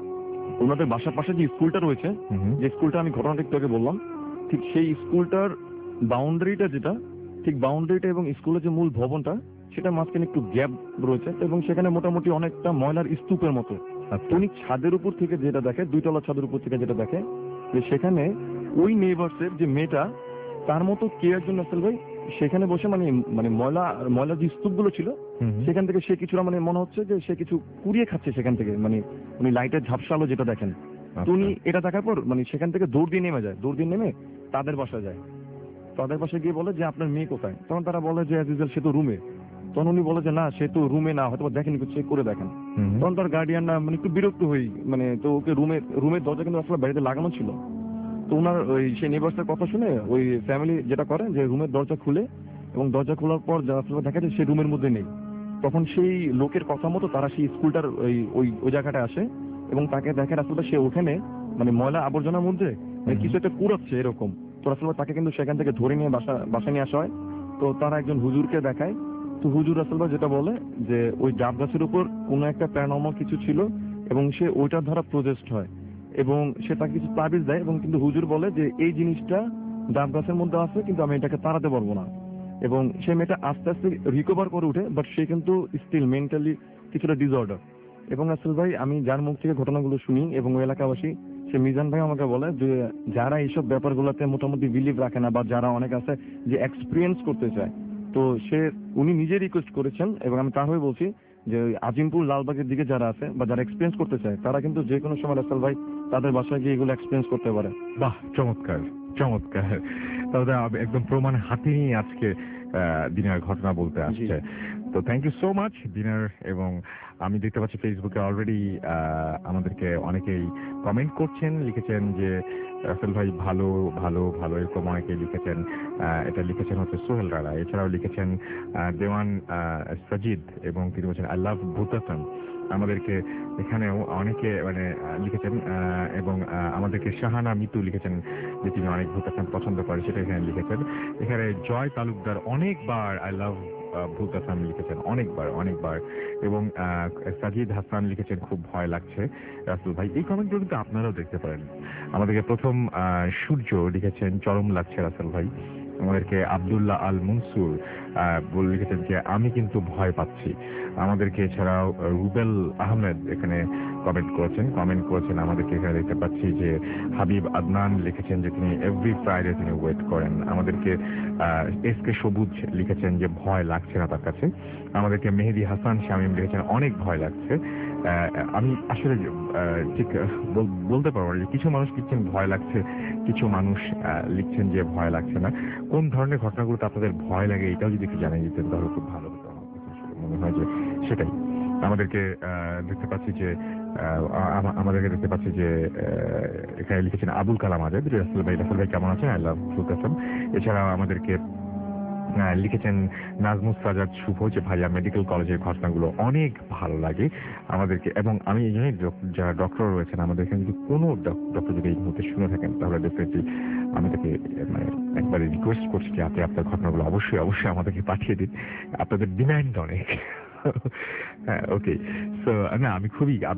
ওনাদের বাসার পাশে যে স্কুলটা রয়েছে, যে স্কুলটা আমি ঘটনাটা একটু আগে বললাম, ঠিক সেই স্কুলটার বাউন্ডারিটা যেটা, ঠিক বাউন্ডারিটা এবং স্কুলের যে মূল ভবনটা সেটা মাঝখানে একটু গ্যাপ রয়েছে এবং সেখানে মোটামুটি অনেকটা ময়লার স্তূপের মতো। উনি ছাদের উপর থেকে যেটা দেখে, 2 তলা ছাদের উপর থেকে যেটা দেখে যে সেখানে ওই নেইবার্সের যে মেয়েটা তার মতো কে একজন রাসেল ভাই সেখানে বসে মানে ময়লা যে স্তূপগুলো ছিল সেখান থেকে সে কিছুটা মনে হচ্ছে যে সে কিছু কুড়িয়ে খাচ্ছে সেখান থেকে, উনি লাইটের ঝাপসা আলো যেটা দেখেন। তো উনি এটা দেখার পর সেখান থেকে দৌড় দিয়ে নেমে তাদের বাসায় যায়। তাদের বাসায় গিয়ে বলে যে আপনার মেয়ে কোথায়? তখন তারা বলে যে অ্যাজ ইউজুয়াল সে তো রুমে। তখন উনি বলে যে না, সে তো রুমে না, হয়তো দেখেন একটু চেক করে দেখেন। তখন তার গার্ডিয়ানরা একটু বিরক্ত হই, তো ওকে রুমের দরজা কিন্তু আসলে বাড়িতে লাগানো ছিল। তো ওনার সেই নেইবার্সের কথা শুনে ওই ফ্যামিলি যেটা করে যে রুমের দরজা খুলে এবং দরজা খোলার পর দেখা যায় সে রুমের মধ্যে নেই। তখন সেই লোকের কথা মতো তারা সেই স্কুলটার ওই জায়গাটায় আসে এবং তাকে দেখে আসলে সে ওখানে ময়লা আবর্জনার মধ্যে কিছু একটা কুড়াচ্ছে এরকম। তো আসলে তাকে কিন্তু সেখান থেকে ধরে নিয়ে বাসা নিয়ে আসা হয়। তো তারা একজন হুজুরকে দেখায়। তো হুজুর রাসূলুল্লাহ যেটা বলে যে ওই ডাব গাছের উপর কোনো একটা প্যারানর্মাল কিছু ছিল এবং সে ওইটার দ্বারা প্রজেস্ট হয় এবং সে তাকে কিছু তাবিজ দেয় এবং কিন্তু হুজুর বলে যে এই জিনিসটা ডাব গাছের মধ্যে আছে কিন্তু আমি এটাকে তাড়াতে পারবো না। এবং সে মেয়েটা আস্তে আস্তে রিকভার করে উঠে, বাট সে কিন্তু স্টিল মেন্টালি কিছুটা ডিসঅর্ডার। এবং রাসেল ভাই আমি যার মুখ থেকে ঘটনাগুলো শুনি এবং ওই এলাকাবাসী, সে মিজান ভাই আমাকে বলে যে যারা এইসব ব্যাপারগুলোতে মোটামুটি বিলিভ রাখে না বা যারা অনেক আছে যে এক্সপিরিয়েন্স করতে চায়, তো উনি নিজে রিকোয়েস্ট করেছেন এবং আমি তার হয়ে বলছি যে আজিমপুর লালবাগের দিকে যারা আছে বা যারা এক্সপিরিয়েন্স করতে চায় তারা কিন্তু যে কোনো সময় রাসেল ভাই তাদের বাসায় গিয়ে এগুলো এক্সপিরিয়েন্স করতে পারে। বাহ, চমৎকার চমৎকার। তাহলে একদম প্রমাণ হাতে নিয়ে আজকে দিনের ঘটনা বলতে আসছে। তো thank you so much Dinar. এবং আমি দেখতে পাচ্ছি ফেসবুকে অলরেডি আমাদেরকে অনেকেই কমেন্ট করছেন, লিখেছেন যে রাসেল ভাই ভালো ভালো ভালো, এরকম অনেকেই লিখেছেন। এটা লিখেছেন হচ্ছে সোহেল রানা, এছাড়াও লিখেছেন দেওয়ান সাজিদ এবং তিনি বলছেন আই লাভ ভূত এফএম। আমাদেরকে এখানেও অনেকে লিখেছেন এবং আমাদেরকে শাহানা মিতু লিখেছেন যে তিনি অনেক ভূত এফএম পছন্দ করে, সেটা এখানে লিখেছেন। এখানে জয় তালুকদার অনেকবার আই লাভ ভূত এফএম লিখেছেন, অনেকবার। এবং সাজিদ হাসান লিখেছেন খুব ভয় লাগছে রাসেল ভাই। এই কমেন্টগুলো কিন্তু আপনারাও দেখতে পারেন। আমাদেরকে প্রথম সূর্য লিখেছেন চরম লাগছে রাসেল ভাই। আমাদেরকে আব্দুল্লাহ আল মনসুর লিখেছেন যে আমি কিন্তু ভয় পাচ্ছি। আমাদেরকে এছাড়াও রুবেল আহমেদ এখানে কমেন্ট করেছেন। আমাদেরকে এখানে দেখতে পাচ্ছি যে হাবিব আদনান লিখেছেন যে তিনি এভরি ফ্রাইডে তিনি ওয়েট করেন। আমাদেরকে এস কে সবুজ লিখেছেন যে ভয় লাগছে না তার কাছে। আমাদেরকে মেহেদি হাসান শামীম লিখেছেন অনেক ভয় লাগছে। আমি আসলে ঠিক বলতে পারবো না যে কিছু মানুষ লিখছেন ভয় লাগছে, কিছু মানুষ লিখছেন যে ভয় লাগছে না। কোন ধরনের ঘটনাগুলোতে আপনাদের ভয় লাগে এটাও যদি একটু জানিয়ে দিতেন তাহলে খুব ভালো হতো। আমার মনে হয় যে সেটাই। আমাদেরকে দেখতে পাচ্ছি যে এখানে লিখেছেন আবুল কালাম আজাদ, রাসেল ভাই কেমন আছেন, আই লাভ ভূত এফএম। এছাড়াও আমাদেরকে লিখেছেন নাজমুস সাজাদ শুভ যে ভাইয়া মেডিকেল কলেজের ঘটনাগুলো অনেক ভালো লাগে আমাদেরকে। এবং আমি এই জন্যই যারা ডক্টর রয়েছেন আমাদের এখানে যদি কোনো ডক্টর যদি এই মুহূর্তে শুনে থাকেন তাহলে ডেফিনেটলি আমি তাকে একবারে রিকোয়েস্ট করছি যে আপনি আপনার ঘটনাগুলো অবশ্যই আমাদেরকে পাঠিয়ে দিন। আপনাদের ডিমান্ড অনেক। হ্যাঁ, ওকে। সো না, আমি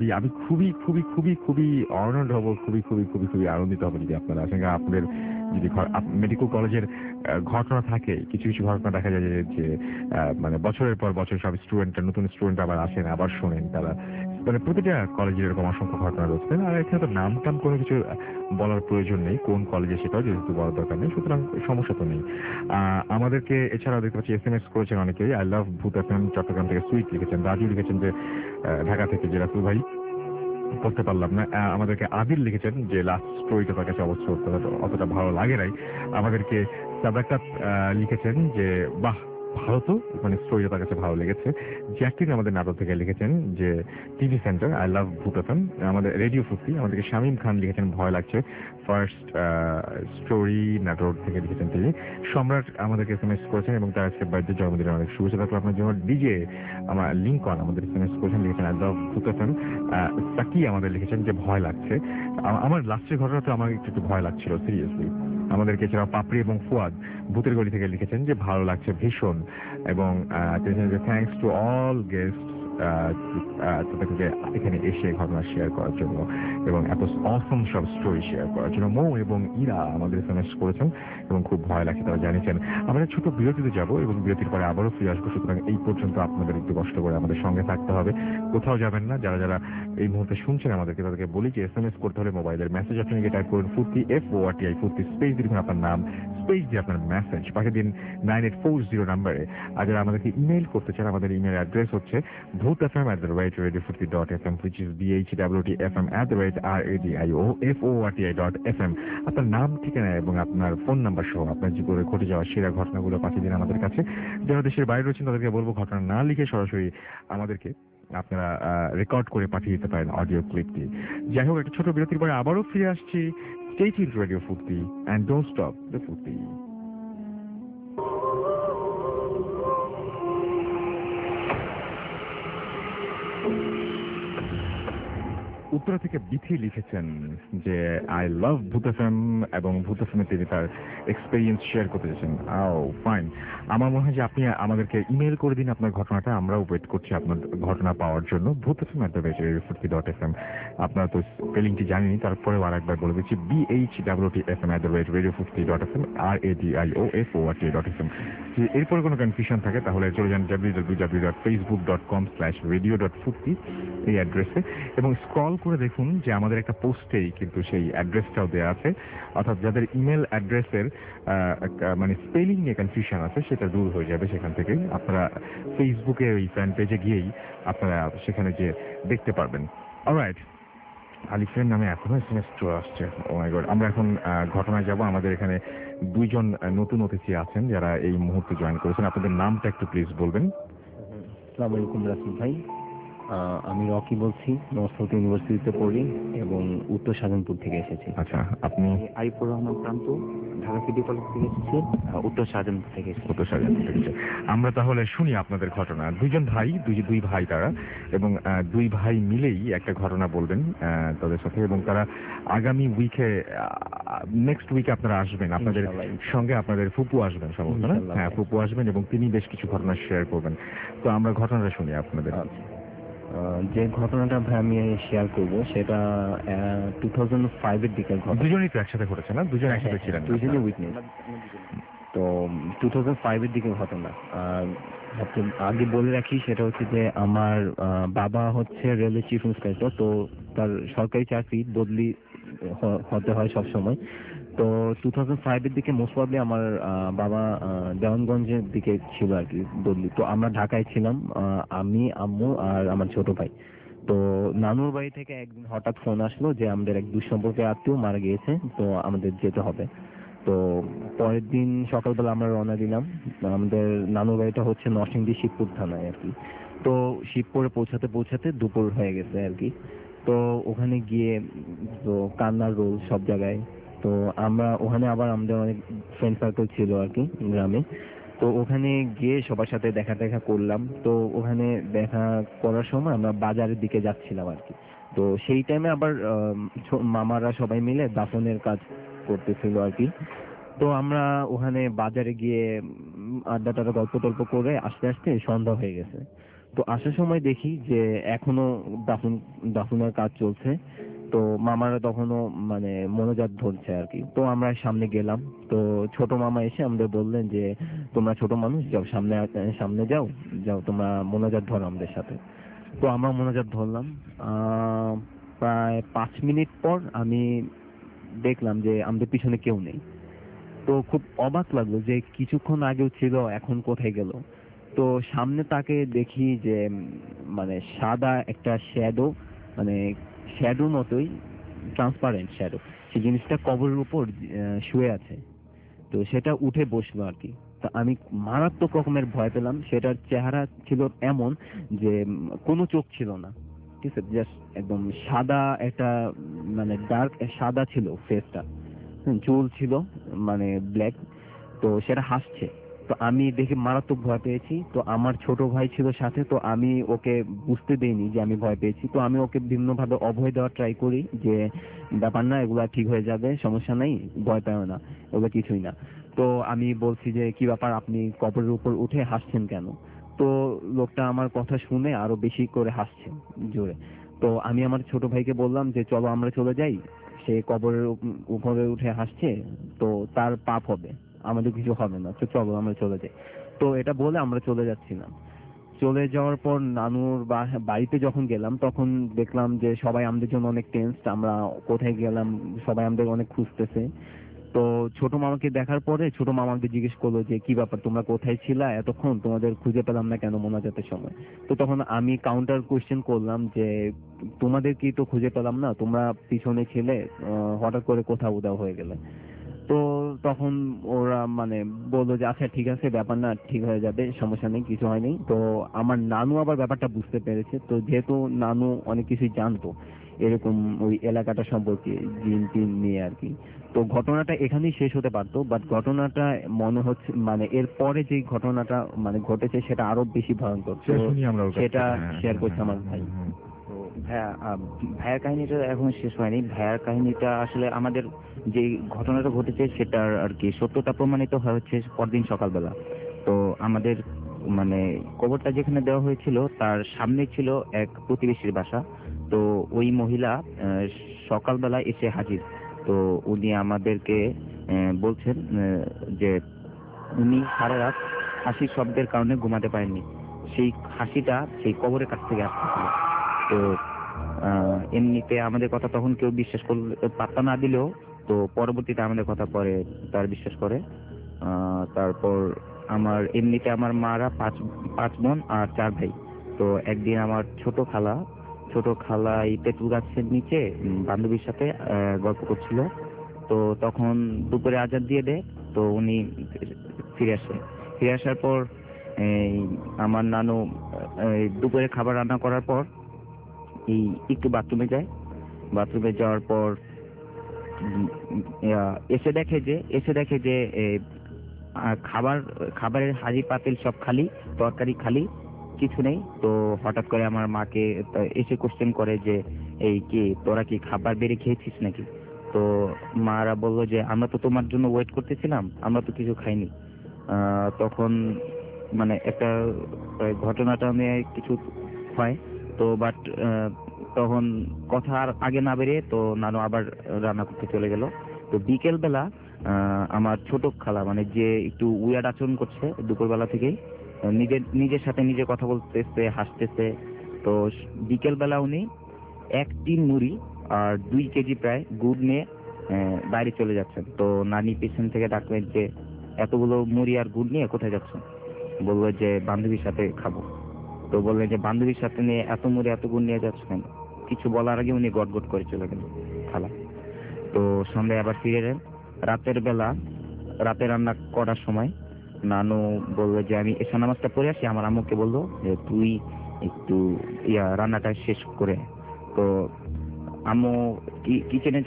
খুবই অনার্ড হব, খুবই আনন্দিত হব যদি আপনারা আসেন। আপনাদের যদি মেডিকেল কলেজের ঘটনা থাকে, কিছু ঘটনা দেখা যায় যে বছরের পর বছর সব নতুন স্টুডেন্ট আবার আসেন, আবার শোনেন। তারা প্রতিটা কলেজের এরকম অসংখ্য ঘটনা রয়েছে। আর এখানে তো নাম টাম কোনো কিছু বলার প্রয়োজন নেই, কোন কলেজে সেটাও যেহেতু বলার দরকার নেই, সুতরাং সমস্যা তো নেই। আমাদেরকে এছাড়াও দেখতে পাচ্ছি SMS করেছেন অনেকেই। আই লাভ ভূত এফএম চট্টগ্রাম থেকে সুইট লিখেছেন। রাজু লিখেছেন যে ঢাকা থেকে যে রাসেল ভাই করতে পারলাম না। আমাদেরকে আদিল লিখেছেন যে লাস্ট স্টোরিটা তার কাছে অতটা ভালো লাগে নাই। আমাদেরকে সাদাকাত লিখেছেন যে বাহ ভালো তো, মানে স্টোরিটা তার কাছে ভালো লেগেছে। জ্যাকলিন আমাদের নাটক থেকে লিখেছেন যে টিভি সেন্টার আই লাভ ভূত এফএম। আমাদের রেডিও ফুর্তি আমাদেরকে শামীম খান লিখেছেন ভয় লাগছে ফার্স্ট স্টোরি নাটক থেকে লিখেছেন তিনি। সম্রাট আমাদেরকে এসএমএস করেছেন এবং তার আজকে বার্থডে জন্মদিনের অনেক শুভেচ্ছা থাকলো আপনার জন্য। ডিজে আমার লিঙ্কন আমাদের এসএমএস করেছেন লিখেছেন আই লাভ ভূত এফএম। সাকি আমাদের লিখেছেন যে ভয় লাগছে। আমার লাস্টের ঘটনাটা আমার একটু ভয় লাগছিল সিরিয়াসলি। আমাদেরকে এছাড়া পাপড়ি এবং ফুয়াদ ভূতের গলি থেকে লিখেছেন যে ভালো লাগছে ভীষণ এবং থ্যাংকস টু অল গেস্ট তাদেরকে এখানে এসে ঘটনা শেয়ার করার জন্য এবং এত অসম সব স্টোরি শেয়ার করার জন্য। মৌ এবং ইরা আমাদের এসএমএস করেছেন এবং খুব ভয় লাগছে তারা জানিয়েছেন। আমরা ছোট বিরতিতে যাব এবং বিরতির পরে আবারও ফিরে আসবো। সুতরাং এই পর্যন্ত আপনাদের একটু কষ্ট করে আমাদের সঙ্গে থাকতে হবে, কোথাও যাবেন না। যারা যারা এই মুহূর্তে শুনছেন আমাদেরকে তাদেরকে বলি যে এসএমএস করতে হলে মোবাইলের মেসেজ অপশনে গিয়ে টাইপ করুন ফুর্তি FORTI ফুর্তি স্পেস দিয়ে আপনার নাম স্পেস দিয়ে আপনার মেসেজ পাঠিয়ে দিন 9840 নাম্বারে। আর যারা আমাদেরকে ইমেল করতে চান আমাদের ইমেল অ্যাড্রেস হচ্ছে bhutfm@radiofurti.fm which is bhwtfm@radiofurti.fm। আপনার নাম ঠিকানা এবং আপনার ফোন নাম্বার সহ আপনার জীবনে ঘটে যাওয়া সেরা ঘটনাগুলো পাঠিয়ে দিন আমাদের কাছে। যারা দেশের বাইরে রয়েছেন তাদেরকে বলবো ঘটনা না লিখে সরাসরি আমাদেরকে আপনারা রেকর্ড করে পাঠিয়ে দিতে পারেন অডিও ক্লিপটি। যাই হোক, একটা ছোট বিরতির পরে আবারও ফিরে আসছি। Stay tuned to Radio Furti and don't stop the Furti. Uttara থেকে বিথি লিখেছেন যে আই লাভ ভূত এফএম এবং ভূত এফএম তিনি তার এক্সপেরিয়েন্স শেয়ার করতে চাইছেন। ফাইন, আমার মনে হয় যে আপনি আমাদেরকে ইমেল করে দিন আপনার ঘটনাটা, আমরাও ওয়েট করছি আপনার ঘটনা পাওয়ার জন্য। ভূত এফএম @radiofurti.fm। আপনারা তো স্পেলিংটি জানেনি, তারপরেও আর একবার বলে দিচ্ছি BHWTFM@radiofurti.fm RADIOFORT.fm। এরপরে কোনো কনফিউশন থাকে তাহলে চলে যান www.facebook.com/radio.furti এই অ্যাড্রেসে এবং স্ক্রল করে দেখুন যে আমাদের একটা পোস্টেই কিন্তু সেই অ্যাড্রেসটাও দেওয়া আছে। অর্থাৎ যাদের ইমেল অ্যাড্রেসের মানে স্পেলিং নিয়ে কনফিউশন আছে সেটা দূর হয়ে যাবে সেখান থেকে। আপনারা ফেসবুকে ওই ফ্যান পেজে গিয়েই আপনারা সেখানে যে দেখতে পারবেন। অলরাইট, আলিফের নামে এখনো এসএমএস চলে আসছে। Oh my god. আমরা এখন ঘটনায় যাব। আমাদের এখানে দুইজন নতুন অতিথি আছেন যারা এই মুহূর্তে জয়েন করেছেন। আপনাদের নামটা একটু প্লিজ বলবেন। আসসালামু আলাইকুম রাসেল ভাই, আমি রকি বলছি, নর্থ সাউথ ইউনিভার্সিটিতে পড়ি এবং উত্তর শাহজাহানপুর থেকে এসেছি। আচ্ছা, আপনি? আরিফুর রহমান প্রান্ত, ঢাকা সিটি কলেজ থেকে এসেছি, উত্তর শাহজাহানপুর থেকে এসেছি। উত্তর শাহজাহানপুর থেকে। আমরা তাহলে শুনি আপনাদের ঘটনা। দুইজন ভাই, দুই ভাই তারা, এবং দুই ভাই মিলেই একটা ঘটনা বলবেন তাদের সাথে, এবং তারা আগামী উইকে নেক্সট উইকে আপনারা আসবেন, আপনাদের সঙ্গে আপনাদের ফুপু আসবেন সম্ভবত না? হ্যাঁ, ফুপু আসবেন এবং তিনি বেশ কিছু ঘটনা শেয়ার করবেন। তো আমরা ঘটনাটা শুনি আপনাদের। যে ঘটনাটা ভাই আমি শেয়ার করব সেটা 2005-এর দিকের ঘটনা। দুজনেই তো একসাথে ঘটেছে না? দুজন একসাথে ছিলেন? দুজনেই উইটনেস। তো 2005-এর দিকের ঘটনা। আগে বলে রাখি সেটা হচ্ছে যে আমার বাবা হচ্ছে রেলওয়ে চিফ ইন্সপেক্টর, তো তার সরকারি চাকরি বদলি হতে হয় সব সময়। তো 2005-এর দিকে মোস্ট প্রবলি আমার বাবা দেওয়ানগঞ্জের দিকে ছিল আর কি বদলি। তো আমরা ঢাকায় ছিলাম, আমি, আম্মু আর আমার ছোট ভাই। তো নানুর বাড়ি থেকে একদিন হঠাৎ ফোন আসলো যে আমাদের এক দুঃসম্পর্কের আত্মীয় মারা গিয়েছে, তো আমাদের যেতে হবে। তো পরের দিন সকালবেলা আমরা রওনা দিলাম। আমাদের নানুর বাড়িটা হচ্ছে নরসিংদী শিবপুর থানায় আর কি। তো শিবপুরে পৌঁছাতে দুপুর হয়ে গেছে আর কি। তো ওখানে গিয়ে তো কান্নার রোল সব জায়গায়। তো আমরা ওখানে আবার আমাদের অনেক ফ্রেন্ড সার্কেল ছিল আর কি গ্রামে। তো ওখানে গিয়ে সবার সাথে দেখা করলাম। তো ওখানে দেখা করার সময় আমরা বাজারের দিকে যাচ্ছিলাম আর কি। তো সেই টাইমে আবার মামারা সবাই মিলে দাফনের কাজ করতেছিল আর কি। তো আমরা ওখানে বাজারে গিয়ে আড্ডা টাড্ডা গল্প টল্প করে আস্তে আস্তে সন্ধ্যা হয়ে গেছে। তো আসার সময় দেখি যে এখনো দাফনের কাজ চলছে। তো মামারা তখনও মানে মোনাজাত ধরছে আর কি। তো আমরা সামনে গেলাম। তো ছোট মামা এসে আমাদের বললেন যে তোমরা ছোট মানুষ, যাও সামনে যাও তোমরা মোনাজাত ধরো আমাদের সাথে। তো আমরা মোনাজাত ধরলাম। প্রায় 5 মিনিট পর আমি দেখলাম যে আমাদের পিছনে কেউ নেই। তো খুব অবাক লাগলো যে কিছুক্ষণ আগেও ছিল, এখন কোথায় গেল। তো সামনে তাকে দেখি যে মানে সাদা একটা শ্যাডো, মানে শ্যাডোর মতোই ট্রান্সপারেন্ট শ্যাডো, সেই জিনিসটা কবরের উপর শুয়ে আছে। তো সেটা উঠে বসলো আর কি। তো আমি মারাত্মক রকমের ভয় পেলাম। সেটার চেহারা ছিল এমন যে কোনো চোখ ছিল না, ঠিক আছে, জাস্ট একদম সাদা একটা মানে ডার্ক সাদা ছিল ফেসটা, চুল ছিল মানে ব্ল্যাক। তো সেটা হাসছে। তো আমি দেখে মারাত্মক ভয় পেয়েছি। তো আমার ছোট ভাই ছিল সাথে, তো আমি ওকে বুঝতে দেইনি যে আমি ভয় পেয়েছি। তো আমি ওকে বিভিন্নভাবে অভয় দেওয়ার ট্রাই করি যে ব্যাপার না, এগুলা ঠিক হয়ে যাবে, সমস্যা নেই, ভয় পেও না, এগুলো কিছুই না। তো আমি বলছি যে কি ব্যাপার, আপনি কবরের উপর উঠে হাসছেন কেন? তো লোকটা আমার কথা শুনে আরো বেশি করে হাসছে জোরে। তো আমি আমার ছোট ভাইকে বললাম যে চলো আমরা চলে যাই, সে কবরের উপরে উঠে হাসছে, তো তার পাপ হবে, আমাদের কিছু হবে না, তো চলো আমরা চলে যাই। তো এটা বলে আমরা চলে যাচ্ছিলাম। চলে যাওয়ার পর নানুর বাড়িতে যখন গেলাম তখন দেখলাম যে সবাই আমাদের জন্য অনেক টেনসড, আমরা কোথায় গেলাম, সবাই আমাদের অনেক খুঁজতেছে। তো ছোট মামাকে দেখার পরে ছোট মামা আমাকে জিজ্ঞেস করলো যে কি ব্যাপার, তোমরা কোথায় ছিলা এতক্ষণ, তোমাদের খুঁজে পেলাম না কেন মোনাজাতের সময়? তো তখন আমি কাউন্টার কোয়েশ্চেন করলাম যে তোমাদের কি তো খুঁজে পেলাম না, তোমরা পিছনে ছিলে, হঠাৎ করে কোথাও উধাও হয়ে গেলে। তো তখন ওরা মানে বললো যে আচ্ছা ঠিক আছে, ব্যাপার না, ঠিক হয়ে যাবে, সমস্যা নেই, কিছু হয়নি। তো আমার নানু আবার ব্যাপারটা বুঝতে পেরেছে। তো যেহেতু নানু অনেক কিছুই জানতো এরকম ওই এলাকাটা সম্পর্কে, জিন টিন নিয়ে আর কি, তো ঘটনাটা এখানেই শেষ হতে পারতো, বাট ঘটনাটা মনে হচ্ছে মানে এর পরে যে ঘটনাটা মানে ঘটেছে সেটা আরো বেশি ভয়ঙ্কর। তো শুনি আমরা ওর কাছ থেকে। সেটা হ্যাঁ, শেয়ার হ্যাঁ, করছে আমার হ্যাঁ, ভাই। হ্যাঁ। তো ভাইয়ার কাহিনীটা এখন শেষ হয়নি। ভাইয়ার কাহিনীটা আসলে আমাদের যে ঘটনাটা ঘটেছে সেটার আর কি সত্যতা প্রমাণিত হচ্ছে পরদিন সকালবেলা। তো আমাদের মানে কবরটা যেখানে দেওয়া হয়েছিল তার সামনে ছিল এক প্রতিবেশীর বাসা। তো ওই মহিলা সকালবেলা এসে হাজির। তো উনি আমাদেরকে বলছেন যে উনি সারা রাত হাসির শব্দের কারণে ঘুমাতে পারেননি। সেই হাসিটা সেই কবরের কাছ থেকে আসতেছিল। তো এমনিতে আমাদের কথা তখন কেউ বিশ্বাস করলে, পাত্তা না দিলেও তো পরবর্তীতে আমাদের কথা পরে তার বিশ্বাস করে। তারপর এমনিতে আমার মারা পাঁচ বোন আর 4 ভাই। তো একদিন আমার ছোট খালা এই তেঁতুল গাছের নিচে বান্ধবীর সাথে গল্প করছিল। তো তখন দুপুরে আজান দিয়ে দেয়। তো উনি ফিরে আসার পর এই আমার নানু দুপুরে খাবার রান্না করার পর এই একটু বাথরুমে যাওয়ার পর এসে দেখে যে খাবারের হাঁড়ি পাতিল সব খালি, তরকারি খালি, কিছু নেই। তো হঠাৎ করে আমার মাকে এসে কোশ্চেন করে যে এই কি তোরা কি খাবার বেড়ে খেয়েছিস নাকি? তো মারা বললো যে আমরা তো তোমার জন্য ওয়েট করতেছিলাম, আমরা তো কিছু খাইনি। তখন মানে একটা ঘটনাটা নিয়ে কিছু হয়। তো বাট তখন কথা আর আগে না বেরিয়ে তো নানু আবার রান্না করতে চলে গেল। তো বিকেল বেলা আমার ছোট খালা মানে যে একটু উইয়ার্ড আচরণ করছে দুপুরবেলা থেকেই, নিজের সাথে নিজে কথা বলতেছে, হাসতেছে। তো বিকেল বেলা উনি 1 টিন মুড়ি আর 2 কেজি প্রায় গুড় নিয়ে বাইরে চলে যাচ্ছেন। তো নানি পিছন থেকে ডাকলেন যে এতগুলো মুড়ি আর গুড় নিয়ে কোথায় যাচ্ছেন? বললো যে বান্ধবীর সাথে খাবো। তো বললেন যে বান্ধবীর সাথে নিয়ে এত মুড়ি এত গুড় নিয়ে যাচ্ছেন? কিছু বলার আগে উনি গটগট করে চলে গেলেন খালা। তো সন্ধ্যায় আবার ফিরে এলেন। রাতে রান্না করার সময় নানু বললো যে আমি এশা নামাজটা পড়ে আসি। আমার আম্মুকে বললো যে তুই একটু রান্নাটা শেষ করে। তো আম্মু কিচেনে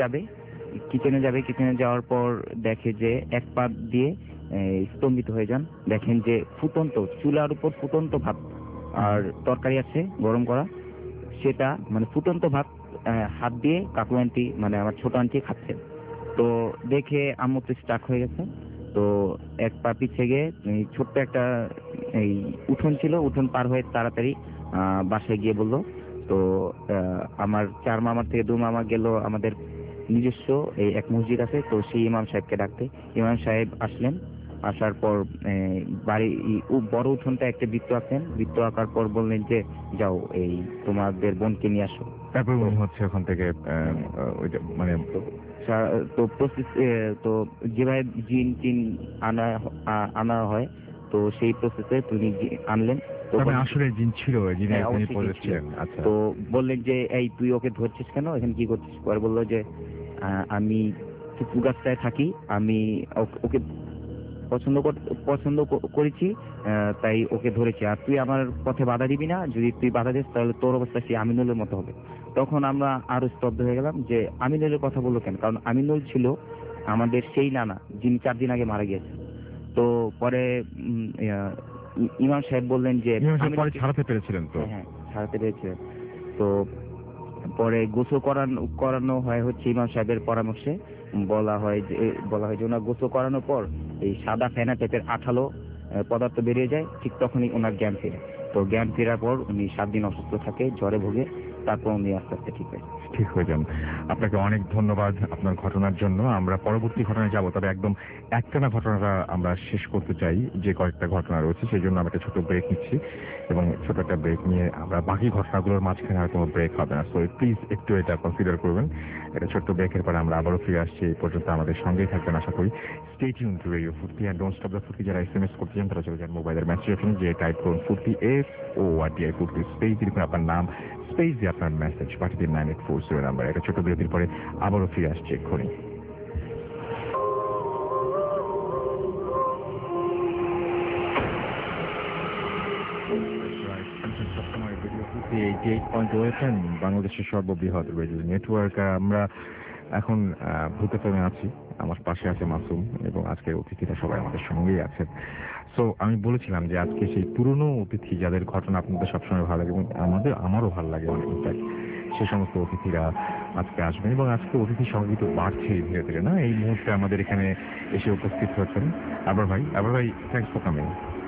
কিচেনে যাওয়ার পর দেখে যে এক পা দিয়ে স্তম্ভিত হয়ে যান। দেখেন যে চুলার উপর ফুটন্ত ভাত আর তরকারি আছে গরম করা, সেটা মানে ফুটন্ত ভাত হাত দিয়ে কাকু আন্টি মানে আমার ছোট আন্টি খাচ্ছে। তো দেখে আম্মু তো স্টাক হয়ে গেছে। তো এক পা পিছিয়ে গিয়ে ছোট্ট একটা এই উঠোন ছিল, উঠোন পার হয়ে তাড়াতাড়ি বাসায় গিয়ে বললো। তো আমার 4 মামার থেকে 2 মামা গেল আমাদের নিজস্ব এই এক মসজিদ আছে, তো সেই ইমাম সাহেবকে ডাকতে। ইমাম সাহেব আসলেন। আসার পর বাড়ি বড় উঠোনটা একটা বৃত্ত আঁকার পর বললেন যে যাও এই তোমাদের বোনকে নিয়ে আসো। তারপর উনি হচ্ছে ওখান থেকে ওইটা মানে তো প্রসেস তো যেভাবে জিন টিন আনা হয়, তো সেই প্রসেসে তুমি আনলেন। তো আসলে জিন ছিল, জিনে হ্যাঁ, তিনি অবশ্যই পজেস ছিল। ছিলেন। আচ্ছা। তো বললেন যে এই তুই ওকে ধরছিস কেন, এখানে কি করছিস? পরে বললো যে আমি ফুফু গাছটায় থাকি, আমি ওকে পছন্দ করেছি, তাই ওকে ধরেছি। আর তুই আমার পথে বাধা দিবি না, যদি তুই বাধা দিস তাহলে তোর অবস্থা সেই আমিনুলের মতো হবে। তখন আমরা আরো স্তব্ধ হয়ে গেলাম যে আমিনুলের কথা বললো কেন, কারণ আমিনুল ছিল আমাদের সেই নানা যিনি 4 দিন আগে মারা গিয়েছে। তো পরে ইমাম সাহেব বললেন যে পরে ছাড়াতে পেরেছিলেন তো? হ্যাঁ, ছাড়াতে পেরেছিলেন। তো পরে গোসল করানো হয় হচ্ছে ইমাম সাহেবের পরামর্শে। বলা হয় যে ওনার গোসল করানোর পর এই সাদা ফেনা টাইপের আঠালো পদার্থ বেরিয়ে যায়, ঠিক তখনই ওনার জ্ঞান ফেরে। তো জ্ঞান ফেরার পর উনি 7 দিন অসুস্থ থাকে, জ্বরে ভোগে, তারপর উনি আস্তে আস্তে ঠিক হয়ে যান। আপনাকে অনেক ধন্যবাদ আপনার ঘটনার জন্য। আমরা পরবর্তী ঘটনায় যাব, তবে একদম একটানা ঘটনাটা আমরা শেষ করতে চাই, যে কয়েকটা ঘটনা রয়েছে সেই জন্য আমরা একটা ছোট ব্রেক নিচ্ছি, এবং ছোট একটা ব্রেক নিয়ে আমরা বাকি ঘটনাগুলোর মাঝখানে আর কোনো ব্রেক হবে না। সো প্লিজ একটু এটা কনসিডার করবেন। এটা ছোট্ট ব্রেকের পরে আমরা আবারও ফিরে আসছি। এই পর্যন্ত আমাদের সঙ্গেই থাকবেন আশা করি। Stay tune to radio Foorti and don't stop the Foorti. যারা SMS করতে চান তারা চলে যান মোবাইলের মেসেজ অপশনে, যে টাইপ করুন ফুর্তি FORTI ফুর্তি, স্পেস লিখুন আপনার নাম, স্পেস দিয়ে আপনার মেসেজ পাঠিয়ে দিন 9840 নাম্বার। একটা ছোট বিরতির পরে আবারও ফিরে আসছে এক্ষুনি। বাংলাদেশের সর্ববৃহৎ রেডিও নেটওয়ার্ক। আমরা এখন ভূত এফএমে আছি। আমার পাশে আছে মাসুম, এবং আজকের অতিথিরা সবাই আমাদের সঙ্গেই আছেন। সো আমি বলেছিলাম যে আজকে সেই পুরনো অতিথি যাদের ঘটনা আপনাদের সবসময় ভালো লাগে, এবং আমারও ভালো লাগে অনেক, ইনফ্যাক্ট সে সমস্ত অতিথিরা আজকে আসবেন, এবং আজকে অতিথি সঙ্গী তো বাড়ছে ধীরে ধীরে না। এই মুহূর্তে আমাদের এখানে এসে উপস্থিত হচ্ছেন আবরার ভাই। Thanks for coming.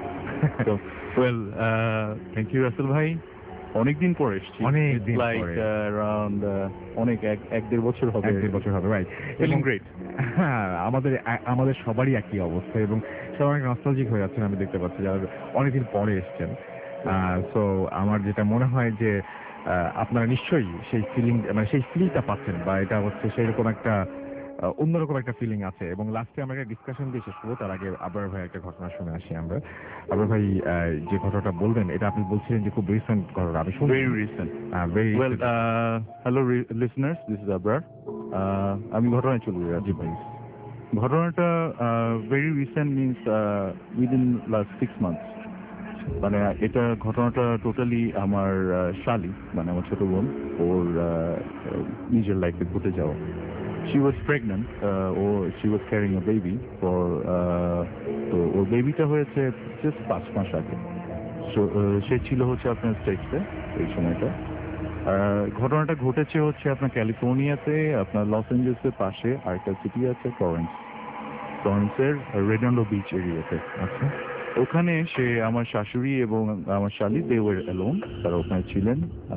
Well, thank you Rasel ভাই। অনেকদিন পরে এসেছি, অনেকদিন লাইক পরে। অ্যারাউন্ড অনেক 1-1.5 বছর হবে। 1-1.5 বছর হবে ভাই। Feeling great. হ্যাঁ, আমাদের সবারই একই অবস্থা, এবং সবাই অনেক নস্টালজিক হয়ে যাচ্ছেন আমি দেখতে পাচ্ছি, যারা অনেকদিন পরে এসেছেন। সো আমার যেটা মনে হয় যে আপনারা নিশ্চয়ই সেই ফিলিং, মানে সেই ফিলটা পাচ্ছেন, বা এটা হচ্ছে সেই রকম একটা অন্যরকম একটা ফিলিং আছে। এবং লাস্টে আমরা একটা ডিসকাশন দিয়ে শেষ করবো, তার আগে আবরার ভাই একটা ঘটনা শুনে আসি আমরা। আবরার ভাই যে ঘটনাটা বলবেন, এটা আপনি বলছিলেন যে খুব রিসেন্ট ঘটনা। আমি শুনি Very recent. very Well, hello listeners, this is Abrar. আমি ঘটনায় চলে যাচ্ছি ভাই। ঘটনাটা very recent means within last 6 months। মানে এটা ঘটনাটা টোটালি আমার শালি, মানে আমার ছোট বোন, ওর নিজের লাইফে ঘটে যাওয়া। She was pregnant, she was carrying a baby for তো ওর বেবিটা হয়েছে জাস্ট 5 মাস আগে। সে ছিল হচ্ছে আপনার স্টেটসে এই সময়টা। ঘটনাটা ঘটেছে হচ্ছে আপনার ক্যালিফোর্নিয়াতে, আপনার লস অ্যাঞ্জেলসের পাশে আরেকটা সিটি আছে ফ্লরেন্সের রেডন্ডো বিচ এরিয়াতে। আচ্ছা, ওখানে সে আমার শাশুড়ি এবং আমার শালি দে ওয়ার অ্যালোন, তারা ওখানে ছিলেন।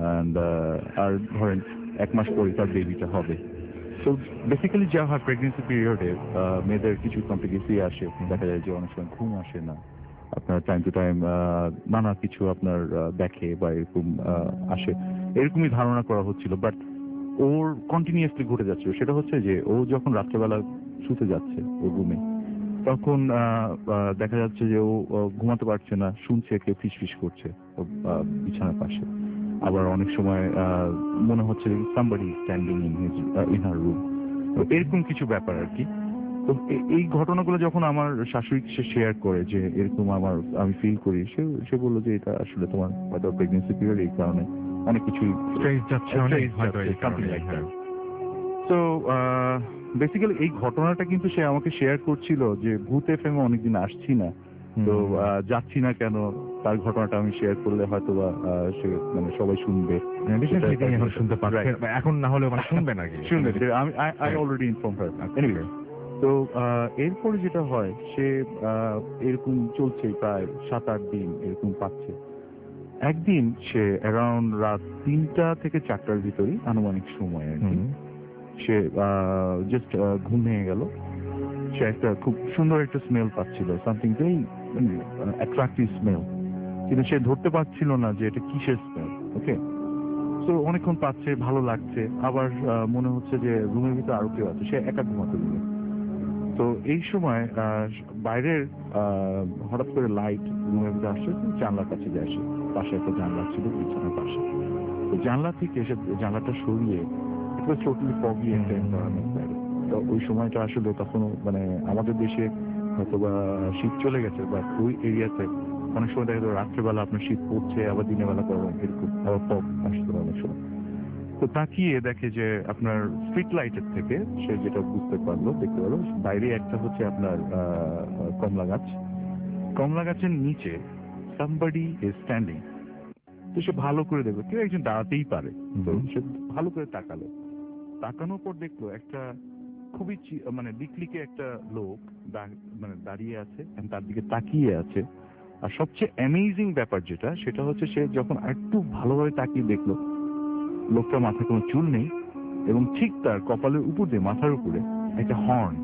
আর ধরেন 1 মাস পরে তার বেবিটা হবে। তো বেসিক্যালি যা হয় প্রেগনেন্সি পিরিয়ডে মেয়েদের কিছু কমপ্লিকেসি আসে, দেখা যায় যে অনেক সময় ঘুম আসে না, আপনার টাইম টু টাইম নানা কিছু আপনার দেখে বা এরকম আসে, এরকমই ধারণা করা হচ্ছিল। বাট ওর কন্টিনিউয়াসলি ঘটে যাচ্ছিল। সেটা হচ্ছে যে ও যখন রাত্রেবেলা শুতে যাচ্ছে ওর রুমে, তখন দেখা যাচ্ছে যে ও ঘুমাতে পারছে না, শুনছে কেউ ফিসফিস করছে বিছানার পাশে। আবার অনেক সময় মনে হচ্ছে somebody standing in her room, তো এরকম কিছু ব্যাপার আর কি। তো এই ঘটনাগুলো যখন আমার শাশুড়িকে সে শেয়ার করে যে এরকম আমি ফিল করি, সে বললো যে এটা আসলে তোমার হয়তো প্রেগনেন্সি পিরিয়ড, এই কারণে অনেক কিছু তো বেসিক্যালি এই ঘটনাটা কিন্তু সে আমাকে শেয়ার করছিল যে ভূত এফএম অনেকদিন আসছি না, তো যাচ্ছি না কেন, তার ঘটনাটা আমি শেয়ার করলে হয়তো বা সে মানে সবাই শুনবে, এখন শুনতে পাচ্ছেন, এখন না হলে মানে শুনবেন আর কি। শুনবে, আমি I already inform her. Anyway, তো এরপরে যেটা হয়, সে এরকম চলছে প্রায় 7-8 দিন এরকম পাচ্ছে। একদিন সে অ্যারাউন্ড রাত 3টা থেকে 4টার ভিতরেই আনুমানিক সময় আর কি, সে জাস্ট ঘুম ভেঙে গেল। সে একটা খুব সুন্দর একটা স্মেল পাচ্ছিল, সামথিং ভেরি অ্যাট্রাক্টিভ স্মেল, কিন্তু সে ধরতে পারছিল না যে এটা কিসের স্মেল। ওকে, তো অনেকক্ষণ পাচ্ছে, ভালো লাগছে, আবার মনে হচ্ছে যে রুমের ভিতরে আরো কেউ আছে, সে একা ঘুমাতে দিল। তো এই সময় বাইরের হঠাৎ করে লাইট রুমের ভিতরে আসছে, জানলার কাছে যায়, আসে পাশে একটা জানলা ছিল বিছানার পাশে। তো জানলা থেকে এসে জানলাটা সরিয়ে it was totally foggy and environment. তো ওই সময়টা আসলে তখন মানে আমাদের দেশে অথবা শীত চলে গেছে, বা ওই এরিয়াতে অনেক সময় দেখা যায় রাত্রেবেলা আপনার শীত পড়ছে, আবার দিনের বেলা করে এরকম আবার ফগ আসতে পারে অনেক সময়। তো তাকিয়ে দেখে যে আপনার স্ট্রিট লাইটের থেকে সে যেটা বুঝতে পারলো, দেখতে পারলো বাইরে একটা হচ্ছে আপনার কমলা গাছের নিচে somebody is standing। তো সে ভালো করে দেখলো কেউ একজন দাঁড়াতেই পারে, তো সে ভালো করে তাকানোর পর দেখলো একটা খুবই মানে দিকলিকে একটা লোক মানে দাঁড়িয়ে আছে, and তার দিকে তাকিয়ে আছে। আর সবচেয়ে অ্যামেজিং ব্যাপার যেটা, সেটা হচ্ছে সে যখন একটু ভালোভাবে তাকিয়ে দেখলো লোকটার মাথায় কোনো চুল নেই, এবং ঠিক তার কপালের উপর দিয়ে মাথার উপরে একটা হর্ন,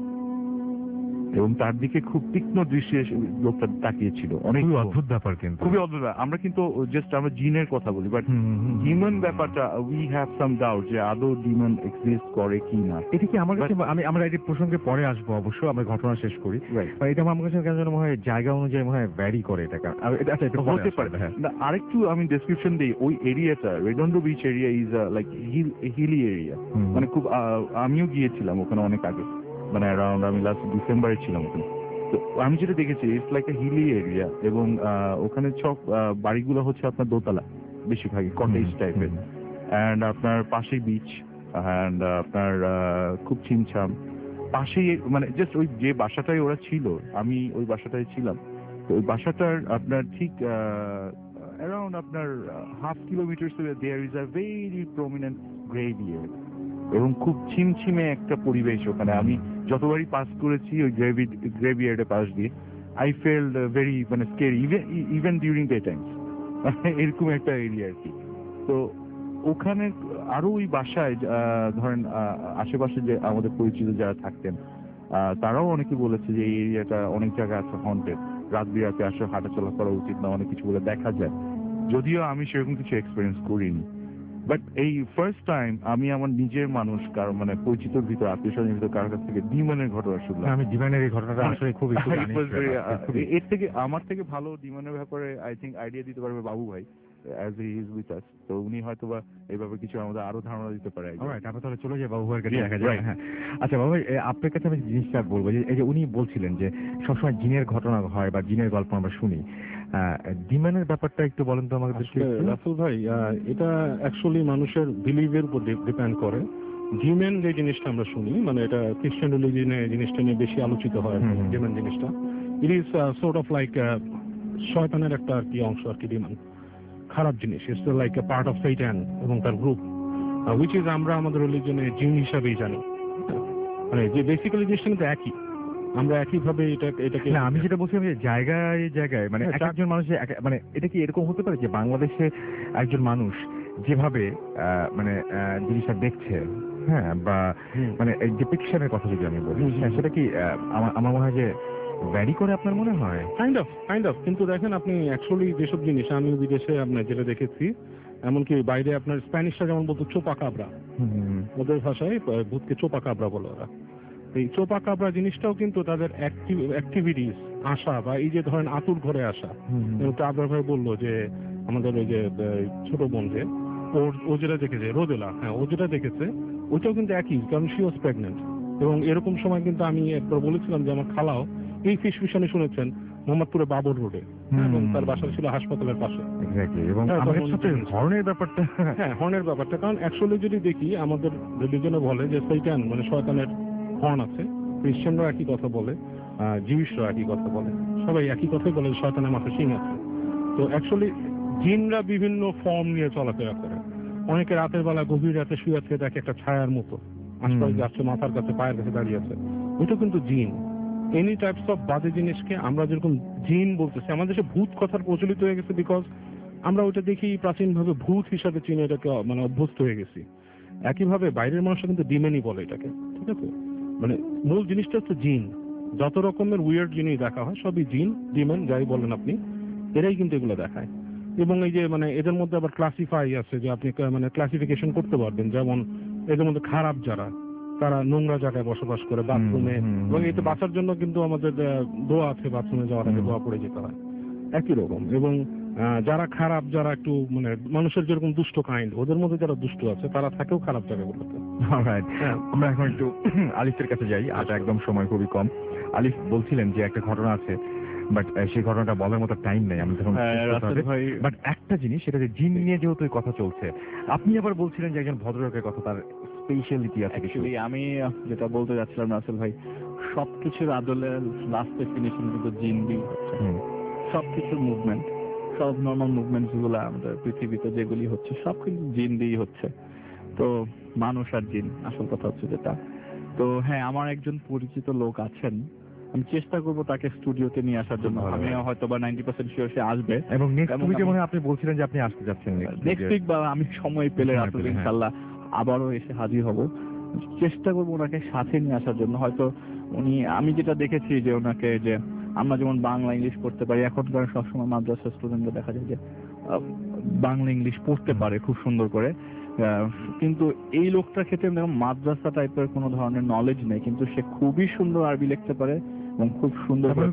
এবং তার দিকে খুব তীক্ষ্ণ দৃষ্টি লোকটা তাকিয়েছিল। অনেক অদ্ভুত ব্যাপার, কিন্তু খুবই অদ্ভুত। আমরা কিন্তু জাস্ট আমরা জিনের কথা বলি, বাট ডিমন ব্যাপারটা উই হ্যাভ সাম ডাউট যে আদৌ ডিমন এক্সিস্ট করে কি না। এটা কি আমার কাছে, আমরা এই প্রসঙ্গে পরে আসবো অবশ্য, আমরা ঘটনা শেষ করি। এটা আমার কাছে কেন মনে হয় জায়গা অনুযায়ী মনে হয় ভ্যারি করে এটা। আচ্ছা, এটা হতে পারে। না, আরেকটু আমি ডেসক্রিপশন দিই। ওই এরিয়াটা Redondo Beach area is like hilly area, মানে খুব আমিও গিয়েছিলাম ওখানে অনেক আগে, মানে অ্যারাউন্ড আমি লাস্ট ডিসেম্বরে ছিলাম ওখানে। তো আমি যেটা দেখেছি it's like a hilly area, এবং ওখানে সব বাড়িগুলো হচ্ছে আপনার দোতলা বেশিরভাগই, কটেজ টাইপের, অ্যান্ড আপনার পাশেই বিচ, অ্যান্ড আপনার খুব ছিমছাম পাশেই, মানে জাস্ট ওই যে বাসাটায় ওরা ছিল, আমি ওই বাসাটায় ছিলাম, তো ওই বাসাটার আপনার ঠিক অ্যারাউন্ড আপনার half kilometre there is a very prominent graveyard, এবং খুব ছিমছিমে একটা পরিবেশ ওখানে। আমি যতবারই পাস করেছি ওই গ্রেভিয়ার্ডের পাশ দিয়ে, আই ফেল্ড ভেরি মানে scary, even during day times, এরকম একটা এরিয়া আর কি। তো ওখানে আরো ওই বাসায় ধরেন আশেপাশে যে আমাদের পরিচিত যারা থাকতেন, তারাও অনেকে বলেছে যে এই এরিয়াটা অনেক জায়গা আছে হন্টেড, রাত বিরাতে আসলে হাঁটাচলা করা উচিত না, অনেক কিছু বলে দেখা যায়। যদিও আমি সেরকম কিছু এক্সপিরিয়েন্স করিনি, বাট এই ফার্স্ট টাইম আমি আমার নিজের মানুষ কারো মানে পরিচিতর ভিতর, আত্মীয় স্বজনের ভিতর কারোর কাছ থেকে ডিমনের ঘটনা শুনলাম। আমি ডিমান্ডের এই ঘটনাটা আসলে খুবই এর থেকে আমার থেকে ভালো ডিমান্ডের ব্যাপারে আই থিঙ্ক আইডিয়া দিতে পারবে বাবু ভাই, as he is with us. তো উনি হয়তো বা এই ব্যাপারে কিছু আমাদের আরো ধারণা দিতে পারে। আমরা তাহলে চলে যাই বাবু ভাইয়ের কাছে, দেখা যায়। হ্যাঁ, আচ্ছা বাবু ভাই, আপনার কাছে আমি জিনিসটা বলবো যে এই যে উনি বলছিলেন যে সবসময় জিনের ঘটনা হয় বা জিনের গল্প আমরা শুনি, ডিমান্ডের ব্যাপারটা একটু বলেন তো আমাদের। রাসেল ভাই, এটা অ্যাকচুয়ালি মানুষের বিলিভের উপর ডিপেন্ড করে। ডিমেন যে জিনিসটা আমরা শুনি, মানে এটা খ্রিস্টান রিলিজিয়নে জিনিসটা নিয়ে বেশি আলোচিত হয়। ডিমেন জিনিসটা it is sort of like শয়তানের একটা আর কি অংশ আর কি। ডিমেন খারাপ জিনিস, it's like a part of শয়তান এবং তার গ্রুপ, হুইচ ইজ আমরা আমাদের রিলিজিয়নে জিন হিসাবেই জানি। মানে যে বেসিক্যালি জিনিসটা কিন্তু একই, আমরা একইভাবে এটাকে। আমি যেটা বলছিলাম যে জায়গায় জায়গায় মানে একজন মানুষের মানে এটা কি এরকম হতে পারে যে বাংলাদেশে একজন মানুষ যেভাবে মানে জিনিসটা দেখছে, হ্যাঁ, বা মানে ডিপিকশনের কথা যদি আমি বলি, সেটা কি আমার মনে হয় যে ভ্যারি করে, আপনার মনে হয়? Kind of. কিন্তু দেখেন আপনি অ্যাকচুয়ালি যেসব জিনিস আমি বিদেশে আপনার যেটা দেখেছি, এমনকি বাইরে আপনার স্প্যানিশরা যেমন বলতো চোপা কাবরা, ওদের ভাষায় ভূতকে চোপা কাবরা বলে ওরা। এই চোপা কাবরা জিনিসটাও কিন্তু তাদের অ্যাক্টিভিটিস, আশা, বা এই যে ধরেন আতুর ঘরে আসা। আবরার ভাই বললো যে আমাদের ওই যে ছোট বোন যে ও যেটা দেখেছে রোদেলা, হ্যাঁ, ও যেটা দেখেছে ওইটাও কিন্তু একই, কারণ শি ওয়াজ প্রেগনেন্ট। এবং এরকম সময় কিন্তু আমি একবার বলেছিলাম যে আমার খালাও এই ফিসফিসানি শুনেছেন মোহাম্মদপুরে বাবর রোডে, এবং তার বাসা ছিল হাসপাতালের পাশে। এবং হর্নের ব্যাপারটা, হ্যাঁ, হর্নের ব্যাপারটা, কারণ অ্যাকচুয়ালি যদি দেখি আমাদের রিলিজনে বলে যে শয়তান মানে শয়তানের হর্ন আছে। খ্রিস্টানরা একই কথা বলে, জিউসরা একই কথা বলে, সবাই একই কথাই বলে শয়তানের মাথায় শিং আছে। তো অ্যাকচুয়ালি জিনরা বিভিন্ন ফর্ম নিয়ে চলাফেরা করে। অনেকে রাতের বেলা গভীর রাতে শুয়ে আছে, দেখে একটা ছায়ার মতো আশপাশে যাচ্ছে, মাথার কাছে পায়ের কাছে দাঁড়িয়ে আছে, ওইটা কিন্তু জিন। এনি টাইপস অফ বাজে জিনিসকে আমরা যেরকম জিন বলতেছি, আমাদের দেশে ভূত কথার প্রচলিত হয়ে গেছে, বিকজ আমরা ওইটা দেখি প্রাচীনভাবে ভূত হিসাবে চিনে এটাকে মানে অভ্যস্ত হয়ে গেছি। একইভাবে বাইরের মানুষরা কিন্তু ডিমেনই বলে এটাকে, ঠিক আছে? মানে মূল জিনিসটা হচ্ছে জিন। যত রকমের উইয়ার্ড জিনিস দেখা হয় সবই জিন, ডিমেন যাই বলেন আপনি, এরাই কিন্তু এগুলো দেখায়। এবং এই যে মানে এদের মধ্যে আবার ক্লাসিফাই আছে, যে আপনি মানে ক্লাসিফিকেশন করতে পারবেন। যেমন এদের মধ্যে খারাপ যারা, তারা নোংরা জায়গায় বসবাস করে, বাথরুমে, এবং এতে বাঁচার জন্য কিন্তু আমাদের দোয়া আছে, বাথরুমে যাওয়ার আগে দোয়া পড়ে যেতে হয়, একই রকম। এবং যারা খারাপ, যারা একটু মানে মানুষের যেরকম দুষ্ট কাইন্ড, ওদের মধ্যে যারা দুষ্ট আছে তারা থাকেও খারাপ জায়গাগুলোতে। আমরা এখন একটু আলিফের কাছে যাই, আর একদম সময় খুবই কম। আলিফ বলছিলেন যে একটা ঘটনা আছে, বাট সেই ঘটনাটা বলার মতো টাইম নেই, আমি তখন রাসেল ভাই বাট একটা জিনিস, সেটা যে জিন নিয়ে যেহেতু এই কথা চলছে, আপনি আবার বলছিলেন যে একজন ভদ্রলোকের কথা, তার স্পেশালিটি আছে কিছু। অ্যাকচুয়ালি আমি যেটা বলতে যাচ্ছিলাম রাসেল ভাই, সবকিছুর আদলে লাস্ট ডেফিনিশন কিন্তু জিন দিয়ে হচ্ছে। সবকিছুর মুভমেন্ট, সব নর্মাল মুভমেন্ট যেগুলো আমাদের পৃথিবীতে যেগুলি হচ্ছে সব কিন্তু জিন দিয়েই হচ্ছে। তো মানুষ আর জিন আসল কথা হচ্ছে যেটা। তো হ্যাঁ, আমার একজন পরিচিত লোক আছেন, আমি চেষ্টা করব তাকে স্টুডিওতে নিয়ে আসার জন্য। আমি হয়তো বা 90% শিওর সে আসবে, এবং নেক্সট উইকে মনে হয় আপনি বলছিলেন যে আপনি আসতে যাচ্ছেন নেক্সট উইক, বা আমি সময় পেলে আসলে ইনশাআল্লাহ আবারও এসে হাজির হব। চেষ্টা করবো ওনাকে সাথে নিয়ে আসার জন্য। হয়তো উনি, আমি যেটা দেখেছি যে ওনাকে, যে আমরা যেমন বাংলা ইংলিশ পড়তে পারি, এখনকার সবসময় মাদ্রাসা স্টুডেন্টরা দেখা যায় যে বাংলা ইংলিশ পড়তে পারে খুব সুন্দর করে, কিন্তু এই লোকটার ক্ষেত্রে যেমন মাদ্রাসা টাইপের কোনো ধরনের নলেজ নেই, কিন্তু সে খুবই সুন্দর আরবি লিখতে পারে এবং খুব সুন্দর করে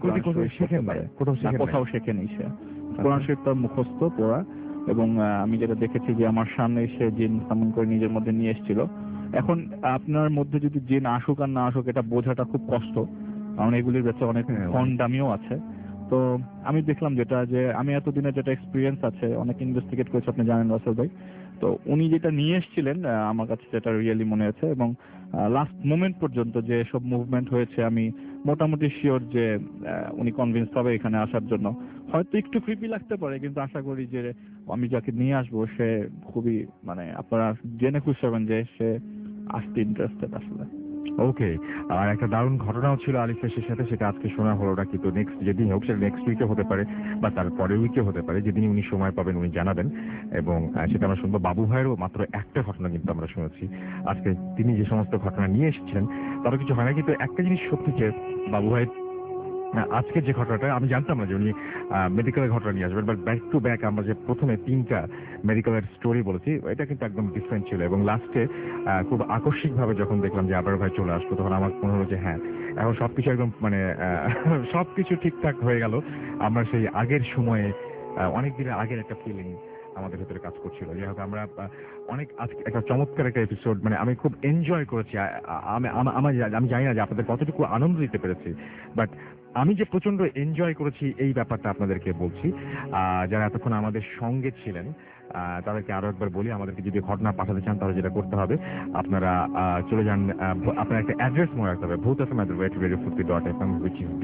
কোথাও শেখেনি সে। কোরআন শরীফ তার মুখস্থ পড়া, এবং আমি যেটা দেখেছি যে আমার সামনে সে জিন সামন করে নিজের মধ্যে নিয়ে এসেছিল। এখন আপনার মধ্যে যদি জিন আসুক আর না আসুক এটা বোঝাটা খুব কষ্ট, কারণ এগুলির ব্যাপারে অনেক ভণ্ডামিও আছে। তো আমি দেখলাম যেটা, যে আমি এতদিনের যেটা এক্সপিরিয়েন্স আছে, অনেক ইনভেস্টিগেট করেছি, আপনি জানেন রাসেল ভাই। তো উনি যেটা নিয়ে এসেছিলেন আমার কাছে যেটা রিয়েলি মনে হয়েছে, এবং লাস্ট মোমেন্ট পর্যন্ত যে সব মুভমেন্ট হয়েছে, আমি মোটামুটি শিওর যে উনি কনভিন্স হবে এখানে আসার জন্য। হয়তো একটু ক্রিপি লাগতে পারে, কিন্তু আশা করি যে আমি যাকে নিয়ে আসবো সে খুবই, মানে আপনারা জেনে খুশি হবেন যে সে আসতে ইন্টারেস্টেড আসলে। ওকে, আর একটা দারুণ ঘটনাও ছিল আলিফের সাথে, সেটা আজকে শোনা হলো না, কিন্তু নেক্সট যেদিন হোক, সেটা নেক্সট উইকে হতে পারে বা তার পরের উইকে হতে পারে, যেদিন উনি সময় পাবেন উনি জানাবেন, এবং সেটা আমরা শুনবো। বাবু ভাইয়েরও মাত্র একটা ঘটনা কিন্তু আমরা শুনেছি আজকে, তিনি যে সমস্ত ঘটনা নিয়ে এসেছিলেন তারও কিছু হয় না, কিন্তু একটা জিনিস সত্যি যে বাবু ভাই আজকে যে ঘটনাটা, আমি জানতাম না যে উনি মেডিকেলের ঘটনা নিয়ে আসবেন, বাট ব্যাক টু ব্যাক আমরা যে প্রথমে 3টা মেডিকেলের স্টোরি বলেছি, এটা কিন্তু একদম ডিফারেন্ট ছিল, এবং লাস্টে খুব আকস্মিকভাবে যখন দেখলাম যে আবার ভাই চলে আসলো, তখন আমার মনে হলো যে হ্যাঁ, এখন সবকিছু একদম মানে সবকিছু ঠিকঠাক হয়ে গেল। আমরা সেই আগের সময়ে, অনেক দিনের আগের একটা ফিলিং আমাদের ভেতরে কাজ করছিল। যাই হোক, আমরা অনেক আজকে একটা চমৎকার একটা এপিসোড, মানে আমি খুব এনজয় করেছি। আমি জানি না যে আপনাদের কতটুকু আনন্দ দিতে পেরেছি, বাট আমি যে প্রচন্ড এনজয় করেছি এই ব্যাপারটা আপনাদেরকে বলছি। যারা এতক্ষণ আমাদের সঙ্গে ছিলেন তাদেরকে আরো একবার বলি, আমাদেরকে যদি ঘটনা পাঠাতে চান তাহলে যেটা করতে হবে, আপনারা চলে যান, আপনার একটা অ্যাড্রেস মনে রাখতে হবে, bhutfm@radiofurti.fm, which is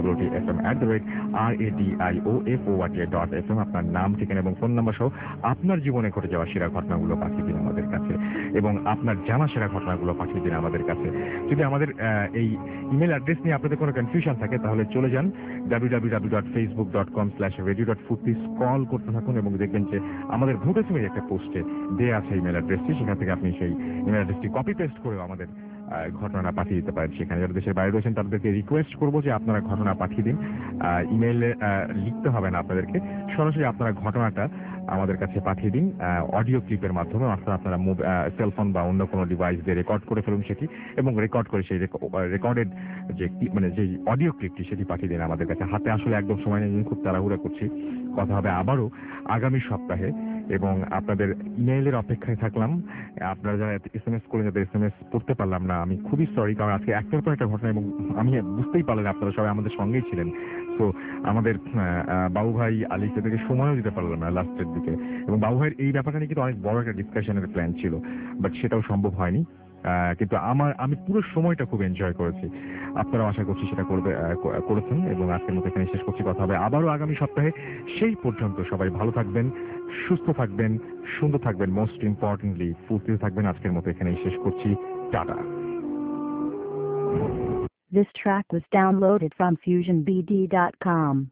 bhutfm@radiofurti.fm। আপনার নাম, ঠিকানা এবং ফোন নাম্বার সহ আপনার জীবনে ঘটে যাওয়া সেরা ঘটনাগুলো পাঠিয়ে দিন আমাদের কাছে, এবং আপনার জানা সেরা ঘটনাগুলো পাঠিয়ে দিন আমাদের কাছে। যদি আমাদের এই ইমেল অ্যাড্রেস নিয়ে আপনাদের কোনো কনফিউশন থাকে তাহলে চলে যান www.facebook.com/radio.furti, স্ক্রল করতে থাকুন এবং দেখবেন যে আমাদের ভূত এফএমের একটা পোস্টে দেয়া আছে ইমেল অ্যাড্রেসটি, সেখান থেকে আপনি সেই ইমেল অ্যাড্রেসটি কপি পেস্ট করে আমাদের ঘটনা পাঠিয়ে দিতে পারেন। সেখানে যারা দেশের বাইরে রয়েছেন তাদেরকে রিকোয়েস্ট করবো যে আপনারা ঘটনা পাঠিয়ে দিন। ইমেইলে লিখতে হবে না আপনাদেরকে, সরাসরি আপনারা ঘটনাটা আমাদের কাছে পাঠিয়ে দিন অডিও ক্লিপের মাধ্যমে, অর্থাৎ আপনারা সেলফোন বা অন্য কোনো ডিভাইস দিয়ে রেকর্ড করে ফেলুন সেটি, এবং রেকর্ড করে সেই রেকর্ডেড যে মানে যে অডিও ক্লিপটি সেটি পাঠিয়ে দিন আমাদের কাছে। হাতে আসলে একদম সময় নেই, খুব তাড়াহুড়া করছি। কথা হবে আবারও আগামী সপ্তাহে, এবং আপনাদের ইমেইলের অপেক্ষায় থাকলাম। আপনারা যারা SMS করে যাদের SMS পড়তে পারলাম না, আমি খুবই সরি, কারণ আজকে একটার পর একটা ঘটনা, এবং আমি বুঝতেই পারলেন আপনারা সবাই আমাদের সঙ্গেই ছিলেন। তো আমাদের বাবু ভাই আলী থেকে সময়ও দিতে পারলাম না লাস্টের দিকে, এবং বাবু ভাইয়ের এই ব্যাপারটা নিয়ে কিন্তু অনেক বড় একটা ডিসকাশনের প্ল্যান ছিল, বাট সেটাও সম্ভব হয়নি। কিন্তু আমি পুরো সময়টা খুব এনজয় করেছি, আপনারাও আশা করছি সেটা করেছেন, এবং আজকের মতো এখানে শেষ করছি। কথা হবে আবারও আগামী সপ্তাহে। সেই পর্যন্ত সবাই ভালো থাকবেন, সুস্থ থাকবেন, সুন্দর থাকবেন, মোস্ট ইম্পর্টেন্টলি ফুর্তিতে থাকবেন। আজকের মতো এখানেই শেষ করছি, tata. This track was downloaded from FusionBD.com.